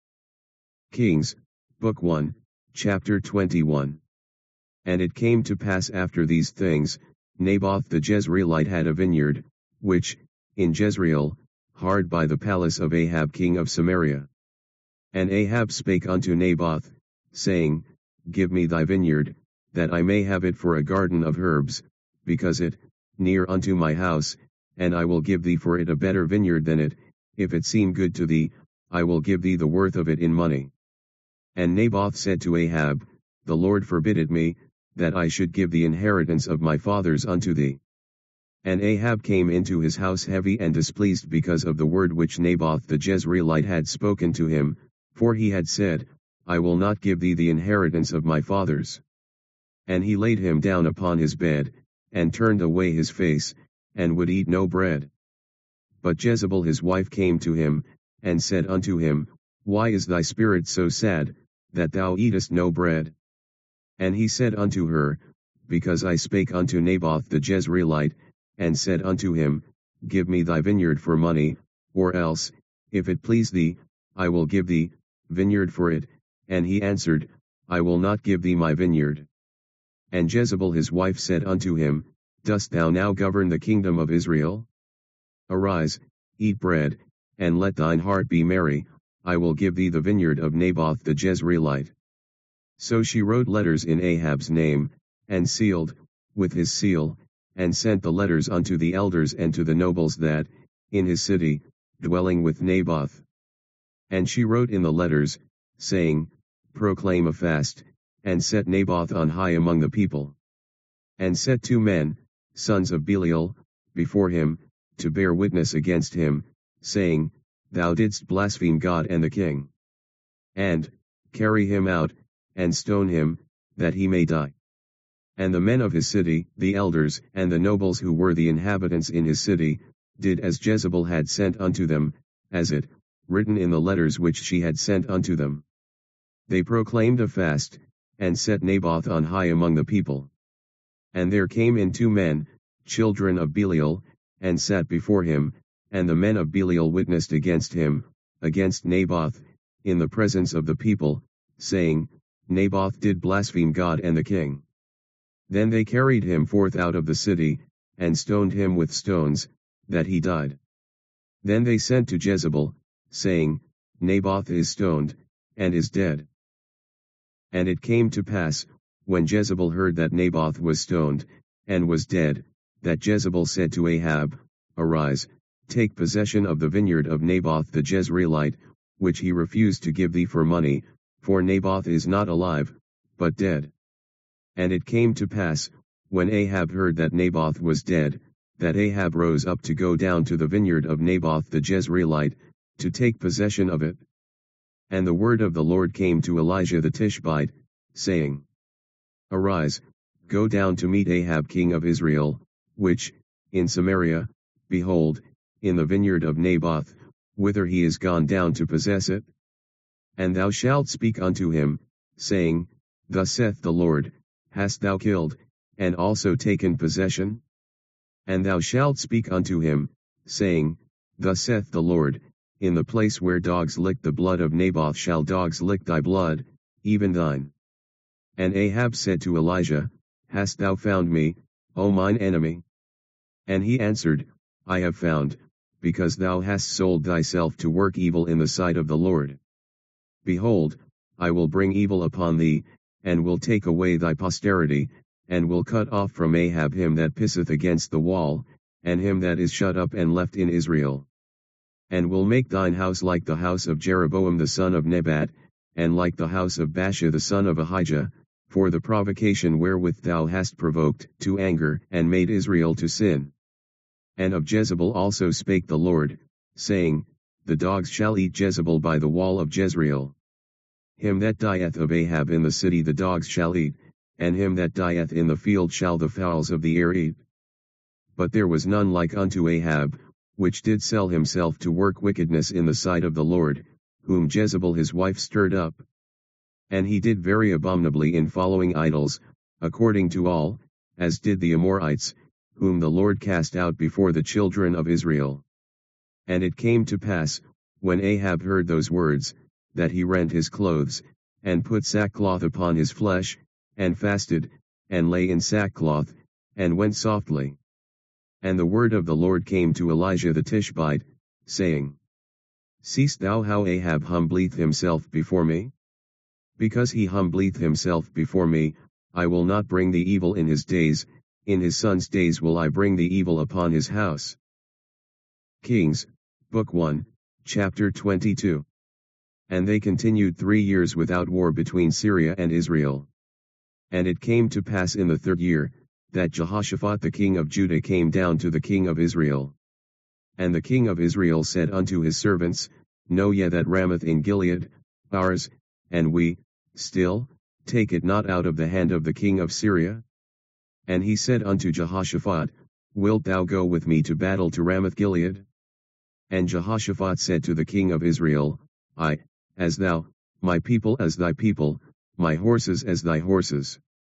Kings, Book one, Chapter twenty-one. And it came to pass after these things, Naboth the Jezreelite had a vineyard, which, in Jezreel, hard by the palace of Ahab king of Samaria. And Ahab spake unto Naboth, saying, Give me thy vineyard, that I may have it for a garden of herbs, because it, near unto my house, and I will give thee for it a better vineyard than it, if it seem good to thee, I will give thee the worth of it in money. And Naboth said to Ahab, The Lord forbid it me, that I should give the inheritance of my fathers unto thee. And Ahab came into his house heavy and displeased because of the word which Naboth the Jezreelite had spoken to him, for he had said, I will not give thee the inheritance of my fathers. And he laid him down upon his bed, and turned away his face, and would eat no bread. But Jezebel his wife came to him, and said unto him, Why is thy spirit so sad, that thou eatest no bread? And he said unto her, because I spake unto Naboth the Jezreelite, and said unto him, Give me thy vineyard for money, or else, if it please thee, I will give thee vineyard for it. And he answered, I will not give thee my vineyard. And Jezebel his wife said unto him, Dost thou now govern the kingdom of Israel? Arise, eat bread, and let thine heart be merry, I will give thee the vineyard of Naboth the Jezreelite. So she wrote letters in Ahab's name, and sealed, with his seal, and sent the letters unto the elders and to the nobles that, in his city, dwelling with Naboth. And she wrote in the letters, saying, Proclaim a fast, and set Naboth on high among the people. And set two men, sons of Belial, before him, to bear witness against him, saying, Thou didst blaspheme God and the king. And, carry him out, and stone him, that he may die. And the men of his city, the elders, and the nobles who were the inhabitants in his city, did as Jezebel had sent unto them, as it, written in the letters which she had sent unto them. They proclaimed a fast, and set Naboth on high among the people. And there came in two men, children of Belial, and sat before him, and the men of Belial witnessed against him, against Naboth, in the presence of the people, saying, Naboth did blaspheme God and the king. Then they carried him forth out of the city, and stoned him with stones, that he died. Then they sent to Jezebel, saying, Naboth is stoned, and is dead. And it came to pass, when Jezebel heard that Naboth was stoned, and was dead, that Jezebel said to Ahab, Arise, take possession of the vineyard of Naboth the Jezreelite, which he refused to give thee for money, for Naboth is not alive, but dead. And it came to pass, when Ahab heard that Naboth was dead, that Ahab rose up to go down to the vineyard of Naboth the Jezreelite, to take possession of it. And the word of the Lord came to Elijah the Tishbite, saying, Arise, go down to meet Ahab king of Israel, which, in Samaria, behold, in the vineyard of Naboth, whither he is gone down to possess it. And thou shalt speak unto him, saying, Thus saith the Lord, Hast thou killed, and also taken possession? And thou shalt speak unto him, saying, Thus saith the Lord, In the place where dogs lick the blood of Naboth shall dogs lick thy blood, even thine. And Ahab said to Elijah, Hast thou found me, O mine enemy? And he answered, I have found, because thou hast sold thyself to work evil in the sight of the Lord. Behold, I will bring evil upon thee, and will take away thy posterity, and will cut off from Ahab him that pisseth against the wall, and him that is shut up and left in Israel. And will make thine house like the house of Jeroboam the son of Nebat, and like the house of Baasha the son of Ahijah, for the provocation wherewith thou hast provoked to anger and made Israel to sin. And of Jezebel also spake the Lord, saying, The dogs shall eat Jezebel by the wall of Jezreel. Him that dieth of Ahab in the city the dogs shall eat, and him that dieth in the field shall the fowls of the air eat. But there was none like unto Ahab, which did sell himself to work wickedness in the sight of the Lord, whom Jezebel his wife stirred up. And he did very abominably in following idols, according to all, as did the Amorites, whom the Lord cast out before the children of Israel. And it came to pass, when Ahab heard those words, that he rent his clothes, and put sackcloth upon his flesh, and fasted, and lay in sackcloth, and went softly. And the word of the Lord came to Elijah the Tishbite, saying, Seest thou how Ahab humbleth himself before me? Because he humbleth himself before me, I will not bring the evil in his days, in his son's days will I bring the evil upon his house. Kings, Book one, Chapter twenty-two. And they continued three years without war between Syria and Israel. And it came to pass in the third year, that Jehoshaphat the king of Judah came down to the king of Israel. And the king of Israel said unto his servants, Know ye that Ramoth in Gilead, ours, and we, still, take it not out of the hand of the king of Syria? And he said unto Jehoshaphat, Wilt thou go with me to battle to Ramoth Gilead? And Jehoshaphat said to the king of Israel, I, as thou, my people as thy people, my horses as thy horses.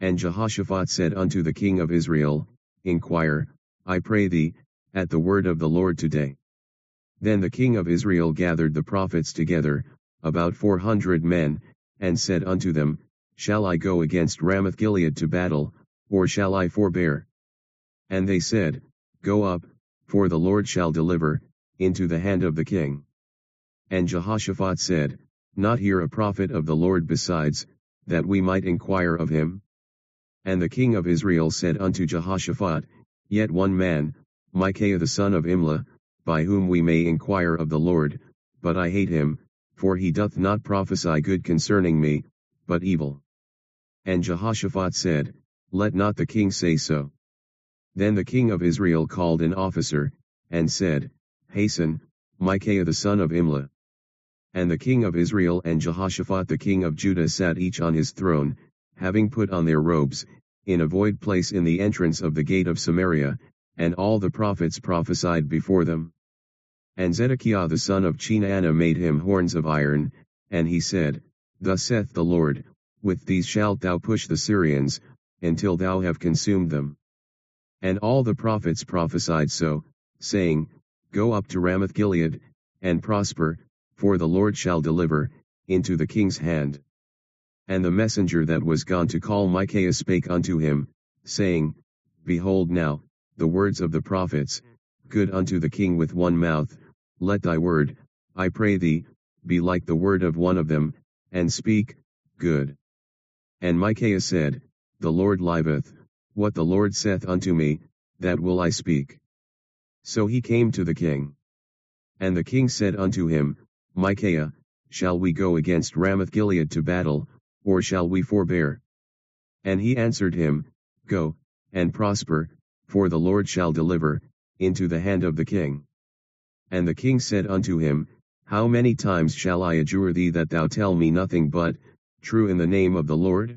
And Jehoshaphat said unto the king of Israel, Inquire, I pray thee, at the word of the Lord today. Then the king of Israel gathered the prophets together, about four hundred men, and said unto them, Shall I go against Ramoth-Gilead to battle, or shall I forbear? And they said, Go up, for the Lord shall deliver, into the hand of the king. And Jehoshaphat said, Not here a prophet of the Lord besides, that we might inquire of him? And the king of Israel said unto Jehoshaphat, Yet one man, Micaiah the son of Imlah, by whom we may inquire of the Lord, but I hate him, for he doth not prophesy good concerning me, but evil. And Jehoshaphat said, Let not the king say so. Then the king of Israel called an officer, and said, Hasten, Micaiah the son of Imlah. And the king of Israel and Jehoshaphat the king of Judah sat each on his throne, having put on their robes, in a void place in the entrance of the gate of Samaria, and all the prophets prophesied before them. And Zedekiah the son of Chenaanah made him horns of iron, and he said, Thus saith the Lord, With these shalt thou push the Syrians, until thou have consumed them. And all the prophets prophesied so, saying, Go up to Ramoth-Gilead, and prosper, for the Lord shall deliver, into the king's hand. And the messenger that was gone to call Micaiah spake unto him, saying, Behold now, the words of the prophets, good unto the king with one mouth, let thy word, I pray thee, be like the word of one of them, and speak, good. And Micaiah said, The Lord liveth, what the Lord saith unto me, that will I speak. So he came to the king. And the king said unto him, Micaiah, shall we go against Ramoth-Gilead to battle, or shall we forbear? And he answered him, Go, and prosper, for the Lord shall deliver, into the hand of the king. And the king said unto him, How many times shall I adjure thee that thou tell me nothing but, true in the name of the Lord?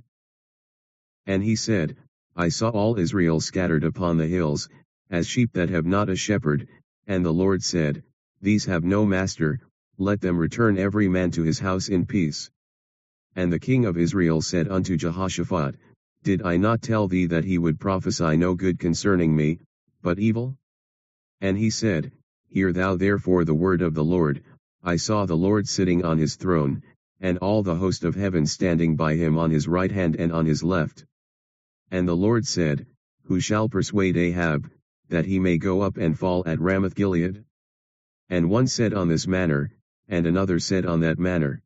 And he said, I saw all Israel scattered upon the hills, as sheep that have not a shepherd, and the Lord said, These have no master, let them return every man to his house in peace. And the king of Israel said unto Jehoshaphat, Did I not tell thee that he would prophesy no good concerning me, but evil? And he said, Hear thou therefore the word of the Lord, I saw the Lord sitting on his throne, and all the host of heaven standing by him on his right hand and on his left. And the Lord said, Who shall persuade Ahab, that he may go up and fall at Ramoth-Gilead? And one said on this manner, and another said on that manner.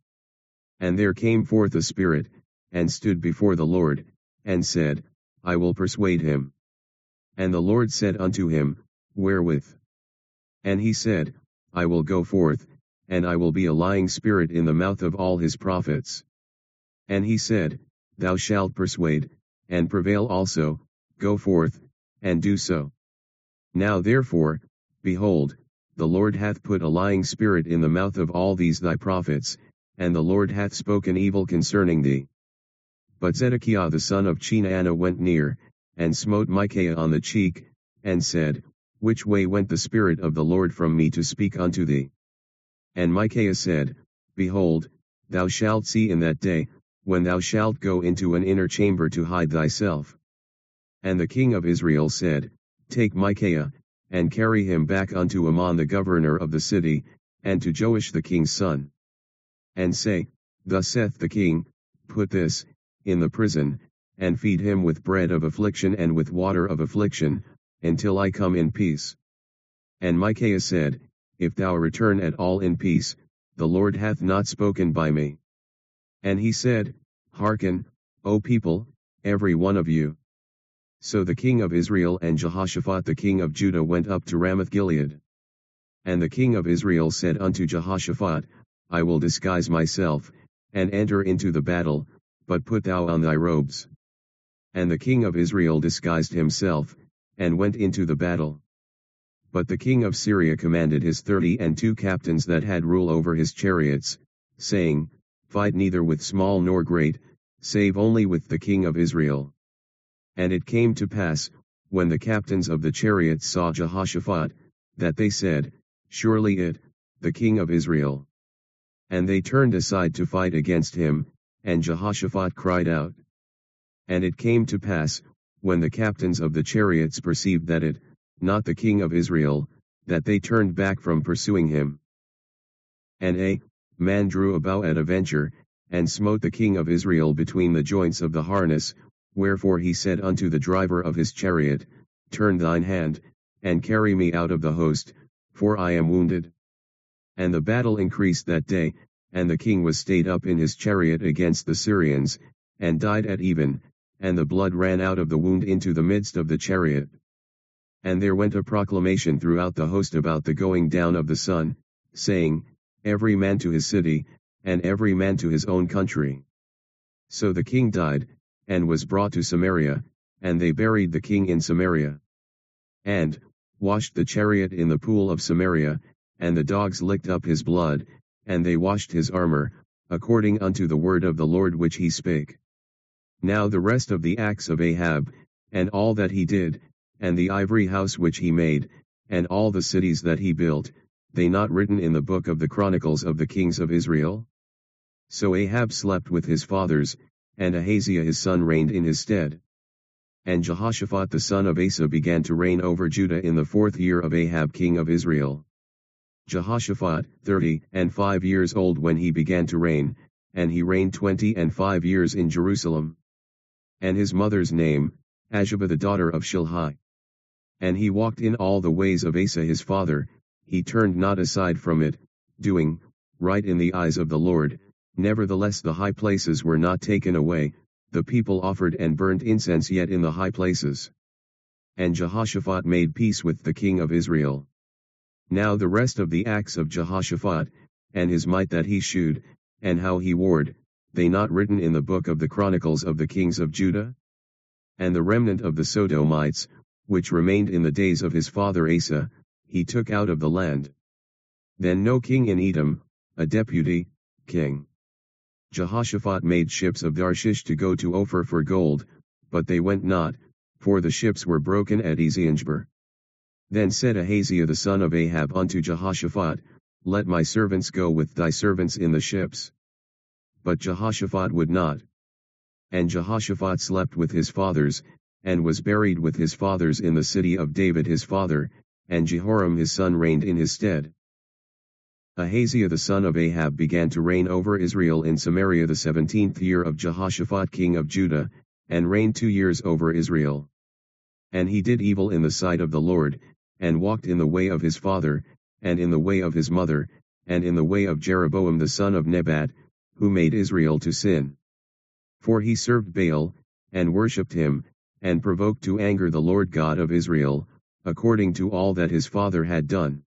And there came forth a spirit, and stood before the Lord, and said, I will persuade him. And the Lord said unto him, Wherewith? And he said, I will go forth, and I will be a lying spirit in the mouth of all his prophets. And he said, Thou shalt persuade, and prevail also, go forth, and do so. Now therefore, behold, the Lord hath put a lying spirit in the mouth of all these thy prophets, and the Lord hath spoken evil concerning thee. But Zedekiah the son of Chenaanah went near, and smote Micaiah on the cheek, and said, Which way went the Spirit of the Lord from me to speak unto thee? And Micaiah said, Behold, thou shalt see in that day, when thou shalt go into an inner chamber to hide thyself. And the king of Israel said, Take Micaiah, and carry him back unto Amon the governor of the city, and to Joash the king's son. And say, Thus saith the king, Put this, in the prison, and feed him with bread of affliction and with water of affliction, until I come in peace. And Micaiah said, If thou return at all in peace, the Lord hath not spoken by me. And he said, Hearken, O people, every one of you. So the king of Israel and Jehoshaphat the king of Judah went up to Ramoth-Gilead. And the king of Israel said unto Jehoshaphat, I will disguise myself, and enter into the battle, but put thou on thy robes. And the king of Israel disguised himself, and went into the battle. But the king of Syria commanded his thirty and two captains that had rule over his chariots, saying, Fight neither with small nor great, save only with the king of Israel. And it came to pass, when the captains of the chariots saw Jehoshaphat, that they said, Surely it, the king of Israel. And they turned aside to fight against him, and Jehoshaphat cried out. And it came to pass, when the captains of the chariots perceived that it, not the king of Israel, that they turned back from pursuing him. And a man drew a bow at a venture, and smote the king of Israel between the joints of the harness, wherefore he said unto the driver of his chariot, Turn thine hand, and carry me out of the host, for I am wounded. And the battle increased that day, and the king was stayed up in his chariot against the Syrians, and died at even, and the blood ran out of the wound into the midst of the chariot. And there went a proclamation throughout the host about the going down of the sun, saying, Every man to his city, and every man to his own country. So the king died, and was brought to Samaria, and they buried the king in Samaria. And washed the chariot in the pool of Samaria, and the dogs licked up his blood, and they washed his armor, according unto the word of the Lord which he spake. Now the rest of the acts of Ahab, and all that he did, and the ivory house which he made, and all the cities that he built, they not written in the book of the chronicles of the kings of Israel? So Ahab slept with his fathers, and Ahaziah his son reigned in his stead. And Jehoshaphat the son of Asa began to reign over Judah in the fourth year of Ahab king of Israel. Jehoshaphat, thirty and five years old when he began to reign, and he reigned twenty and five years in Jerusalem. And his mother's name, Azubah the daughter of Shilhi. And he walked in all the ways of Asa his father, he turned not aside from it, doing right in the eyes of the Lord. Nevertheless the high places were not taken away, the people offered and burnt incense yet in the high places. And Jehoshaphat made peace with the king of Israel. Now the rest of the acts of Jehoshaphat, and his might that he shewed, and how he warred, they not written in the book of the chronicles of the kings of Judah? And the remnant of the Sodomites, which remained in the days of his father Asa, he took out of the land. Then no king in Edom, a deputy, king. Jehoshaphat made ships of Tarshish to go to Ophir for gold, but they went not, for the ships were broken at Eziongeber. Then said Ahaziah the son of Ahab unto Jehoshaphat, Let my servants go with thy servants in the ships. But Jehoshaphat would not. And Jehoshaphat slept with his fathers, and was buried with his fathers in the city of David his father, and Jehoram his son reigned in his stead. Ahaziah the son of Ahab began to reign over Israel in Samaria the seventeenth year of Jehoshaphat king of Judah, and reigned two years over Israel. And he did evil in the sight of the Lord, and walked in the way of his father, and in the way of his mother, and in the way of Jeroboam the son of Nebat, who made Israel to sin. For he served Baal, and worshipped him, and provoked to anger the Lord God of Israel, according to all that his father had done.